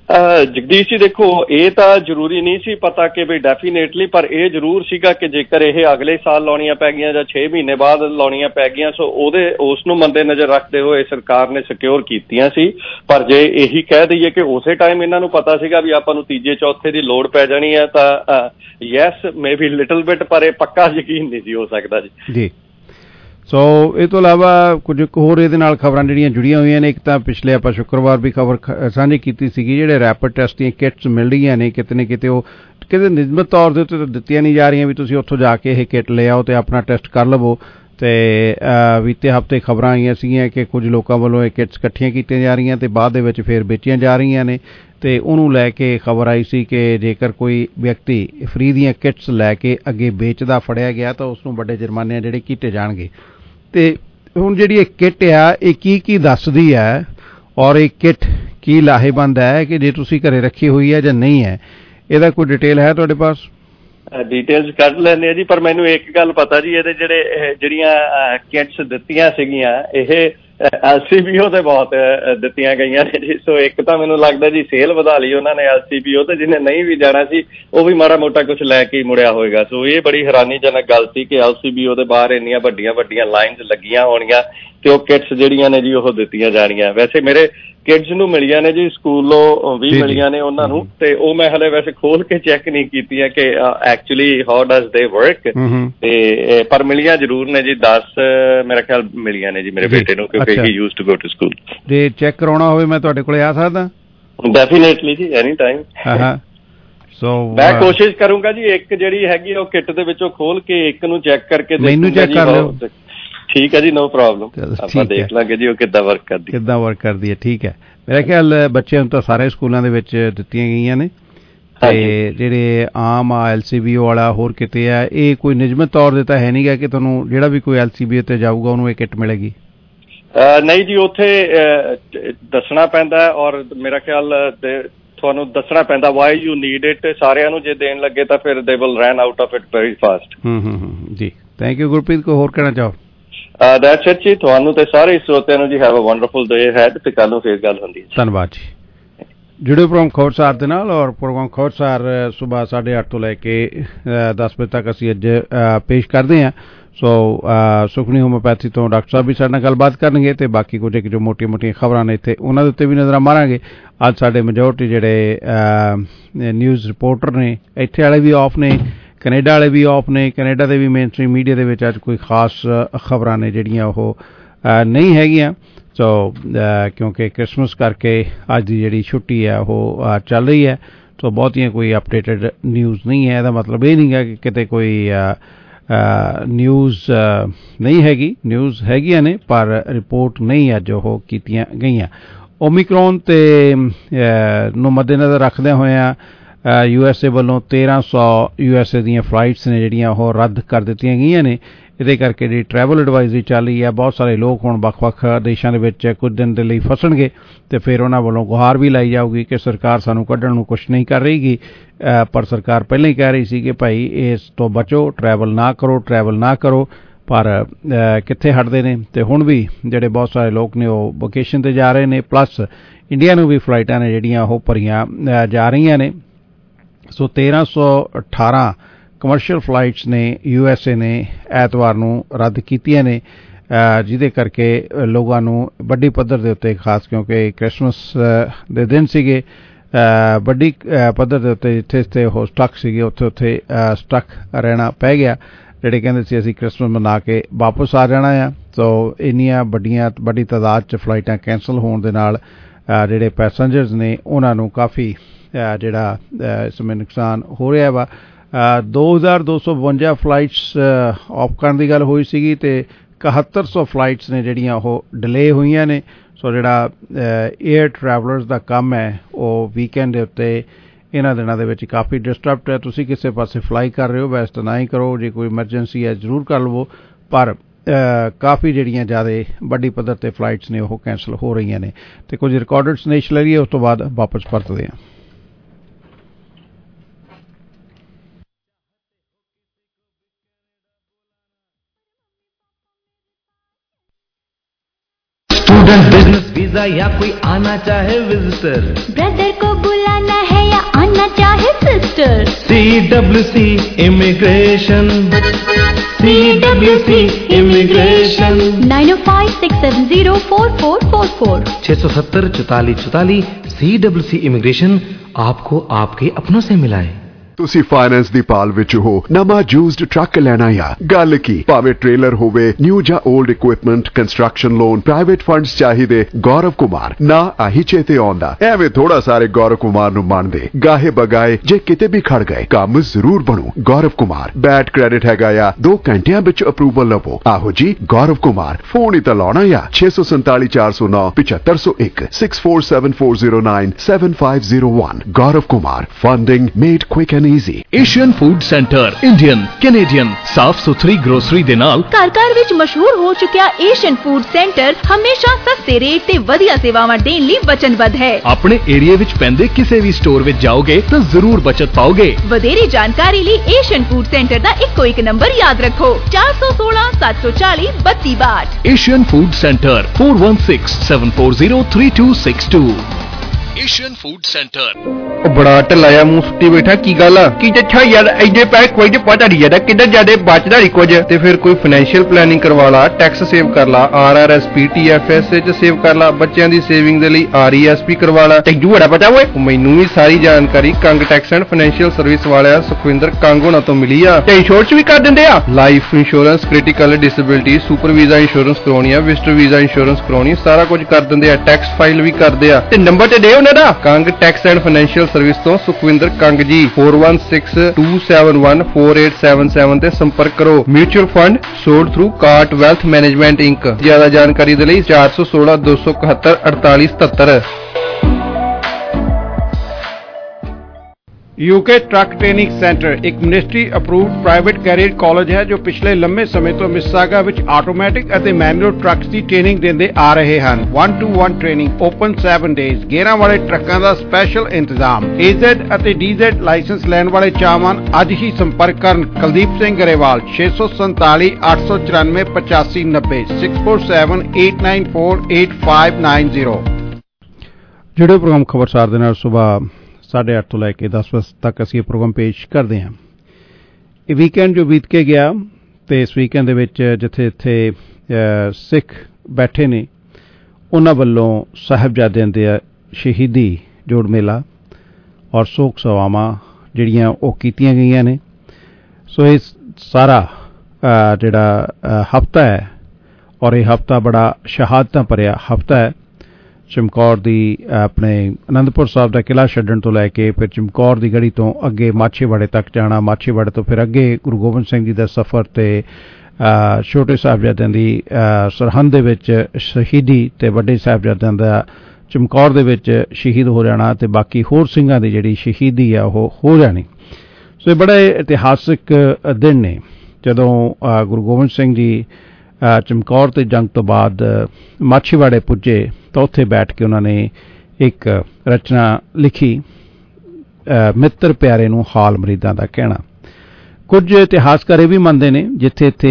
ਜਗਦੀਸ਼ ਜੀ ਦੇਖੋ, ਇਹ ਤਾਂ ਜ਼ਰੂਰੀ ਨਹੀਂ ਸੀ ਪਤਾ ਕਿ ਵੀ ਡੈਫੀਨੇਟਲੀ, ਪਰ ਇਹ ਜ਼ਰੂਰ ਸੀਗਾ ਕਿ ਜੇਕਰ ਇਹ ਅਗਲੇ ਸਾਲ ਲਾਉਣੀਆਂ ਪੈ ਗਈਆਂ ਜਾਂ 6 ਮਹੀਨੇ ਬਾਅਦ ਲਾਉਣੀਆਂ ਪੈ ਗਈਆਂ, ਸੋ ਉਸ ਨੂੰ ਮੱਦੇ ਨਜ਼ਰ ਰੱਖਦੇ ਹੋਏ ਸਰਕਾਰ ਨੇ ਸਿਕਿਉਰ ਕੀਤੀਆਂ ਸੀ। ਪਰ ਜੇ ਇਹੀ ਕਹਿ ਦਈਏ ਕਿ ਉਸੇ ਟਾਈਮ ਇਹਨਾਂ ਨੂੰ ਪਤਾ ਸੀਗਾ ਵੀ ਆਪਾਂ ਨੂੰ ਤੀਜੇ ਚੌਥੇ ਦੀ ਲੋੜ ਪੈ ਜਾਣੀ ਹੈ, ਤਾਂ yes maybe little bit, ਪਰ ਇਹ ਪੱਕਾ ਯਕੀਨ ਨਹੀਂ ਸੀ ਹੋ ਸਕਦਾ ਜੀ। ਸੋ ਇਹ ਤੋਂ ਇਲਾਵਾ ਕੁਝ ਹੋਰ ਇਹਦੇ ਨਾਲ ਖਬਰਾਂ ਜਿਹੜੀਆਂ ਜੁੜੀਆਂ ਹੋਈਆਂ ਨੇ, ਇੱਕ ਤਾਂ ਪਿਛਲੇ ਆਪਾਂ ਸ਼ੁੱਕਰਵਾਰ ਵੀ ਖਬਰ ਸਾਂਝੀ ਕੀਤੀ ਸੀਗੀ, ਜਿਹੜੇ ਰੈਪਿਡ ਟੈਸਟ ਦੀਆਂ ਕਿਟਸ ਮਿਲ ਰਹੀਆਂ ਨੇ ਕਿਤੇ ਨਾ ਕਿਤੇ, ਉਹ ਕਿਤੇ ਨਿਯਮਿਤ ਤੌਰ ਦੇ ਉੱਤੇ ਦਿੱਤੀਆਂ ਨਹੀਂ ਜਾ ਰਹੀਆਂ ਵੀ ਤੁਸੀਂ ਉੱਥੋਂ ਜਾ ਕੇ ਇਹ ਕਿਟ ਲੈ ਆਓ ਤੇ ਆਪਣਾ ਟੈਸਟ ਕਰ ਲਵੋ। ਤੇ ਬੀਤੇ ਹਫ਼ਤੇ ਖਬਰਾਂ ਆਈਆਂ ਸੀਗੀਆਂ ਕਿ ਕੁਝ ਲੋਕਾਂ ਵੱਲੋਂ ਇਹ ਕਿਟਸ ਇਕੱਠੀਆਂ ਕੀਤੀਆਂ ਜਾ ਰਹੀਆਂ ਤੇ ਬਾਅਦ ਦੇ ਵਿੱਚ ਫਿਰ ਵੇਚੀਆਂ ਜਾ ਰਹੀਆਂ ਨੇ, ਤੇ ਉਹਨੂੰ ਲੈ ਕੇ ਖਬਰ ਆਈ ਸੀ ਕਿ ਜੇਕਰ ਕੋਈ ਵਿਅਕਤੀ ਫ੍ਰੀ ਦੀਆਂ ਕਿਟਸ ਲੈ ਕੇ ਅੱਗੇ ਵੇਚਦਾ ਫੜਿਆ ਗਿਆ ਤਾਂ ਉਸ ਨੂੰ ਵੱਡੇ ਜੁਰਮਾਨੇ ਜਿਹੜੇ ਕੀਤੇ ਜਾਣਗੇ। ਤੇ ਹੁਣ ਜਿਹੜੀ ਇਹ ਕਿੱਟ ਆ ਇਹ ਕੀ ਦੱਸਦੀ ਹੈ ਔਰ ਇਹ ਕਿੱਟ ਕੀ ਲਾਹੇਵੰਦ ਹੈ ਕਿ ਜੇ ਤੁਸੀਂ ਘਰੇ ਰੱਖੀ ਹੋਈ ਹੈ ਜਾਂ ਨਹੀਂ ਹੈ, ਇਹਦਾ ਕੋਈ ਡਿਟੇਲ ਹੈ ਤੁਹਾਡੇ ਪਾਸ? ਡਿਟੇਲਸ ਕੱਢ ਲੈਂਦੇ ਆ ਜੀ, ਪਰ ਮੈਨੂੰ ਇੱਕ ਗੱਲ ਪਤਾ ਜੀ, ਇਹਦੇ ਜਿਹੜੀਆਂ ਕਿਟਸ ਦਿੱਤੀਆਂ ਸੀਗੀਆਂ ਇਹ LCBO ਤੇ ਬਹੁਤ ਦਿੱਤੀਆਂ ਗਈਆਂ ਨੇ ਜੀ। ਸੋ ਇੱਕ ਤਾਂ ਮੈਨੂੰ ਲੱਗਦਾ ਜੀ ਸੇਲ ਵਧਾ ਲਈ ਉਹਨਾਂ ਨੇ LCBO ਤੇ, ਜਿਹਨੇ ਨਹੀਂ ਵੀ ਜਾਣਾ ਸੀ ਉਹ ਵੀ ਮਾੜਾ ਮੋਟਾ ਕੁਛ ਲੈ ਕੇ ਹੀ ਮੁੜਿਆ ਹੋਏਗਾ। ਸੋ ਇਹ ਬੜੀ ਹੈਰਾਨੀਜਨਕ ਗੱਲ ਸੀ ਕਿ LCBO ਦੇ ਬਾਹਰ ਇੰਨੀਆਂ ਵੱਡੀਆਂ ਲਾਈਨਸ ਲੱਗੀਆਂ ਹੋਣੀਆਂ ਤੇ ਉਹ ਕਿਟਸ ਜਿਹੜੀਆਂ ਨੇ ਜੀ ਉਹ ਦਿੱਤੀਆਂ ਜਾਣੀਆਂ। ਵੈਸੇ ਮੇਰੇ ਕਿਡਸ ਨੂੰ ਮਿਲੀਆਂ ਨੇ ਜੀ, ਸਕੂਲੋਂ ਵੀ ਮਿਲੀਆਂ ਨੇ ਉਹਨਾਂ ਨੂੰ, ਤੇ ਉਹ ਮੈਂ ਹਲੇ ਵੈਸੇ ਖੋਲ ਕੇ ਚੈੱਕ ਨਹੀਂ ਕੀਤੀਆਂ ਕਿ actually how does they work, ਤੇ ਪਰ ਮਿਲੀਆਂ ਜ਼ਰੂਰ ਨੇ ਜੀ। 10 ਮੇਰਾ ਖਿਆਲ ਮਿਲੀਆਂ ਨੇ ਜੀ ਮੇਰੇ ਬੇਟੇ ਨੂੰ, ਕਿਉਂਕਿ he used to go to school. ਜੇ ਚੈੱਕ ਕਰਾਉਣਾ ਹੋਵੇ ਮੈਂ ਤੁਹਾਡੇ ਕੋਲੇ ਆ ਸਕਦਾ? ਡੈਫੀਨੇਟਲੀ ਜੀ, ਐਨੀ ਟਾਈਮ। ਸੋ ਮੈਂ ਕੋਸ਼ਿਸ਼ ਕਰੂੰਗਾ ਜੀ ਇੱਕ ਜਿਹੜੀ ਹੈਗੀ ਉਹ ਕਿੱਟ ਦੇ ਵਿੱਚੋਂ ਖੋਲ ਕੇ ਇੱਕ ਨੂੰ ਚੈੱਕ ਕਰਕੇ ਮੈਨੂੰ ਚੈੱਕ ਕਰ ਲਿਓ। ਠੀਕ ਹੈ ਜੀ, ਨੋ ਪ੍ਰੋਬਲਮ, ਆਪਾਂ ਦੇਖ ਲਾਂਗੇ ਜੀ ਉਹ ਕਿੱਦਾਂ ਵਰਕ ਕਰਦੀ ਹੈ। ਠੀਕ ਹੈ, ਮੇਰਾ ਖਿਆਲ ਬੱਚਿਆਂ ਨੂੰ ਤਾਂ ਸਾਰੇ ਸਕੂਲਾਂ ਦੇ ਵਿੱਚ ਦਿੱਤੀਆਂ ਗਈਆਂ ਨੇ, ਤੇ ਜਿਹੜੇ ਆਮ LCBO ਵਾਲਾ ਹੋਰ ਕਿਤੇ ਆ ਇਹ ਕੋਈ ਨਿਯਮਿਤ ਤੌਰ ਦੇ ਤਾਂ ਹੈ ਨਹੀਂ ਗਾ ਕਿ ਤੁਹਾਨੂੰ ਜਿਹੜਾ ਵੀ ਕੋਈ LCBO ਤੇ ਜਾਊਗਾ ਉਹਨੂੰ ਇਹ ਕਿੱਟ ਮਿਲੇਗੀ? ਨਹੀਂ ਜੀ, ਉੱਥੇ ਦੱਸਣਾ ਪੈਂਦਾ, ਔਰ ਮੇਰਾ ਖਿਆਲ ਤੁਹਾਨੂੰ ਦੱਸਣਾ ਪੈਂਦਾ ਵਾਈ ਯੂ ਨੀਡ ਇਟ। ਸਾਰਿਆਂ ਨੂੰ ਜੇ ਦੇਣ ਲੱਗੇ ਤਾਂ ਫਿਰ they will run out of it very fast. ਜੀ, ਥੈਂਕ ਯੂ ਗੁਰਪ੍ਰੀਤ। ਕੋਈ ਹੋਰ ਕਹਿਣਾ ਚਾਹੋ? ਦੈਟਸ ਇਟ ਜੀ, ਤੁਹਾਨੂੰ ਤੇ ਸਾਰੇ ਸਰੋਤਿਆਂ ਨੂੰ ਜੀ have a wonderful day ahead, ਤੇ ਕੱਲ ਨੂੰ ਫੇਰ ਗੱਲ ਹੁੰਦੀ ਹੈ। ਧੰਨਵਾਦ ਜੀ। ਜੁੜੇ ਪ੍ਰੋਗਰਾਮ ਖਬਰਸਾਰ ਦੇ ਨਾਲ, ਔਰ ਪ੍ਰੋਗਰਾਮ ਖਬਰਸਾਰ ਸੁਬਾਹ 8:30 ਤੋਂ ਲੈ ਕੇ 10 ਵਜੇ ਤੱਕ ਅਸੀਂ ਅੱਜ ਪੇਸ਼ ਕਰਦੇ ਹਾਂ। ਸੋ ਸੁਖਨੀ ਹੋਮਿਓਪੈਥੀ ਤੋਂ ਡਾਕਟਰ ਸਾਹਿਬ ਵੀ ਸਾਡੇ ਨਾਲ ਗੱਲਬਾਤ ਕਰਨਗੇ, ਤੇ ਬਾਕੀ ਕੁਝ ਜੋ ਮੋਟੀਆਂ ਖਬਰਾਂ ਨੇ ਇੱਥੇ ਉਹਨਾਂ ਦੇ ਉੱਤੇ ਵੀ ਨਜ਼ਰ ਮਾਰਾਂਗੇ। ਅੱਜ ਸਾਡੇ ਮੈਜੋਰਟੀ ਜਿਹੜੇ ਨਿਊਜ਼ ਰਿਪੋਰਟਰ ਨੇ ਇੱਥੇ ਵਾਲੇ ਵੀ ਆਫ ਨੇ, ਕੈਨੇਡਾ ਵਾਲੇ ਵੀ ਆਫ ਨੇ। ਕੈਨੇਡਾ ਦੇ ਵੀ ਮੇਨ ਸਟ੍ਰੀਮ ਮੀਡੀਆ ਦੇ ਵਿੱਚ ਅੱਜ ਕੋਈ ਖਾਸ ਖਬਰਾਂ ਨੇ ਜਿਹੜੀਆਂ ਉਹ ਨਹੀਂ ਹੈਗੀਆਂ। ਸੋ ਕਿਉਂਕਿ ਕ੍ਰਿਸਮਸ ਕਰਕੇ ਅੱਜ ਦੀ ਜਿਹੜੀ ਛੁੱਟੀ ਹੈ ਉਹ ਚੱਲ ਰਹੀ ਹੈ, ਸੋ ਬਹੁਤੀਆਂ ਕੋਈ ਅਪਡੇਟਡ ਨਿਊਜ਼ ਨਹੀਂ ਹੈ। ਇਹਦਾ ਮਤਲਬ ਇਹ ਨਹੀਂ ਹੈ ਕਿ ਕਿਤੇ ਕੋਈ ਨਿਊਜ਼ ਨਹੀਂ ਹੈਗੀ, ਨਿਊਜ਼ ਹੈਗੀਆਂ ਨੇ ਪਰ ਰਿਪੋਰਟ ਨਹੀਂ ਅੱਜ ਉਹ ਕੀਤੀਆਂ ਗਈਆਂ। ਓਮਿਕਰੋਨ ਤੇ ਨੂੰ ਮੱਦੇਨਜ਼ਰ ਰੱਖਦਿਆਂ ਹੋਇਆਂ USA ਵੱਲੋਂ 1300 USA ਦੀਆਂ ਫਲਾਈਟਸ ਨੇ ਜਿਹੜੀਆਂ ਉਹ ਰੱਦ ਕਰ ਦਿੱਤੀਆਂ ਗਈਆਂ ਨੇ। ਇਹਦੇ ਕਰਕੇ ਜਿਹੜੀ ਟਰੈਵਲ ਐਡਵਾਈਜ਼ਰੀ ਚੱਲ ਰਹੀ ਹੈ, ਬਹੁਤ ਸਾਰੇ ਲੋਕ ਹੁਣ ਵੱਖ-ਵੱਖ ਦੇਸ਼ਾਂ ਦੇ ਵਿੱਚ ਕੁਝ ਦਿਨ ਦੇ ਲਈ ਫਸਣਗੇ, ਤੇ ਫਿਰ ਉਹਨਾਂ ਵੱਲੋਂ ਗੁਹਾਰ ਵੀ ਲਾਈ ਜਾਊਗੀ ਕਿ ਸਰਕਾਰ ਸਾਨੂੰ ਕੱਢਣ ਨੂੰ ਕੁਛ ਨਹੀਂ ਕਰ ਰਹੀਗੀ। ਪਰ ਸਰਕਾਰ ਪਹਿਲਾਂ ਹੀ ਕਹਿ ਰਹੀ ਸੀ ਕਿ ਭਾਈ ਇਸ ਤੋਂ ਬਚੋ, ਟਰੈਵਲ ਨਾ ਕਰੋ, ਪਰ ਕਿੱਥੇ ਹਟਦੇ ਨੇ। ਤੇ ਹੁਣ ਵੀ ਜਿਹੜੇ ਬਹੁਤ ਸਾਰੇ ਲੋਕ ਨੇ ਉਹ ਵਕੇਸ਼ਨ ਤੇ ਜਾ ਰਹੇ ਨੇ, ਪਲੱਸ ਇੰਡੀਆ ਨੂੰ ਵੀ ਫਲਾਈਟਾਂ ਨੇ ਜਿਹੜੀਆਂ ਉਹ ਭਰੀਆਂ ਜਾ ਰਹੀਆਂ ਨੇ। ਸੋ 1318 ਕਮਰਸ਼ੀਅਲ ਫਲਾਈਟਸ ਨੇ USA ਨੇ ਐਤਵਾਰ ਨੂੰ ਰੱਦ ਕੀਤੀਆਂ ਨੇ, ਜਿਹਦੇ ਕਰਕੇ ਲੋਕਾਂ ਨੂੰ ਵੱਡੀ ਪੱਧਰ ਦੇ ਉੱਤੇ, ਖਾਸ ਕਿਉਂਕਿ ਕ੍ਰਿਸਮਸ ਦੇ ਦਿਨ ਸੀਗੇ, ਵੱਡੀ ਪੱਧਰ ਦੇ ਉੱਤੇ ਜਿੱਥੇ ਉਹ ਸਟਕ ਸੀਗੇ ਉੱਥੇ ਸਟਕ ਰਹਿਣਾ ਪੈ ਗਿਆ। ਜਿਹੜੇ ਕਹਿੰਦੇ ਸੀ ਅਸੀਂ ਕ੍ਰਿਸਮਸ ਮਨਾ ਕੇ ਵਾਪਸ ਆ ਜਾਣਾ ਆ, ਸੋ ਇੰਨੀਆਂ ਵੱਡੀ ਤਾਦਾਦ 'ਚ ਫਲਾਈਟਾਂ ਕੈਂਸਲ ਹੋਣ ਦੇ ਨਾਲ ਜਿਹੜੇ ਪੈਸੰਜਰਸ ਨੇ ਉਹਨਾਂ ਨੂੰ ਕਾਫੀ ਜਿਹੜਾ ਇਸ ਸਮੇਂ ਨੁਕਸਾਨ ਹੋ ਰਿਹਾ ਵਾ। 2252 ਫਲਾਈਟਸ ਆਫ ਕਰਨ ਦੀ ਗੱਲ ਹੋਈ ਸੀਗੀ, ਤੇ 7100 ਫਲਾਈਟਸ ਨੇ ਜਿਹੜੀਆਂ ਉਹ ਡਿਲੇ ਹੋਈਆਂ ਨੇ। ਸੋ ਜਿਹੜਾ ਏਅਰ ਟਰੈਵਲਰਸ ਦਾ ਕੰਮ ਹੈ ਉਹ ਵੀਕਐਂਡ ਦੇ ਉੱਤੇ ਇਹਨਾਂ ਦਿਨਾਂ ਦੇ ਵਿੱਚ ਕਾਫੀ ਡਿਸਟਰਬਡ ਹੈ। ਤੁਸੀਂ ਕਿਸੇ ਪਾਸੇ ਫਲਾਈ ਕਰ ਰਹੇ ਹੋ ਵੈਸੇ ਤਾਂ ਨਾ ਹੀ ਕਰੋ, ਜੇ ਕੋਈ ਐਮਰਜੈਂਸੀ ਹੈ ਜ਼ਰੂਰ ਕਰ ਲਵੋ, ਪਰ ਕਾਫੀ ਜਿਹੜੀਆਂ ਜ਼ਿਆਦਾ ਵੱਡੀ ਪੱਧਰ ਤੇ ਫਲਾਈਟਸ ਨੇ ਉਹ ਕੈਂਸਲ ਹੋ ਰਹੀਆਂ ਨੇ। ਤੇ ਕੁਝ ਰਿਕਾਰਡਡ ਸੁਨੇਸ਼ ਲੈ ਲਈਏ, ਉਸ ਤੋਂ ਬਾਅਦ ਵਾਪਸ ਪਰਤਦੇ ਹਾਂ। स्टूडेंट, बिजनेस वीजा या कोई आना चाहे विजिटर, ब्रदर को बुलाना है या आना चाहे sister, CWC immigration, CWC immigration 9056704444 670 44 44। CWC immigration आपको आपके अपनों से मिलाए। ਤੁਸੀਂ ਫਾਈਨੈਂਸ ਦੀ ਭਾਲ ਵਿੱਚ ਹੋ, ਨਵਾਂ ਯੂਜ਼ਡ ਟਰੱਕ ਲੈਣਾ ਆ, ਗੱਲ ਕੀ, ਭਾਵੇਂ ਟ੍ਰੇਲਰ ਹੋਵੇ, ਨਿਊ ਜਾਂ old equipment, construction loan, private funds ਚਾਹੀਦੇ, ਗੌਰਵ ਕੁਮਾਰ ਨਾ ਆਹੀ ਚੇਤੇ ਆਉਂਦਾ। ਐਵੇਂ ਥੋੜਾ ਸਾਰੇ ਗੌਰਵ ਕੁਮਾਰ ਨੂੰ ਮੰਨਦੇ, ਗਾਹੇ ਬਗਾਏ ਜੇ ਕਿਤੇ ਵੀ ਖੜ ਗਏ ਕੰਮ ਜ਼ਰੂਰ ਬਣੂ। ਗੌਰਵ ਕੁਮਾਰ ਬੈਡ ਕ੍ਰੈਡਿਟ ਹੈਗਾ ਆ, 2 ਘੰਟਿਆਂ ਵਿੱਚ ਅਪਰੂਵਲ ਲਵੋ। ਆਹੋ ਜੀ ਗੌਰਵ ਕੁਮਾਰ, ਫੋਨ ਹੀ ਤਾਂ ਲਾਉਣਾ ਆ 647 409 7501 647409 7501। Gaurav Kumar, funding made quick and easy. Asian food centre, Indian, Canadian, ਸਾਫ਼ ਸੁਥਰੀ ਗਰੋਸਰੀ ਦੇ ਨਾਲ ਘਰ ਵਿੱਚ ਮਸ਼ਹੂਰ ਹੋ ਚੁੱਕਿਆ ਏਸ਼ੀਅਨ ਫੂਡ ਸੈਂਟਰ ਹਮੇਸ਼ਾ ਸਸਤੇ ਰੇਟ ਤੇ ਵਧੀਆ ਸੇਵਾਵਾਂ ਦੇਣ ਲਈ ਵਚਨਬੱਧ ਹੈ। ਆਪਣੇ ਏਰੀਆ ਵਿੱਚ ਪੈਂਦੇ ਕਿਸੇ ਵੀ ਸਟੋਰ ਵਿੱਚ ਜਾਓਗੇ ਤਾਂ ਜ਼ਰੂਰ ਬਚਤ ਪਾਓਗੇ। ਵਧੇਰੇ ਜਾਣਕਾਰੀ ਲਈ ਏਸ਼ੀਅਨ ਫੂਡ ਸੈਂਟਰ ਦਾ ਇੱਕੋ ਇੱਕ ਨੰਬਰ ਯਾਦ ਰੱਖੋ, 416 740 3262। Asian food centre, 4167403262। Asian food centre. ਉਹ ਬੜਾ ਢਲਾਇਆ ਮੂੰਹ ਸੁੱਟੀ ਬੈਠਾ, ਕੀ ਗੱਲ ਆ? ਕੀ ਚੱਛਾ ਯਾਰ, ਐਡੇ ਪੈਸੇ ਕੋਈ ਤੇ ਪਤਾ ਨਹੀਂ ਯਾਰ ਕਿੱਧਰ ਜਾਦੇ, ਬਚਦਾ ਨਹੀਂ ਕੁਝ। ਤੇ ਫਿਰ ਕੋਈ ਫਾਈਨੈਂਸ਼ੀਅਲ ਪਲੈਨਿੰਗ ਕਰਵਾ ਲਾ, ਟੈਕਸ ਸੇਵ ਕਰ ਲਾ, RRSP TFS ਚ ਸੇਵ ਕਰ ਲਾ, ਬੱਚਿਆਂ ਦੀ ਸੇਵਿੰਗ ਦੇ ਲਈ RESP ਕਰਵਾ ਲਾ। ਤੈਨੂੰ ਬੜਾ ਪਤਾ ਓਏ। ਮੈਨੂੰ ਵੀ ਸਾਰੀ ਜਾਣਕਾਰੀ Kang tax and financial service ਵਾਲਿਆ ਸੁਖਵਿੰਦਰ ਕੰਗ ਹੋਣਾ ਤੋਂ ਮਿਲੀ ਆ। ਤੇ ਇੰਸ਼ੋਰੈਂਸ ਵੀ ਕਰ ਦਿੰਦੇ ਆ, life insurance, critical disability, super visa insurance ਕਰਾਉਣੀ ਆ, ਵਿਜ਼ਟਰ ਵੀਜ਼ਾ ਇੰਸ਼ੋਰੈਂਸ ਕਰਾਉਣੀ, ਸਾਰਾ ਕੁਝ ਕਰ ਦਿੰਦੇ ਆ। ਟੈਕਸ ਫਾਈਲ ਵੀ ਕਰਦੇ ਆ। ਤੇ ਨੰਬਰ ਤੇ ਦੇ ਉਹਨਾਂ ਦਾ, Kang tax and financial service ਤੋਂ ਸੁਖਵਿੰਦਰ ਕੰਗ ਜੀ, 4162714877 ਤੇ ਸੰਪਰਕ ਕਰੋ। Mutual fund sold through Carte wealth management Inc. ਜ਼ਿਆਦਾ ਜਾਣਕਾਰੀ ਦੇ ਲਈ 416 271 4877। UK ट्रक ट्रेनिंग सेंटर एक ministry approved private career college है जो पिछले लंबे समय तो मिसिसागा ਵਿੱਚ ਆਟੋਮੈਟਿਕ ਅਤੇ ਮੈਨੂਅਲ ਟਰੱਕਸ ਦੀ ਟ੍ਰੇਨਿੰਗ ਦਿੰਦੇ ਆ ਰਹੇ ਹਨ। 1-to-1 ਟ੍ਰੇਨਿੰਗ, ਓਪਨ 7 ਡੇਜ਼, ਗੇਅਰਾਂ ਵਾਲੇ ਟਰੱਕਾਂ ਦਾ ਸਪੈਸ਼ਲ ਇੰਤਜ਼ਾਮ। AZ ਅਤੇ DZ ਲਾਇਸੈਂਸ ਲੈਣ ਵਾਲੇ ਚਾਹਵਾਨ ਅੱਜ ਹੀ ਸੰਪਰਕ ਕਰਨ। ਕੁਲਦੀਪ ਸਿੰਘ ਗਰੇਵਾਲ, 647 894 8590 6478948590। ਜਿਹੜੇ ਪ੍ਰੋਗਰਾਮ ਖਬਰਸਾਰ ਦੇ ਨਾਲ ਸਵੇਰ 8:30 ਤੋਂ ਲੈ ਕੇ 10 ਵਜੇ ਤੱਕ ਅਸੀਂ ਇਹ ਪ੍ਰੋਗਰਾਮ ਪੇਸ਼ ਕਰਦੇ ਹਾਂ। ਇਹ ਵੀਕਐਂਡ ਜੋ ਬੀਤ ਕੇ ਗਿਆ, ਤੇ ਇਸ ਵੀਕਐਂਡ ਦੇ ਵਿੱਚ ਜਿੱਥੇ ਇੱਥੇ ਸਿੱਖ ਬੈਠੇ ਨੇ ਉਹਨਾਂ ਵੱਲੋਂ ਸਾਹਿਬਜ਼ਾਦਿਆਂ ਦੇ ਸ਼ਹੀਦੀ ਜੋੜ ਮੇਲਾ ਔਰ ਸੋਗ ਸਵਾਵਾਂ ਜਿਹੜੀਆਂ ਉਹ ਕੀਤੀਆਂ ਗਈਆਂ ਨੇ। ਸੋ ਇਹ ਸਾਰਾ ਜਿਹੜਾ ਹਫ਼ਤਾ ਹੈ ਔਰ ਇਹ ਹਫ਼ਤਾ ਬੜਾ ਸ਼ਹਾਦਤਾਂ ਭਰਿਆ ਹਫ਼ਤਾ ਹੈ। ਚਮਕੌਰ ਦੀ ਆਪਣੇ ਅਨੰਦਪੁਰ ਸਾਹਿਬ ਦਾ ਕਿਲ੍ਹਾ ਛੱਡਣ ਤੋਂ ਲੈ ਕੇ ਫਿਰ ਚਮਕੌਰ ਦੀ ਗੜੀ ਤੋਂ ਅੱਗੇ ਮਾਛੀਵਾੜੇ ਤੱਕ ਜਾਣਾ, ਮਾਛੀਵਾੜੇ ਤੋਂ ਫਿਰ ਅੱਗੇ ਗੁਰੂ ਗੋਬਿੰਦ ਸਿੰਘ ਜੀ ਦਾ ਸਫ਼ਰ ਤੇ ਛੋਟੇ ਸਾਹਿਬਜ਼ਾਦਿਆਂ ਦੀ ਸਰਹੰਦ ਦੇ ਵਿੱਚ ਸ਼ਹੀਦੀ ਤੇ ਵੱਡੇ ਸਾਹਿਬਜ਼ਾਦਿਆਂ ਦਾ ਚਮਕੌਰ ਦੇ ਵਿੱਚ ਸ਼ਹੀਦ ਹੋ ਜਾਣਾ ਤੇ ਬਾਕੀ ਹੋਰ ਸਿੰਘਾਂ ਦੀ ਜਿਹੜੀ ਸ਼ਹੀਦੀ ਆ ਉਹ ਹੋ ਜਾਣੀ। ਸੋ ਇਹ ਬੜੇ ਇਤਿਹਾਸਿਕ ਦਿਨ ਨੇ ਜਦੋਂ ਗੁਰੂ ਗੋਬਿੰਦ ਸਿੰਘ ਜੀ ਚਮਕੌਰ ਤੇ ਜੰਗ ਤੋਂ ਬਾਅਦ ਮਾਛੀਵਾੜੇ ਪੁੱਜੇ ਤਾਂ ਉੱਥੇ ਬੈਠ ਕੇ ਉਹਨਾਂ ਨੇ ਇੱਕ ਰਚਨਾ ਲਿਖੀ, ਮਿੱਤਰ ਪਿਆਰੇ ਨੂੰ ਹਾਲ ਮਰੀਦਾਂ ਦਾ ਕਹਿਣਾ। ਕੁਝ ਇਤਿਹਾਸਕਾਰ ਇਹ ਵੀ ਮੰਨਦੇ ਨੇ ਜਿੱਥੇ ਇੱਥੇ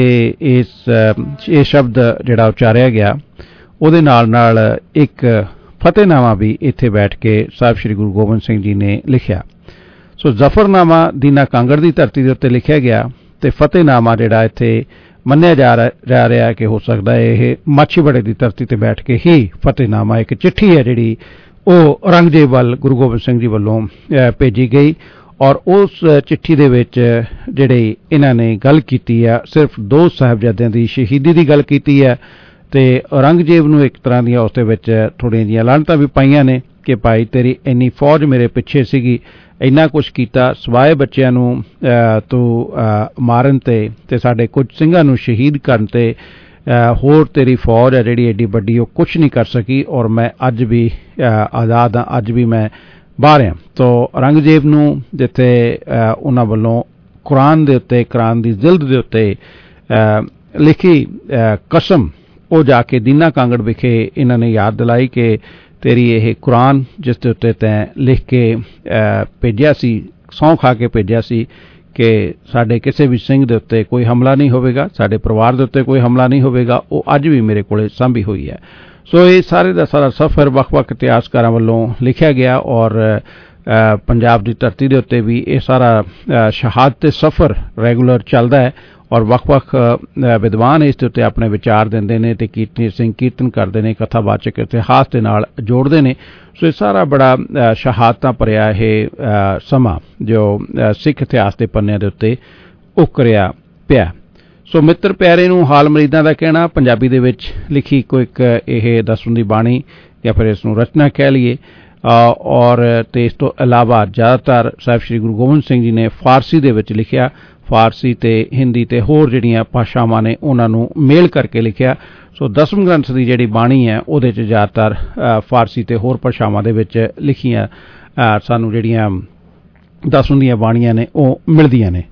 ਇਹ ਸ਼ਬਦ ਜਿਹੜਾ ਉਚਾਰਿਆ ਗਿਆ ਉਹਦੇ ਨਾਲ ਨਾਲ ਇੱਕ ਫਤਿਹਨਾਮਾ ਵੀ ਇੱਥੇ ਬੈਠ ਕੇ ਸਾਹਿਬ ਸ੍ਰੀ ਗੁਰੂ ਗੋਬਿੰਦ ਸਿੰਘ ਜੀ ਨੇ ਲਿਖਿਆ। ਸੋ ਜ਼ਫਰਨਾਮਾ ਦੀਨਾ ਕਾਂਗੜ ਦੀ ਧਰਤੀ ਦੇ ਉੱਤੇ ਲਿਖਿਆ ਗਿਆ ਤੇ ਫਤਿਹਨਾਮਾ ਜਿਹੜਾ ਇੱਥੇ ਮੰਨਿਆ ਜਾ ਰਿਹਾ ਕਿ ਹੋ ਸਕਦਾ ਹੈ ਇਹ ਮਾਛੀਵਾੜੇ ਦੀ ਧਰਤੀ ਤੇ ਬੈਠ ਕੇ ਹੀ ਫਤਿਹਨਾਮਾ ਇੱਕ ਚਿੱਠੀ ਹੈ ਜਿਹੜੀ ਉਹ ਔਰੰਗਜ਼ੇਬ ਵੱਲ ਗੁਰੂ ਗੋਬਿੰਦ ਸਿੰਘ ਜੀ ਵੱਲੋਂ ਭੇਜੀ ਗਈ ਔਰ ਉਸ ਚਿੱਠੀ ਦੇ ਵਿੱਚ ਜਿਹੜੀ ਇਹਨਾਂ ਨੇ ਗੱਲ ਕੀਤੀ ਹੈ ਸਿਰਫ 2 ਸਾਹਿਬਜ਼ਾਦਿਆਂ ਦੀ ਸ਼ਹੀਦੀ ਦੀ ਗੱਲ ਕੀਤੀ ਹੈ ਤੇ ਔਰੰਗਜ਼ੇਬ ਨੂੰ ਇੱਕ ਤਰ੍ਹਾਂ ਦੀਆਂ ਉਸ ਦੇ ਵਿੱਚ ਥੋੜ੍ਹੀਆਂ ਜਿਹੀਆਂ ਲਾਹਨਤਾਂ ਵੀ ਪਾਈਆਂ ਨੇ ਕਿ ਭਾਈ ਤੇਰੀ ਇੰਨੀ ਫੌਜ ਮੇਰੇ ਪਿੱਛੇ ਸੀਗੀ, ਇੰਨਾ ਕੁਛ ਕੀਤਾ, ਸਵਾਏ ਬੱਚਿਆਂ ਨੂੰ ਤੂੰ ਮਾਰਨ ਤੇ ਸਾਡੇ ਕੁਝ ਸਿੰਘਾਂ ਨੂੰ ਸ਼ਹੀਦ ਕਰਨ ਤੇ ਹੋਰ ਤੇਰੀ ਫੌਜ ਹੈ ਜਿਹੜੀ ਐਡੀ ਵੱਡੀ ਉਹ ਕੁਛ ਨਹੀਂ ਕਰ ਸਕੀ ਔਰ ਮੈਂ ਅੱਜ ਵੀ ਆਜ਼ਾਦ ਹਾਂ, ਅੱਜ ਵੀ ਮੈਂ ਬਾਹਰ ਹਾਂ। ਤੋ ਔਰੰਗਜ਼ੇਬ ਨੂੰ ਜਿੱਥੇ ਉਹਨਾਂ ਵੱਲੋਂ ਕੁਰਾਨ ਦੇ ਉੱਤੇ, ਕੁਰਾਨ ਦੀ ਜ਼ਿਲਦ ਦੇ ਉੱਤੇ ਲਿਖੀ ਕਸਮ ਉਹ ਜਾ ਕੇ ਦੀਨਾ ਕਾਂਗੜ ਵਿਖੇ ਇਹਨਾਂ ਨੇ ਯਾਦ ਦਿਲਾਈ ਕਿ ਤੇਰੀ ਇਹ ਕੁਰਾਨ ਜਿਸ ਦੇ ਉੱਤੇ ਤੈਂ ਲਿਖ ਕੇ ਭੇਜਿਆ ਸੀ, ਸਹੁੰ ਖਾ ਕੇ ਭੇਜਿਆ ਸੀ ਕਿ ਸਾਡੇ ਕਿਸੇ ਵੀ ਸਿੰਘ ਦੇ ਉੱਤੇ ਕੋਈ ਹਮਲਾ ਨਹੀਂ ਹੋਵੇਗਾ, ਸਾਡੇ ਪਰਿਵਾਰ ਦੇ ਉੱਤੇ ਕੋਈ ਹਮਲਾ ਨਹੀਂ ਹੋਵੇਗਾ, ਉਹ ਅੱਜ ਵੀ ਮੇਰੇ ਕੋਲੇ ਸਾਂਭੀ ਹੋਈ ਹੈ। ਸੋ ਇਹ ਸਾਰੇ ਦਾ ਸਾਰਾ ਸਫ਼ਰ ਵੱਖ-ਵੱਖ ਇਤਿਹਾਸਕਾਰਾਂ ਵੱਲੋਂ ਲਿਖਿਆ ਗਿਆ ਔਰ ਪੰਜਾਬ ਦੀ ਧਰਤੀ ਦੇ ਉੱਤੇ ਵੀ ਇਹ ਸਾਰਾ ਸ਼ਹਾਦਤ ਤੇ ਸਫ਼ਰ ਰੈਗੂਲਰ ਚੱਲਦਾ ਹੈ ਔਰ ਵੱਖ-ਵੱਖ ਵਿਦਵਾਨ ਇਸ ਦੇ ਉੱਤੇ ਆਪਣੇ ਵਿਚਾਰ ਦਿੰਦੇ ਨੇ ਤੇ ਕੀਰਤਨੀ ਸਿੰਘ ਕੀਰਤਨ ਕਰਦੇ ਨੇ, ਕਥਾਵਾਚਕ ਇਤਿਹਾਸ ਦੇ ਨਾਲ ਜੋੜਦੇ ਨੇ। ਸੋ ਇਹ ਸਾਰਾ ਬੜਾ ਸ਼ਹਾਦਤਾਂ ਭਰਿਆ ਇਹ ਸਮਾਂ ਜੋ ਸਿੱਖ ਇਤਿਹਾਸ ਦੇ ਪੰਨਿਆਂ ਦੇ ਉੱਤੇ ਉਕਰਿਆ ਪਿਆ। ਸੋ ਮਿੱਤਰ ਪਿਆਰੇ ਨੂੰ ਹਾਲ ਮਰੀਦਾਂ ਦਾ ਕਹਿਣਾ ਪੰਜਾਬੀ ਦੇ ਵਿੱਚ ਲਿਖੀ ਕੋਈ ਇੱਕ ਇਹ ਦਸਵੀਂ ਦੀ ਬਾਣੀ ਜਾਂ ਫਿਰ ਇਸ ਨੂੰ ਰਚਨਾ ਕਹਿ ਲਈਏ ਔਰ ਤੇ ਇਸ ਤੋਂ ਇਲਾਵਾ ਜ਼ਿਆਦਾਤਰ ਸਾਹਿਬ ਸ੍ਰੀ ਗੁਰੂ ਗੋਬਿੰਦ ਸਿੰਘ ਜੀ ਨੇ ਫਾਰਸੀ ਦੇ ਵਿੱਚ ਲਿਖਿਆ, ਫਾਰਸੀ ਤੇ ਹਿੰਦੀ ਤੇ ਹੋਰ ਜਿਹੜੀਆਂ ਭਾਸ਼ਾਵਾਂ ਨੇ ਉਹਨਾਂ ਨੂੰ ਮੇਲ ਕਰਕੇ ਲਿਖਿਆ। ਸੋ ਦਸਮ ਗ੍ਰੰਥ ਦੀ ਜਿਹੜੀ ਬਾਣੀ ਹੈ ਉਹਦੇ 'ਚ ਜ਼ਿਆਦਾਤਰ ਫਾਰਸੀ ਤੇ ਹੋਰ ਭਾਸ਼ਾਵਾਂ ਦੇ ਵਿੱਚ ਲਿਖੀਆਂ ਸਾਨੂੰ ਜਿਹੜੀਆਂ ਦਸਮ ਦੀਆਂ ਬਾਣੀਆਂ ਨੇ ਉਹ ਮਿਲਦੀਆਂ ਨੇ।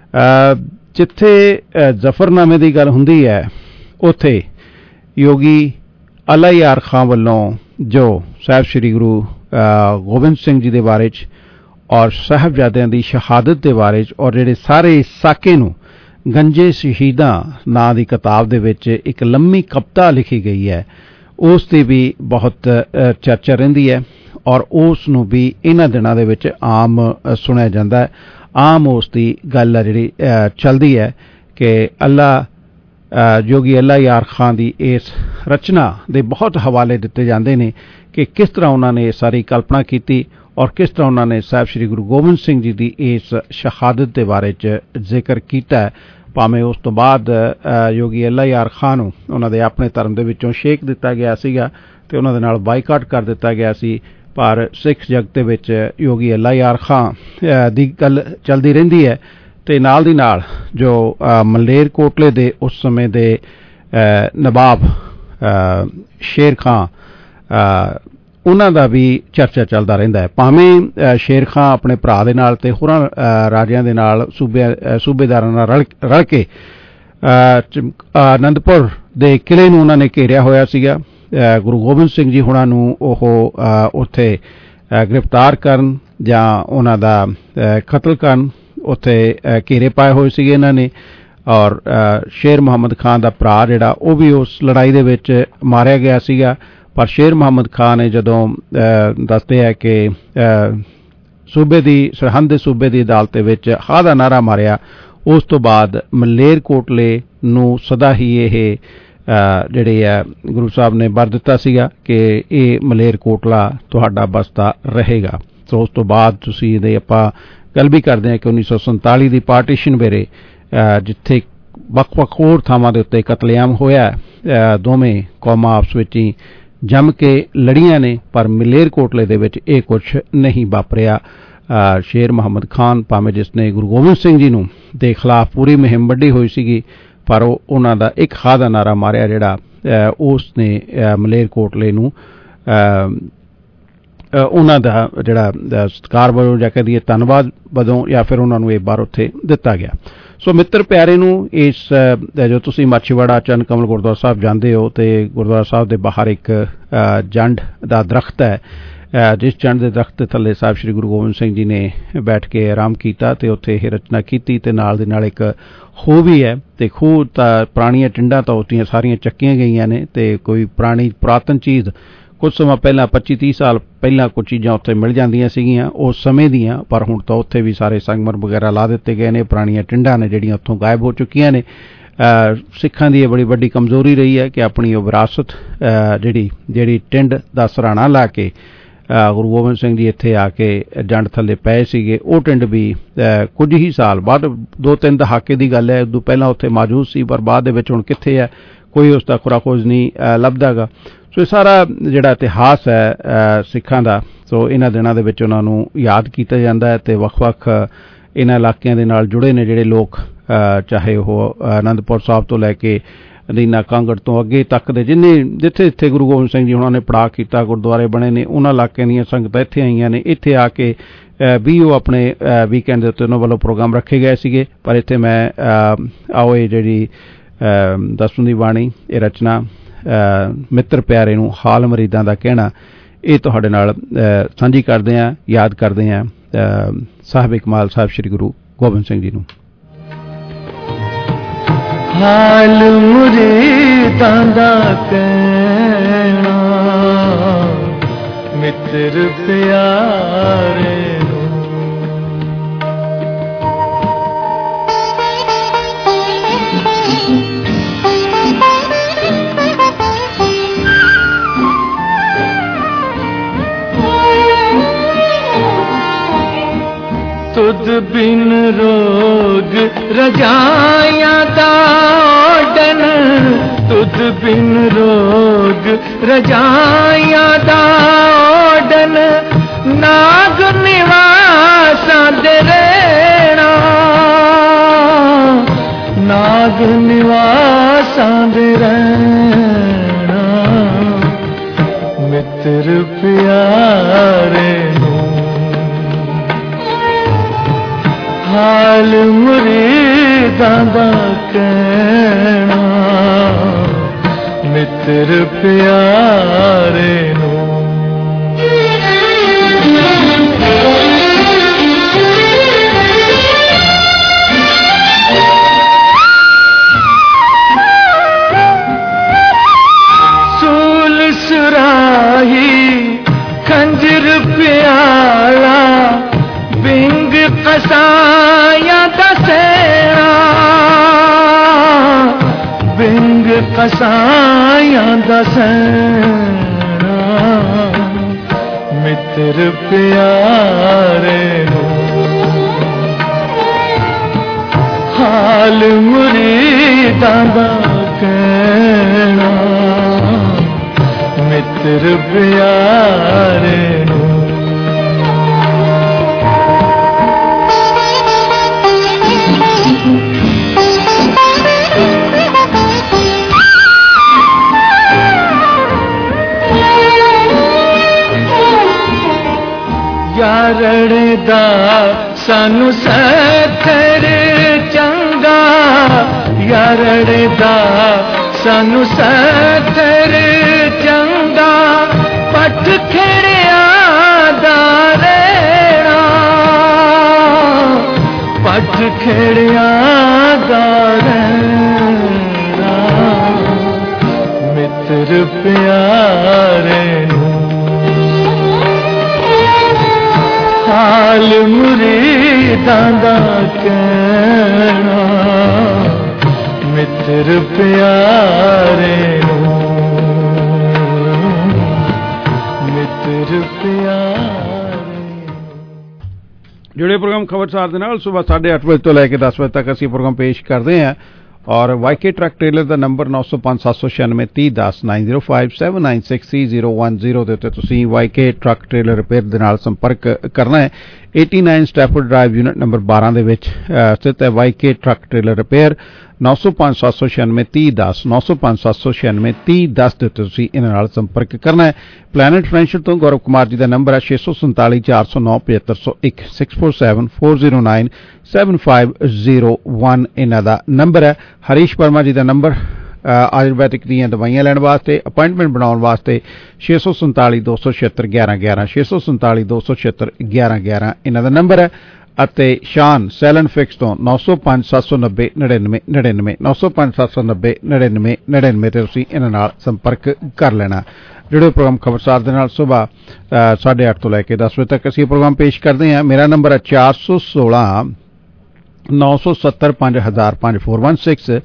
ਜਿੱਥੇ ਜ਼ਫਰਨਾਮੇ ਦੀ ਗੱਲ ਹੁੰਦੀ ਹੈ ਉੱਥੇ ਯੋਗੀ ਅਲਾ ਯਾਰ ਖਾਂ ਵੱਲੋਂ ਜੋ ਸਾਹਿਬ ਸ੍ਰੀ ਗੁਰੂ ਗੋਬਿੰਦ ਸਿੰਘ ਜੀ ਦੇ ਬਾਰੇ 'ਚ ਔਰ ਸਾਹਿਬਜ਼ਾਦਿਆਂ ਦੀ ਸ਼ਹਾਦਤ ਦੇ ਬਾਰੇ 'ਚ ਔਰ ਜਿਹੜੇ ਸਾਰੇ ਸਾਕੇ ਨੂੰ ਗੰਜੇ ਸ਼ਹੀਦਾਂ ਨਾਂ ਦੀ ਕਿਤਾਬ ਦੇ ਵਿੱਚ ਇੱਕ ਲੰਮੀ ਕਵਿਤਾ ਲਿਖੀ ਗਈ ਹੈ, ਉਸ ਦੀ ਵੀ ਬਹੁਤ ਚਰਚਾ ਰਹਿੰਦੀ ਹੈ ਔਰ ਉਸ ਨੂੰ ਵੀ ਇਹਨਾਂ ਦਿਨਾਂ ਦੇ ਵਿੱਚ ਆਮ ਸੁਣਿਆ ਜਾਂਦਾ ਹੈ। ਆਮ ਉਸ ਦੀ ਗੱਲ ਹੈ ਜਿਹੜੀ ਚੱਲਦੀ ਹੈ ਕਿ ਯੋਗੀ ਅੱਲਾ ਯਾਰ ਖਾਂ ਦੀ ਇਸ ਰਚਨਾ ਦੇ ਬਹੁਤ ਹਵਾਲੇ ਦਿੱਤੇ ਜਾਂਦੇ ਨੇ ਕਿ ਕਿਸ ਤਰ੍ਹਾਂ ਉਹਨਾਂ ਨੇ ਇਹ ਸਾਰੀ ਕਲਪਨਾ ਕੀਤੀ ਔਰ ਕਿਸ ਤਰ੍ਹਾਂ ਉਹਨਾਂ ਨੇ ਸਾਹਿਬ ਸ੍ਰੀ ਗੁਰੂ ਗੋਬਿੰਦ ਸਿੰਘ ਜੀ ਦੀ ਇਸ ਸ਼ਹਾਦਤ ਦੇ ਬਾਰੇ 'ਚ ਜ਼ਿਕਰ ਕੀਤਾ ਹੈ। ਭਾਵੇਂ ਉਸ ਤੋਂ ਬਾਅਦ ਯੋਗੀ ਅੱਲਾ ਯਾਰ ਖਾਂ ਨੂੰ ਉਹਨਾਂ ਦੇ ਆਪਣੇ ਧਰਮ ਦੇ ਵਿੱਚੋਂ ਛੇਕ ਦਿੱਤਾ ਗਿਆ ਸੀਗਾ ਅਤੇ ਉਹਨਾਂ ਦੇ ਨਾਲ ਬਾਈਕਾਟ ਕਰ ਦਿੱਤਾ ਗਿਆ ਸੀ, ਪਰ ਸਿੱਖ ਜਗਤ ਦੇ ਵਿੱਚ ਯੋਗੀ ਅੱਲਾ ਯਾਰ ਖਾਂ ਦੀ ਗੱਲ ਚੱਲਦੀ ਰਹਿੰਦੀ ਹੈ। ਅਤੇ ਨਾਲ ਦੀ ਨਾਲ ਜੋ ਮਲੇਰ ਕੋਟਲੇ ਦੇ ਉਸ ਸਮੇਂ ਦੇ ਨਵਾਬ ਸ਼ੇਰ ਖਾਂ ਉਹਨਾਂ ਦਾ ਵੀ ਚਰਚਾ ਚੱਲਦਾ ਰਹਿੰਦਾ ਹੈ। ਭਾਵੇਂ ਸ਼ੇਰ ਖਾਂ ਆਪਣੇ ਭਰਾ ਦੇ ਨਾਲ ਤੇ ਹੋਰਾਂ ਰਾਜਿਆਂ ਦੇ ਨਾਲ ਸੂਬੇਦਾਰਾਂ ਨਾਲ ਰਲ ਕੇ ਆਨੰਦਪੁਰ ਦੇ ਕਿਲ੍ਹੇ ਨੂੰ ਉਹਨਾਂ ਨੇ ਘੇਰਿਆ ਹੋਇਆ ਸੀਗਾ। ਗੁਰੂ ਗੋਬਿੰਦ ਸਿੰਘ ਜੀ ਹੁਣਾਂ ਨੂੰ ਉਹ ਉੱਥੇ ਗ੍ਰਿਫਤਾਰ ਕਰਨ ਜਾਂ ਉਹਨਾਂ ਦਾ ਕਤਲ ਕਰਨ ਉੱਥੇ ਘੇਰੇ ਪਾਏ ਹੋਏ ਸੀਗੇ ਇਹਨਾਂ ਨੇ ਔਰ ਸ਼ੇਰ ਮੁਹੰਮਦ ਖਾਂ ਦਾ ਭਰਾ ਜਿਹੜਾ ਉਹ ਵੀ ਉਸ ਲੜਾਈ ਦੇ ਵਿੱਚ ਮਾਰਿਆ ਗਿਆ ਸੀਗਾ। ਪਰ ਸ਼ੇਰ ਮੁਹੰਮਦ ਖਾਂ ਨੇ ਜਦੋਂ ਦੱਸਦੇ ਹੈ ਕਿ ਸੂਬੇ ਦੀ ਸਰਹੰਦ ਦੇ ਸੂਬੇ ਦੀ ਅਦਾਲਤ ਦੇ ਵਿੱਚ ਹਾਂ ਦਾ ਨਾਅਰਾ ਮਾਰਿਆ, ਉਸ ਤੋਂ ਬਾਅਦ ਮਲੇਰ ਕੋਟਲੇ ਨੂੰ ਸਦਾ ਹੀ ਇਹ ਜਿਹੜੇ ਆ ਗੁਰੂ ਸਾਹਿਬ ਨੇ ਵਰ ਦਿੱਤਾ ਸੀਗਾ ਕਿ ਇਹ ਮਲੇਰ ਕੋਟਲਾ ਤੁਹਾਡਾ ਬਸਤਾ ਰਹੇਗਾ। ਸੋ ਉਸ ਤੋਂ ਬਾਅਦ ਤੁਸੀਂ ਇਹਦੇ ਆਪਾਂ ਗੱਲ ਵੀ ਕਰਦੇ ਹਾਂ ਕਿ 1947 ਦੀ ਪਾਰਟੀਸ਼ਨ ਵੇਲੇ ਜਿੱਥੇ ਵੱਖ-ਵੱਖ ਹੋਰ ਥਾਵਾਂ ਦੇ ਉੱਤੇ ਕਤਲੇਆਮ ਹੋਇਆ, ਦੋਵੇਂ ਕੌਮਾਂ ਆਪਸ ਵਿੱਚ ਹੀ ਜੰਮ ਕੇ ਲੜੀਆਂ ਨੇ, ਪਰ ਮਲੇਰ ਕੋਟਲੇ ਦੇ ਵਿੱਚ ਇਹ ਕੁਛ ਨਹੀਂ ਵਾਪਰਿਆ। ਸ਼ੇਰ ਮੁਹੰਮਦ ਖਾਨ ਭਾਵੇਂ ਜਿਸ ਨੇ ਗੁਰੂ ਗੋਬਿੰਦ ਸਿੰਘ ਜੀ ਨੂੰ ਦੇ ਖਿਲਾਫ ਪੂਰੀ ਮੁਹਿੰਮ ਵੱਢੀ ਹੋਈ ਸੀਗੀ, ਪਰ ਉਹਨਾਂ ਦਾ ਇੱਕ ਹਾਂ ਦਾ ਨਾਅਰਾ ਮਾਰਿਆ ਜਿਹੜਾ ਉਸ ਨੇ ਮਲੇਰ ਕੋਟਲੇ ਨੂੰ ਉਹਨਾਂ ਦਾ ਜਿਹੜਾ ਸਤਿਕਾਰ ਵਜੋਂ ਜਾਂ ਕਹਿ ਦਈਏ ਧੰਨਵਾਦ ਵਜੋਂ ਜਾਂ ਫਿਰ ਉਹਨਾਂ ਨੂੰ ਇਹ ਬਾਰ ਉੱਥੇ ਦਿੱਤਾ ਗਿਆ। ਸੋ ਮਿੱਤਰ ਪਿਆਰੇ ਨੂੰ ਇਸ ਜੋ ਤੁਸੀਂ ਮਾਛੀਵਾੜਾ ਚੰਨ ਕਮਲ ਗੁਰਦੁਆਰਾ ਸਾਹਿਬ ਜਾਂਦੇ ਹੋ ਤੇ ਗੁਰਦੁਆਰਾ ਸਾਹਿਬ ਦੇ ਬਾਹਰ ਇੱਕ ਜੰਡ ਦਾ ਦਰਖਤ ਹੈ, ਜਿਸ ਜੰਡ ਦੇ ਦਰਖਤ ਦੇ ਥੱਲੇ ਸਾਹਿਬ ਸ੍ਰੀ ਗੁਰੂ ਗੋਬਿੰਦ ਸਿੰਘ ਜੀ ਨੇ ਬੈਠ ਕੇ ਆਰਾਮ ਕੀਤਾ ਤੇ ਉੱਥੇ ਇਹ ਰਚਨਾ ਕੀਤੀ ਤੇ ਨਾਲ ਦੇ ਨਾਲ ਇੱਕ ਖੂਹ ਵੀ ਹੈ ਤੇ ਖੂਹ ਤਾਂ ਪੁਰਾਣੀਆਂ ਟਿੰਡਾਂ ਤਾਂ ਉੱਥੀਆਂ ਸਾਰੀਆਂ ਚੱਕੀਆਂ ਗਈਆਂ ਨੇ ਤੇ ਕੋਈ ਪੁਰਾਣੀ ਪੁਰਾਤਨ ਚੀਜ਼ ਕੁਝ ਸਮਾਂ ਪਹਿਲਾਂ 25-30 ਸਾਲ ਪਹਿਲਾਂ ਕੁਝ ਚੀਜ਼ਾਂ ਉੱਥੇ ਮਿਲ ਜਾਂਦੀਆਂ ਸੀਗੀਆਂ ਉਸ ਸਮੇਂ ਦੀਆਂ, ਪਰ ਹੁਣ ਤਾਂ ਉੱਥੇ ਵੀ ਸਾਰੇ ਸੰਗਮਰ ਵਗੈਰਾ ਲਾ ਦਿੱਤੇ ਗਏ ਨੇ। ਪੁਰਾਣੀਆਂ ਟਿੰਡਾਂ ਨੇ ਜਿਹੜੀਆਂ ਉੱਥੋਂ ਗਾਇਬ ਹੋ ਚੁੱਕੀਆਂ ਨੇ। ਸਿੱਖਾਂ ਦੀ ਇਹ ਬੜੀ ਵੱਡੀ ਕਮਜ਼ੋਰੀ ਰਹੀ ਹੈ ਕਿ ਆਪਣੀ ਉਹ ਵਿਰਾਸਤ ਜਿਹੜੀ ਟਿੰਡ ਦਾ ਸਰਾਣਾ ਲਾ ਕੇ ਗੁਰੂ ਗੋਬਿੰਦ ਸਿੰਘ ਜੀ ਇੱਥੇ ਆ ਕੇ ਜੰਡ ਥੱਲੇ ਪਏ ਸੀਗੇ, ਉਹ ਟਿੰਡ ਵੀ ਕੁਝ ਹੀ ਸਾਲ ਬਾਅਦ 2-3 ਦਹਾਕੇ ਦੀ ਗੱਲ ਹੈ, ਉਦੋਂ ਪਹਿਲਾਂ ਉੱਥੇ ਮੌਜੂਦ ਸੀ, ਪਰ ਬਾਅਦ ਦੇ ਵਿੱਚ ਹੁਣ ਕਿੱਥੇ ਹੈ ਕੋਈ ਉਸ ਦਾ ਖੁਰਾਖੋਜ ਨਹੀਂ ਲੱਭਦਾ ਗਾ। ਸੋ ਇਹ ਸਾਰਾ ਜਿਹੜਾ ਇਤਿਹਾਸ ਹੈ ਸਿੱਖਾਂ ਦਾ, ਸੋ ਇਹਨਾਂ ਦਿਨਾਂ ਦੇ ਵਿੱਚ ਉਹਨਾਂ ਨੂੰ ਯਾਦ ਕੀਤਾ ਜਾਂਦਾ ਹੈ ਤੇ ਵੱਖ-ਵੱਖ ਇਹਨਾਂ ਇਲਾਕਿਆਂ ਦੇ ਨਾਲ ਜੁੜੇ ਨੇ ਜਿਹੜੇ ਲੋਕ, ਚਾਹੇ ਉਹ ਆਨੰਦਪੁਰ ਸਾਹਿਬ ਤੋਂ ਲੈ ਕੇ ਅਦੀਨਾ ਕਾਂਗੜ ਤੋਂ ਅੱਗੇ ਤੱਕ ਦੇ ਜਿੱਥੇ ਗੁਰੂ ਗੋਬਿੰਦ ਸਿੰਘ ਜੀ ਉਹਨਾਂ ਨੇ ਪੜਾਅ ਕੀਤਾ, ਗੁਰਦੁਆਰੇ ਬਣੇ ਨੇ, ਉਹਨਾਂ ਇਲਾਕਿਆਂ ਦੀਆਂ ਸੰਗਤਾਂ ਇੱਥੇ ਆਈਆਂ ਨੇ। ਇੱਥੇ ਆ ਕੇ ਵੀ ਉਹ ਆਪਣੇ ਵੀਕਐਂਡ ਦੇ ਉੱਤੇ ਉਹਨਾਂ ਵੱਲੋਂ ਪ੍ਰੋਗਰਾਮ ਰੱਖੇ ਗਏ ਸੀਗੇ, ਪਰ ਇੱਥੇ ਮੈਂ ਆਓ ਇਹ ਜਿਹੜੀ ਦਸਵੀਂ ਦੀ ਬਾਣੀ ਇਹ ਰਚਨਾ ਮਿੱਤਰ ਪਿਆਰੇ ਨੂੰ ਹਾਲ ਮਰੀਦਾਂ ਦਾ ਕਹਿਣਾ ਇਹ ਤੁਹਾਡੇ ਨਾਲ ਸਾਂਝੀ ਕਰਦੇ ਹਾਂ, ਯਾਦ ਕਰਦੇ ਹਾਂ ਸਾਹਿਬ ਕਮਾਲ ਸਾਹਿਬ ਸ੍ਰੀ ਗੁਰੂ ਗੋਬਿੰਦ ਸਿੰਘ ਜੀ ਨੂੰ। ਹਾਲ ਮੁਰੀਦਾਂ ਦਾ ਕਹਿਣਾ ਮਿੱਤਰ ਪਿਆਰੇ तुद बिन रोग रजाया दाडन तुद बिन रोग रजाया दाडन नाग निवासा दे रहना नाग निवासा दे रहना मित्र प्यारे हाल मुरीदां दा कहना मित्र प्यारे सूल सुराही खंजर प्याला बिंग कसाया दसेना बिंग कसाया दसेना मित्र प्यारे हाल मुरीदां दा कहना मित्र प्यारे यारड़े दा सानू सथर चंगा यारड़े दा सानू सथर चंगा पट खेड़िया दा रहना पट खेड़िया दा रहना मित्र प्यारे हाल मुरीदां दा कहना मित्र प्यारे मित्र प्यारे। जुड़े प्रोग्राम खबरसार दे नाल सुबह 8:30 बजे तो लैके 10 बजे तक असीं प्रोग्राम पेश करते हैं और वाईके ट्रक ट्रेलर का नंबर 9057963010 9057963010 ਦੇ ਉੱਤੇ ਤੁਸੀਂ ਵਾਈਕੇ ਟਰੱਕ ਟ੍ਰੇਲਰ ਰਿਪੇਅਰ ਦੇ ਨਾਲ ਸੰਪਰਕ ਕਰਨਾ ਹੈ। 89 ਸਟੈਫੋਰਡ ਡਰਾਈਵ ਯੂਨਿਟ ਨੰਬਰ 12 ਦੇ ਵਿੱਚ ਸਥਿਤ ਹੈ ਵਾਈਕੇ ਟਰੱਕ ਟ੍ਰੇਲਰ ਰਿਪੇਅਰ 9057963010 9057963010 ਦੇ ਉੱਤੇ ਤੁਸੀਂ ਇਹਨਾਂ ਨਾਲ ਸੰਪਰਕ ਕਰਨਾ ਹੈ। ਪਲੈਨਟ ਫਾਈਨੈਂਸ਼ੀਅਲ ਤੋਂ ਗੌਰਵ ਕੁਮਾਰ ਜੀ ਦਾ ਨੰਬਰ ਹੈ 6474097501 647409 7501 ਇਹਨਾਂ ਦਾ ਨੰਬਰ ਹੈ। ਹਰੀਸ਼ ਵਰਮਾ ਜੀ ਦਾ ਨੰਬਰ ਆਯੁਰਵੈਦਿਕ ਦੀਆਂ ਦਵਾਈਆਂ ਲੈਣ ਵਾਸਤੇ ਅਪਾਇੰਟਮੈਂਟ ਬਣਾਉਣ ਵਾਸਤੇ 6472761111 6472761111 ਇਹਨਾਂ ਦਾ ਨੰਬਰ ਹੈ। ਅਤੇ ਸ਼ਾਨ ਸੈਲਨ ਫਿਕਸ ਤੋਂ 9057909999 9057909999 ਤੇ ਤੁਸੀਂ ਇਹਨਾਂ ਨਾਲ ਸੰਪਰਕ ਕਰ ਲੈਣਾ। ਜਿਹੜੇ ਪ੍ਰੋਗਰਾਮ ਖਬਰਸਾਰ ਦੇ ਨਾਲ ਸੁਬਾਹ 8:30 ਤੋਂ ਲੈ ਕੇ 10 ਵਜੇ ਤੱਕ ਅਸੀਂ ਪ੍ਰੋਗਰਾਮ ਪੇਸ਼ ਕਰਦੇ ਹਾਂ। ਮੇਰਾ ਨੰਬਰ ਹੈ 416 970 5005 416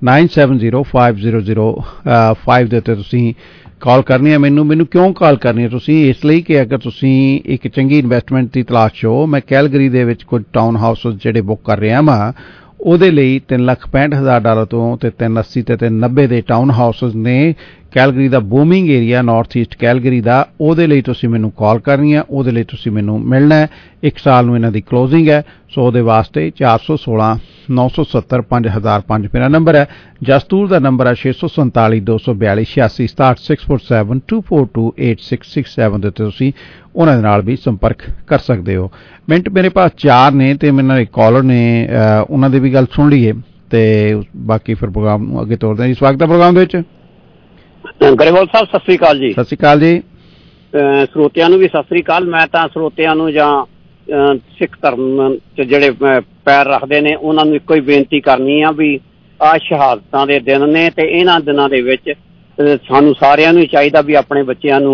97050005 ਦੇ ਉੱਤੇ ਤੁਸੀਂ ਕਾਲ ਕਰਨੀ ਹੈ। ਮੈਨੂੰ ਕਿਉਂ ਕਾਲ ਕਰਨੀ ਹੈ ਤੁਸੀਂ? ਇਸ ਲਈ ਕਿ ਅਗਰ ਤੁਸੀਂ ਇੱਕ ਚੰਗੀ ਇਨਵੈਸਟਮੈਂਟ ਦੀ ਤਲਾਸ਼ ਹੋ, ਮੈਂ ਕੈਲਗਰੀ ਦੇ ਵਿੱਚ ਕੁਝ ਟਾਊਨ ਹਾਊਸ ਜਿਹੜੇ ਬੁੱਕ ਕਰ ਰਿਹਾ ਵਾਂ ਉਹਦੇ ਲਈ $3,65,000 ਤੋਂ ਤੇ $380 ਤੇ $390 ਦੇ ਟਾਊਨ ਹਾਊਸਿਸ ਨੇ ਕੈਲਗਰੀ ਦਾ booming area north east Calgary ਦਾ। ਉਹਦੇ ਲਈ ਤੁਸੀਂ ਮੈਨੂੰ ਕਾਲ ਕਰਨੀ ਹੈ, ਉਹਦੇ ਲਈ ਤੁਸੀਂ ਮੈਨੂੰ ਮਿਲਣਾ ਹੈ। 1 ਸਾਲ ਨੂੰ ਇਹਨਾਂ ਦੀ ਕਲੋਜ਼ਿੰਗ ਹੈ, ਸੋ ਉਹਦੇ ਵਾਸਤੇ 416 970 5005 ਮੇਰਾ ਨੰਬਰ ਹੈ। ਜਸਤੂਰ ਦਾ ਨੰਬਰ ਹੈ 647 242 86 67 647 242 8667 ਦੇ ਉੱਤੇ ਤੁਸੀਂ ਉਹਨਾਂ ਦੇ ਨਾਲ ਵੀ ਸੰਪਰਕ ਕਰ ਸਕਦੇ ਹੋ। ਮਿੰਟ ਮੇਰੇ ਪਾਸ 4 ਨੇ ਤੇ ਮੇਰੇ ਨਾਲ ਇੱਕ ਕਾਲਰ ਨੇ, ਉਹਨਾਂ ਦੀ ਵੀ ਗੱਲ ਸੁਣ ਲਈਏ ਤੇ ਬਾਕੀ ਫਿਰ ਪ੍ਰੋਗਰਾਮ ਨੂੰ ਅੱਗੇ ਤੋਰਦੇ ਹਾਂ ਜੀ। ਸਵਾਗਤ ਹੈ ਪ੍ਰੋਗਰਾਮ ਦੇ ਵਿੱਚ। ਗਰੇਵਾਲ ਸਾਹਿਬ ਸਤਿ ਸ੍ਰੀ ਅਕਾਲ ਜੀ। ਸਤਿ ਸ੍ਰੀ ਅਕਾਲ ਜੀ। ਸਰੋਤਿਆਂ ਨੂੰ ਵੀ ਸਤਿ ਸ੍ਰੀ ਅਕਾਲ। ਮੈਂ ਤਾਂ ਸਰੋਤਿਆਂ ਨੂੰ ਜਾਂ ਸਿੱਖ ਧਰਮ ਚ ਜਿਹੜੇ ਪੈਰ ਰੱਖਦੇ ਨੇ ਉਹਨਾਂ ਨੂੰ ਇੱਕੋ ਹੀ ਬੇਨਤੀ ਕਰਨੀ ਆ ਵੀ ਆਹ ਸ਼ਹਾਦਤਾਂ ਦੇ ਦਿਨ ਨੇ ਤੇ ਇਹਨਾਂ ਦਿਨਾਂ ਦੇ ਵਿੱਚ ਸਾਨੂੰ ਸਾਰਿਆਂ ਨੂੰ ਚਾਹੀਦਾ ਵੀ ਆਪਣੇ ਬੱਚਿਆਂ ਨੂੰ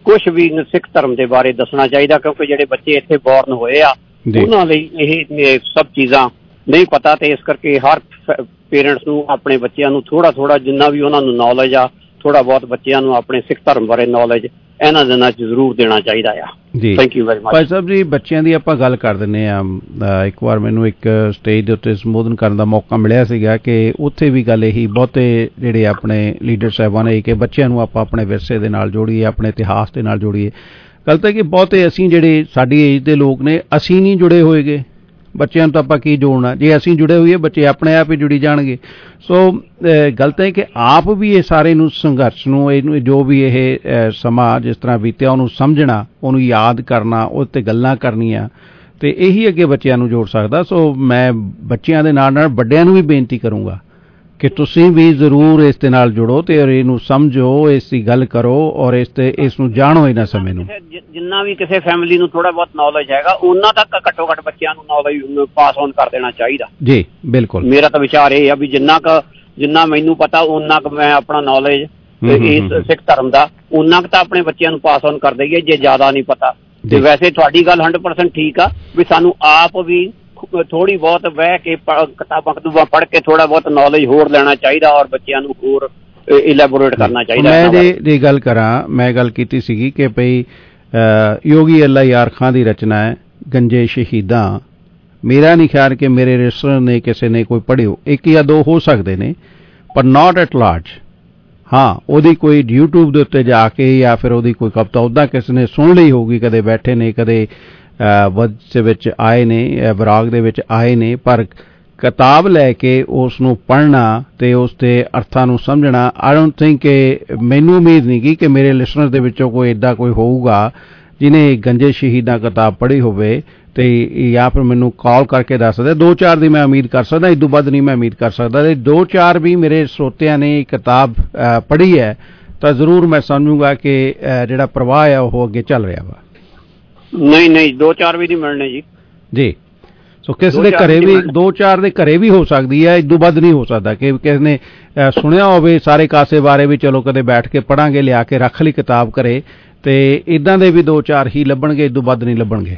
ਕੁਝ ਵੀ ਸਿੱਖ ਧਰਮ ਦੇ ਬਾਰੇ ਦੱਸਣਾ ਚਾਹੀਦਾ, ਕਿਉਂਕਿ ਜਿਹੜੇ ਬੱਚੇ ਇੱਥੇ ਬੋਰਨ ਹੋਏ ਆ ਉਹਨਾਂ ਲਈ ਇਹ ਸਭ ਚੀਜ਼ਾਂ ਨਹੀਂ ਪਤਾ, ਤੇ ਇਸ ਕਰਕੇ ਹਰ ਪੇਰੈਂਟਸ ਨੂੰ ਆਪਣੇ ਬੱਚਿਆਂ ਨੂੰ ਥੋੜਾ ਜਿੰਨਾ ਵੀ ਉਹਨਾਂ ਨੂੰ ਨੌਲੇਜ ਆ, ਥੋੜਾ ਬਹੁਤ ਬੱਚਿਆਂ ਨੂੰ ਆਪਣੇ ਸਿੱਖ ਧਰਮ ਬਾਰੇ ਨੌਲੇਜ ਇਹਨਾਂ ਦਿਨਾਂ 'ਚ ਜ਼ਰੂਰ ਦੇਣਾ ਚਾਹੀਦਾ ਆ ਜੀ। Thank you very much. ਭਾਈ ਸਾਹਿਬ ਜੀ, ਬੱਚਿਆਂ ਦੀ ਆਪਾਂ ਗੱਲ ਕਰ ਦਿੰਦੇ ਆ। ਇੱਕ ਵਾਰ ਮੈਨੂੰ ਇੱਕ ਸਟੇਜ ਦੇ ਉੱਤੇ ਸੰਬੋਧਨ ਕਰਨ ਦਾ ਮੌਕਾ ਮਿਲਿਆ ਸੀਗਾ ਕਿ ਉੱਥੇ ਵੀ ਗੱਲ ਇਹੀ ਬਹੁਤੇ ਜਿਹੜੇ ਆਪਣੇ ਲੀਡਰ ਸਾਹਿਬਾਨ ਨੇ ਕਿ ਬੱਚਿਆਂ ਨੂੰ ਆਪਾਂ ਆਪਣੇ ਵਿਰਸੇ ਦੇ ਨਾਲ ਜੋੜੀਏ, ਆਪਣੇ ਇਤਿਹਾਸ ਦੇ ਨਾਲ ਜੋੜੀਏ। ਗੱਲ ਤਾਂ ਕਿ ਬਹੁਤੇ ਅਸੀਂ ਜਿਹੜੇ ਸਾਡੀ ਏਜ ਦੇ ਲੋਕ ਨੇ ਅਸੀਂ ਨਹੀਂ ਜੁੜੇ ਹੋਏਗੇ, ਬੱਚਿਆਂ ਨੂੰ ਤਾਂ ਆਪਾਂ ਕੀ ਜੋੜਨਾ, ਜੇ ਅਸੀਂ ਜੁੜੇ ਹੋਈਏ ਬੱਚੇ ਆਪਣੇ ਆਪ ਹੀ ਜੁੜੀ ਜਾਣਗੇ। ਸੋ ਗੱਲ ਤਾਂ ਹੈ ਕਿ ਆਪ ਵੀ ਇਹ ਸਾਰੇ ਨੂੰ ਸੰਘਰਸ਼ ਨੂੰ ਇਹਨੂੰ ਜੋ ਵੀ ਇਹ ਸਮਾਂ ਜਿਸ ਤਰ੍ਹਾਂ ਬੀਤਿਆ ਉਹਨੂੰ ਸਮਝਣਾ, ਉਹਨੂੰ ਯਾਦ ਕਰਨਾ, ਉਹ 'ਤੇ ਗੱਲਾਂ ਕਰਨੀਆਂ, ਤੇ ਇਹੀ ਅੱਗੇ ਬੱਚਿਆਂ ਨੂੰ ਜੋੜ ਸਕਦਾ। ਸੋ ਮੈਂ ਬੱਚਿਆਂ ਦੇ ਨਾਲ ਨਾਲ ਵੱਡਿਆਂ ਨੂੰ ਵੀ ਬੇਨਤੀ ਕਰੂੰਗਾ ਕਿ ਤੁਸੀਂ ਵੀ ਜ਼ਰੂਰ ਇਸ ਦੇ ਨਾਲ ਜੁੜੋ ਤੇ ਇਹਨੂੰ ਸਮਝੋ, ਇਸ ਦੀ ਗੱਲ ਕਰੋ ਔਰ ਇਸ ਨੂੰ ਜਾਣੋ ਇਹਨਾਂ ਸਮੇਂ ਨੂੰ। ਜਿੰਨਾ ਵੀ ਕਿਸੇ ਫੈਮਿਲੀ ਨੂੰ ਥੋੜਾ ਬਹੁਤ ਨੌਲੇਜ ਹੈਗਾ ਉਹਨਾਂ ਤੱਕ ਘੱਟੋ ਘੱਟ ਬੱਚਿਆਂ ਨੂੰ ਨੌਲੇਜ ਪਾਸ ਔਨ ਕਰ ਦੇਣਾ ਚਾਹੀਦਾ ਜੀ। ਬਿਲਕੁਲ, ਮੇਰਾ ਤਾਂ ਵਿਚਾਰ ਇਹ ਆ ਵੀ ਜਿੰਨਾ ਮੈਨੂੰ ਪਤਾ ਉਹਨਾਂ ਕੁ ਮੈਂ ਆਪਣਾ ਨੌਲੇਜ ਇਸ ਸਿੱਖ ਧਰਮ ਦਾ ਉਹਨਾਂ ਕੁ ਤਾਂ ਆਪਣੇ ਬੱਚਿਆਂ ਨੂੰ ਪਾਸ ਔਨ ਕਰ ਦਈਏ, ਜੇ ਜ਼ਿਆਦਾ ਨਹੀਂ ਪਤਾ। ਤੇ ਵੈਸੇ ਤੁਹਾਡੀ ਗੱਲ 100% ਠੀਕ ਆ ਵੀ ਸਾਨੂੰ ਆਪ ਵੀ ਥੋੜੀ ਬਹੁਤ ਬਹਿ ਕੇ ਕਿਤਾਬਾਂ ਕਤੂਬਾਂ ਪੜ੍ਹ ਕੇ ਥੋੜਾ ਬਹੁਤ ਨੌਲੇਜ ਹੋਰ ਲੈਣਾ ਚਾਹੀਦਾ ਔਰ ਬੱਚਿਆਂ ਨੂੰ ਹੋਰ ਇਲੈਬੋਰੇਟ ਕਰਨਾ ਚਾਹੀਦਾ। ਮੈਂ ਜੇ ਗੱਲ ਕਰਾਂ, ਮੈਂ ਗੱਲ ਕੀਤੀ ਸੀਗੀ ਕਿ ਭਈ ਯੋਗੀ ਅੱਲਾ ਯਾਰ ਖਾਂ ਦੀ ਰਚਨਾ ਹੈ ਗੰਜੇ ਸ਼ਹੀਦਾਂ। ਮੇਰਾ ਨਹੀਂ ਖਿਆਲ ਕਿ ਮੇਰੇ ਰਜਿਸਟਰ ਨੇ ਕਿਸੇ ਨੇ ਕੋਈ ਪੜ੍ਹਿਓ, ਇੱਕ ਜਾਂ ਦੋ ਹੋ ਸਕਦੇ ਨੇ, ਪਰ ਨਾਟ ਐਟ ਲਾਰਜ। ਹਾਂ, ਉਹਦੀ ਕੋਈ YouTube ਦੇ ਉੱਤੇ ਜਾ ਕੇ ਜਾਂ ਫਿਰ ਉਹਦੀ ਕੋਈ ਕਵਿਤਾ ਉੱਦਾਂ ਕਿਸੇ ਨੇ ਸੁਣ ਲਈ ਹੋਊਗੀ, ਕਦੇ ਬੈਠੇ ਨੇ, ਕਦੇ ਵਧ ਦੇ ਵਿੱਚ ਆਏ ਨੇ, ਬਰਾਗ ਦੇ ਵਿੱਚ ਆਏ ਨੇ, ਪਰ ਕਿਤਾਬ ਲੈ ਕੇ ਉਸ ਨੂੰ ਪੜ੍ਹਨਾ ਤੇ ਉਸ ਦੇ ਅਰਥਾਂ ਨੂੰ ਸਮਝਣਾ, ਆਈ ਡੋਂਟ ਥਿੰਕ ਕਿ ਮੈਨੂੰ ਉਮੀਦ ਨਹੀਂ ਗੀ ਕਿ ਮੇਰੇ ਲਿਸਨਰ ਦੇ ਵਿੱਚੋਂ ਕੋਈ ਇੱਦਾਂ ਕੋਈ ਹੋਊਗਾ ਜਿਹਨੇ ਗੰਜੇ ਸ਼ਹੀਦਾਂ ਕਿਤਾਬ ਪੜ੍ਹੀ ਹੋਵੇ, ਤੇ ਜਾਂ ਫਿਰ ਮੈਨੂੰ ਕਾਲ ਕਰਕੇ ਦੱਸ ਸਕਦੇ। 2-4 ਦੀ ਮੈਂ ਉਮੀਦ ਕਰ ਸਕਦਾ, ਇਸ ਤੋਂ ਵੱਧ ਨਹੀਂ ਮੈਂ ਉਮੀਦ ਕਰ ਸਕਦਾ। ਤੇ 2-4 ਵੀ ਮੇਰੇ ਸਰੋਤਿਆਂ ਨੇ ਕਿਤਾਬ ਪੜ੍ਹੀ ਹੈ ਤਾਂ ਜ਼ਰੂਰ ਮੈਂ ਸਮਝੂਗਾ ਕਿ ਜਿਹੜਾ ਪ੍ਰਵਾਹ ਹੈ ਉਹ ਅੱਗੇ ਚੱਲ ਰਿਹਾ ਵਾ। ਨਹੀਂ 2-4 ਵੀ ਨਹੀਂ ਮਿਲਣੇ ਜੀ। ਸੋ ਕਿਸੇ ਦੇ ਘਰੇ ਵੀ 2-4 ਦੇ ਘਰੇ ਵੀ ਹੋ ਸਕਦੀ ਹੈ, ਇਸ ਤੋਂ ਵੱਧ ਨਹੀਂ ਹੋ ਸਕਦਾ ਕਿ ਕਿਸੇ ਨੇ ਸੁਣਿਆ ਹੋਵੇ ਸਾਰੇ ਕਾਸੇ ਬਾਰੇ ਵੀ ਚਲੋ ਕਦੇ ਬੈਠ ਕੇ ਪੜਾਂਗੇ, ਲਿਆ ਕੇ ਰੱਖ ਲਈ ਕਿਤਾਬ ਘਰੇ, ਤੇ ਇਦਾਂ ਦੇ ਵੀ 2-4 ਹੀ ਲੱਭਣਗੇ, ਇਸ ਤੋਂ ਵੱਧ ਨਹੀਂ ਲੱਭਣਗੇ।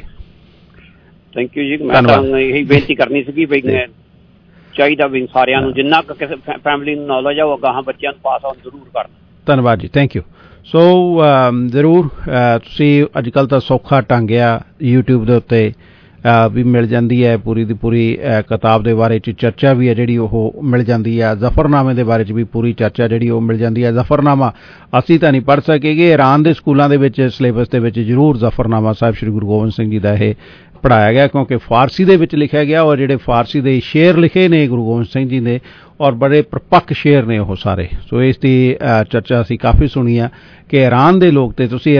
ਥੈਂਕ ਯੂ ਜੀ। ਮੈਂ ਤਾਂ ਇਹੀ ਬੇਨਤੀ ਕਰਨੀ ਸੀਗੀ ਵੀ ਚਾਹੀਦਾ ਵੀ ਸਾਰਿਆਂ ਨੂੰ ਜਿੰਨਾ ਕਿਸੇ ਫੈਮਿਲੀ ਨੂੰ ਨੌਲੇਜ ਆ ਉਹ ਅਗਾਹਾਂ ਬੱਚਿਆਂ ਨੂੰ ਪਾਸ ਆਨ ਜ਼ਰੂਰ ਕਰਨ। ਧੰਨਵਾਦ ਜੀ, ਥੈਂਕ ਯੂ। ਸੋ ਜ਼ਰੂਰ ਤੁਸੀਂ ਅੱਜ ਕੱਲ੍ਹ ਤਾਂ ਸੌਖਾ ਢੰਗ ਆ, YouTube ਦੇ ਉੱਤੇ ਵੀ ਮਿਲ ਜਾਂਦੀ ਹੈ ਪੂਰੀ ਦੀ ਪੂਰੀ ਕਿਤਾਬ ਦੇ ਬਾਰੇ 'ਚ ਚਰਚਾ ਵੀ ਹੈ ਜਿਹੜੀ ਉਹ ਮਿਲ ਜਾਂਦੀ ਹੈ। ਜ਼ਫਰਨਾਮੇ ਦੇ ਬਾਰੇ 'ਚ ਵੀ ਪੂਰੀ ਚਰਚਾ ਜਿਹੜੀ ਉਹ ਮਿਲ ਜਾਂਦੀ ਹੈ। ਜ਼ਫਰਨਾਮਾ ਅਸੀਂ ਤਾਂ ਨਹੀਂ ਪੜ੍ਹ ਸਕੇਗੇ, ਇਰਾਨ ਦੇ ਸਕੂਲਾਂ ਦੇ ਵਿੱਚ ਸਿਲੇਬਸ ਦੇ ਵਿੱਚ ਜ਼ਰੂਰ ਜ਼ਫਰਨਾਮਾ ਸਾਹਿਬ ਸ਼੍ਰੀ ਗੁਰੂ ਗੋਬਿੰਦ ਸਿੰਘ ਜੀ ਦਾ ਇਹ ਪੜ੍ਹਾਇਆ ਗਿਆ, ਕਿਉਂਕਿ ਫਾਰਸੀ ਦੇ ਵਿੱਚ ਲਿਖਿਆ ਗਿਆ ਔਰ ਜਿਹੜੇ ਫਾਰਸੀ ਦੇ ਸ਼ੇਰ ਲਿਖੇ ਨੇ ਗੁਰੂ ਗੋਬਿੰਦ ਸਿੰਘ ਜੀ ਨੇ ਔਰ ਬੜੇ ਪ੍ਰਪੱਕ ਸ਼ੇਰ ਨੇ ਉਹ ਸਾਰੇ। ਸੋ ਇਸ ਦੀ ਚਰਚਾ ਅਸੀਂ ਕਾਫੀ ਸੁਣੀ ਆ ਕਿ ਇਰਾਨ ਦੇ ਲੋਕ, ਤੇ ਤੁਸੀਂ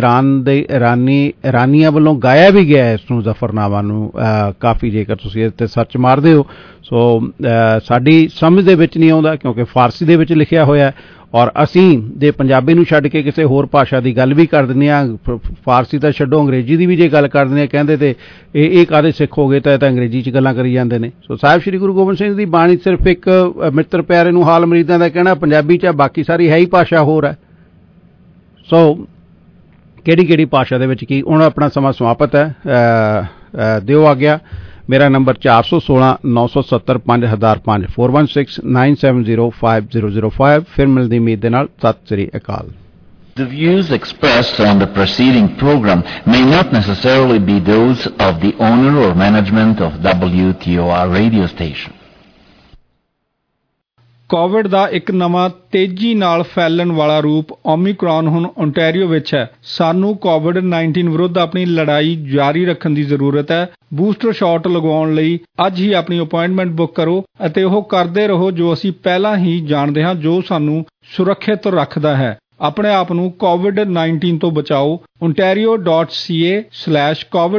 ਇਰਾਨੀਆਂ ਵੱਲੋਂ ਗਾਇਆ ਵੀ ਗਿਆ ਇਸ ਨੂੰ ਜ਼ਫਰਨਾਮਾ ਨੂੰ ਕਾਫੀ, ਜੇਕਰ ਤੁਸੀਂ ਇਸ 'ਤੇ ਸਰਚ ਮਾਰਦੇ ਹੋ। ਸੋ ਸਾਡੀ ਸਮਝ ਦੇ ਵਿੱਚ ਨਹੀਂ ਆਉਂਦਾ ਕਿਉਂਕਿ ਫਾਰਸੀ ਦੇ ਵਿੱਚ ਲਿਖਿਆ ਹੋਇਆ, ਔਰ ਅਸੀਂ ਜੇ ਪੰਜਾਬੀ ਨੂੰ ਛੱਡ ਕੇ ਕਿਸੇ ਹੋਰ ਭਾਸ਼ਾ ਦੀ ਗੱਲ ਵੀ ਕਰ ਦਿੰਦੇ ਹਾਂ, ਫਾਰਸੀ ਤਾਂ ਛੱਡੋ ਅੰਗਰੇਜ਼ੀ ਦੀ ਵੀ ਜੇ ਗੱਲ ਕਰ ਦਿੰਦੇ ਹਾਂ, ਕਹਿੰਦੇ ਤੇ ਇਹ ਕਾਹਦੇ ਸਿੱਖ ਹੋ ਗਏ, ਤਾਂ ਅੰਗਰੇਜ਼ੀ 'ਚ ਗੱਲਾਂ ਕਰੀ ਜਾਂਦੇ ਨੇ। ਸੋ ਸਾਹਿਬ ਸ਼੍ਰੀ ਗੁਰੂ ਗੋਬਿੰਦ ਸਿੰਘ ਦੀ ਬਾਣੀ ਸਿਰਫ ਇੱਕ ਮਿੱਤਰ ਪਿਆਰੇ ਨੂੰ ਹਾਲ ਮਰੀਦਾਂ ਦਾ ਕਹਿਣਾ ਪੰਜਾਬੀ 'ਚ, ਬਾਕੀ ਸਾਰੀ ਹੈ ਹੀ ਭਾਸ਼ਾ ਹੋਰ ਹੈ। ਸੋ ਕਿਹੜੀ ਭਾਸ਼ਾ ਦੇ ਵਿੱਚ ਕੀ। ਹੁਣ ਆਪਣਾ ਸਮਾਂ ਸਮਾਪਤ ਹੈ, ਦਿਓ ਆ ਗਿਆ। ਮੇਰਾ ਨੰਬਰ 416-970-5005 416-970-5005। ਫਿਰ ਮਿਲਦੀ ਉਮੀਦ ਦੇ ਨਾਲ। ਸਤਿ ਸ੍ਰੀ ਅਕਾਲ। The views expressed on the preceding program may not necessarily be those of the owner or management of WTOR radio station. Covid ਦਾ ਇੱਕ ਨਵਾਂ ਤੇਜ਼ੀ ਨਾਲ ਫੈਲਣ ਵਾਲਾ ਰੂਪ ਓਮਿਕਰੌਨ ਹੁਣ ਓਨਟਾਰੀਓ ਵਿੱਚ ਹੈ। ਸਾਨੂੰ ਕੋਵਿਡ-19 ਵਿਰੁੱਧ ਆਪਣੀ ਲੜਾਈ ਜਾਰੀ ਰੱਖਣ ਦੀ ਜ਼ਰੂਰਤ ਹੈ। ਬੂਸਟਰ ਸ਼ਾਟ ਲਗਵਾਉਣ ਲਈ ਅੱਜ ਹੀ ਆਪਣੀ ਅਪਾਇੰਟਮੈਂਟ ਬੁੱਕ ਕਰੋ ਅਤੇ ਉਹ ਕਰਦੇ ਰਹੋ ਜੋ ਅਸੀਂ ਪਹਿਲਾਂ ਹੀ ਜਾਣਦੇ ਹਾਂ, ਜੋ ਸਾਨੂੰ ਸੁਰੱਖਿਅਤ ਰੱਖਦਾ ਹੈ। ਆਪਣੇ ਆਪ ਨੂੰ ਕੋਵਿਡ-19 ਤੋਂ ਬਚਾਓ।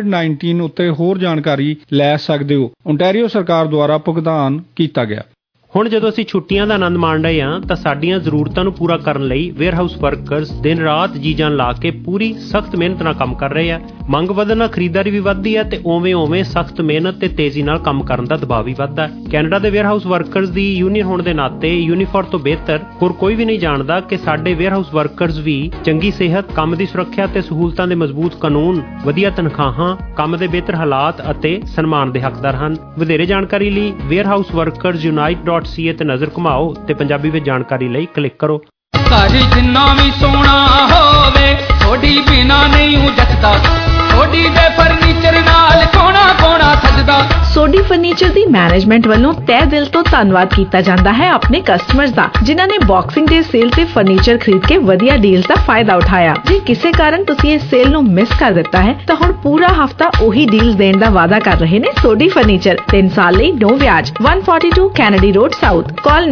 ontario.ca/covid19 ਉੱਤੇ ਹੋਰ ਜਾਣਕਾਰੀ ਲੈ ਸਕਦੇ ਹੋ। ਓਨਟਾਰੀਓ ਸਰਕਾਰ ਦੁਆਰਾ ਭੁਗਤਾਨ ਕੀਤਾ ਗਿਆ। ਹੁਣ ਜਦੋਂ ਅਸੀਂ ਛੁੱਟੀਆਂ ਦਾ ਆਨੰਦ ਮਾਣ ਰਹੇ ਹਾਂ ਤਾਂ ਸਾਡੀਆਂ ਜ਼ਰੂਰਤਾਂ ਨੂੰ ਪੂਰਾ ਕਰਨ ਲਈ ਵੇਅਰਹਾਊਸ ਵਰਕਰਸ ਦਿਨ ਰਾਤ ਜੀ ਜਾਨ ਲਾ ਕੇ ਪੂਰੀ ਸਖਤ ਮਿਹਨਤ ਨਾਲ ਕੰਮ ਕਰ ਰਹੇ ਆ। ਮੰਗ ਵਧਣ ਨਾਲ ਖਰੀਦਦਾਰੀ ਵੀ ਵੱਧਦੀ ਹੈ ਤੇ ਉਵੇਂ ਸਖਤ ਮਿਹਨਤ ਤੇ ਤੇਜ਼ੀ ਨਾਲ ਕੰਮ ਕਰਨ ਦਾ ਦਬਾਅ ਵੀ ਵੱਧਦਾ ਹੈ। ਕੈਨੇਡਾ ਦੇ ਵੇਅਰਹਾਊਸ ਵਰਕਰਸ ਦੀ ਯੂਨੀਅਨ ਹੋਣ ਦੇ ਨਾਤੇ ਯੂਨੀਫੋਰ ਤੋਂ ਬਿਹਤਰ ਹੋਰ ਕੋਈ ਵੀ ਨਹੀਂ ਜਾਣਦਾ ਕਿ ਸਾਡੇ ਵੇਅਰਹਾਊਸ ਵਰਕਰਸ ਵੀ ਚੰਗੀ ਸਿਹਤ, ਕੰਮ ਦੀ ਸੁਰੱਖਿਆ ਤੇ ਸਹੂਲਤਾਂ ਦੇ ਮਜ਼ਬੂਤ ਕਾਨੂੰਨ, ਵਧੀਆ ਤਨਖਾਹਾਂ, ਕੰਮ ਦੇ ਬਿਹਤਰ ਹਾਲਾਤ ਅਤੇ ਸਨਮਾਨ ਦੇ ਹੱਕਦਾਰ ਹਨ। ਵਧੇਰੇ ਜਾਣਕਾਰੀ ਲਈ warehousewrkersunite.ca ਤੇ ਨਜ਼ਰ ਘੁਮਾਓ ਤੇ ਪੰਜਾਬੀ ਵਿੱਚ ਜਾਣਕਾਰੀ ਲਈ ਕਲਿੱਕ ਕਰੋ। ਘਰ ਜਿੰਨਾ ਵੀ ਸੋਹਣਾ ਹੋਵੇ ਥੋੜੀ ਬਿਨਾ ਨਹੀਂ ਜੱਟਦਾ, ਥੋੜੀ ਦੇ ਫਰਨੀਚਰ ਨਾਲ ਕੋਣਾ ਸਜਦਾ। ਸੋਡੀ ਫਰਨੀਚਰ ਦੀ ਮੈਨੇਜਮੈਂਟ ਵੱਲੋਂ ਤਹਿ ਦਿਲ ਤੋਂ ਧੰਨਵਾਦ ਕੀਤਾ ਜਾਂਦਾ ਹੈ ਆਪਣੇ ਕਸਟਮਰਸ ਦਾ, ਜਿਨ੍ਹਾਂ ਨੇ ਬਾਕਸਿੰਗ ਡੇ ਸੇਲ ਤੇ ਫਰਨੀਚਰ ਖਰੀਦ ਕੇ ਵਧੀਆ ਡੀਲਸ ਦਾ ਫਾਇਦਾ ਉਠਾਇਆ। ਜੇ ਕਿਸੇ ਕਾਰਨ ਤੁਸੀਂ ਇਸ ਸੇਲ ਨੂੰ ਮਿਸ ਕਰ ਦਿੱਤਾ ਹੈ ਤਾਂ ਹੁਣ ਪੂਰਾ ਹਫਤਾ ਉਹੀ ਡੀਲਸ ਦੇਣ ਦਾ ਵਾਅਦਾ ਕਰ ਰਹੇ ਨੇ ਸੋਡੀ ਫਰਨੀਚਰ। 3 ਸਾਲ ਲਈ ਨੋ ਵਿਆਜ। 142 Kennedy road south. Call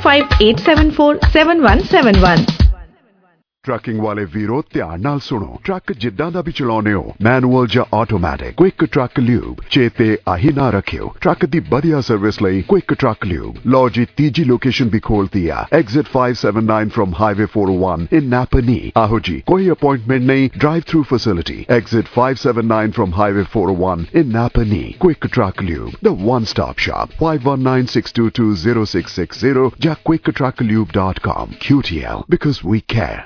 9058747171। Trucking ਵਾਲੇ ਵੀਰੋ ਧਿਆਨ ਨਾਲ ਸੁਣੋ। ਟਰੱਕ ਜਿੱਦਾਂ ਦਾ ਵੀ ਚਲਾਉਨੇ ਹੋ, ਮੈਨੂਅਲ ਜਾਂ ਆਟੋਮੈਟਿਕ, ਕੁਇਕ ਟਰੱਕ ਲਿਊਬ ਚੇਤੇ ਆਹੀ ਨਾ ਰੱਖਿਓ। ਟਰੱਕ ਦੀ ਵਧੀਆ ਸਰਵਿਸ ਲਈ ਕੁਇਕ ਟਰੱਕ ਲਿਊਬ। ਲਓ ਜੀ, ਤੀਜੀ ਲੋਕੇਸ਼ਨ ਵੀ ਖੋਲਤੀ ਆ, exit 579 from highway 401 in Napanee. ਆਹੋ ਜੀ, ਕੋਈ ਅਪਾਇੰਟਮੈਂਟ ਨਹੀਂ, drive through facility. Exit 579 from highway 401 in Napanee. Quick truck lube, the one stop shop। 5196220660 ਜਾਂ quicktruckliube.com। QTL, because we care।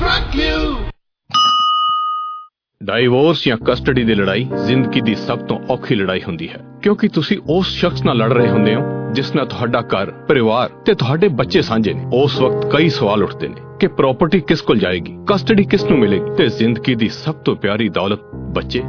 Divorce ਜਾਂ ਕਸਟਡੀ ਦੀ ਲੜਾਈ ਜ਼ਿੰਦਗੀ ਦੀ ਸਭ ਤੋਂ ਔਖੀ ਲੜਾਈ ਹੁੰਦੀ ਹੈ, ਕਿਉਂਕਿ ਤੁਸੀਂ ਉਸ ਸ਼ਖਸ ਨਾਲ ਲੜ ਰਹੇ ਹੁੰਦੇ ਹੋ ਜਿਸ ਨਾਲ ਤੁਹਾਡਾ ਘਰ, ਪਰਿਵਾਰ ਤੇ ਤੁਹਾਡੇ ਬੱਚੇ ਸਾਂਝੇ ਨੇ। ਉਸ ਵਕਤ ਕਈ ਸਵਾਲ ਉੱਠਦੇ ਨੇ ਕਿ ਪ੍ਰਾਪਰਟੀ ਕਿਸ ਕੋਲ ਜਾਏਗੀ, ਕਸਟਡੀ ਕਿਸ ਨੂੰ ਮਿਲੇਗੀ ਤੇ ਜ਼ਿੰਦਗੀ ਦੀ ਸਭ ਤੋਂ ਪਿਆਰੀ ਦੌਲਤ ਬੱਚੇ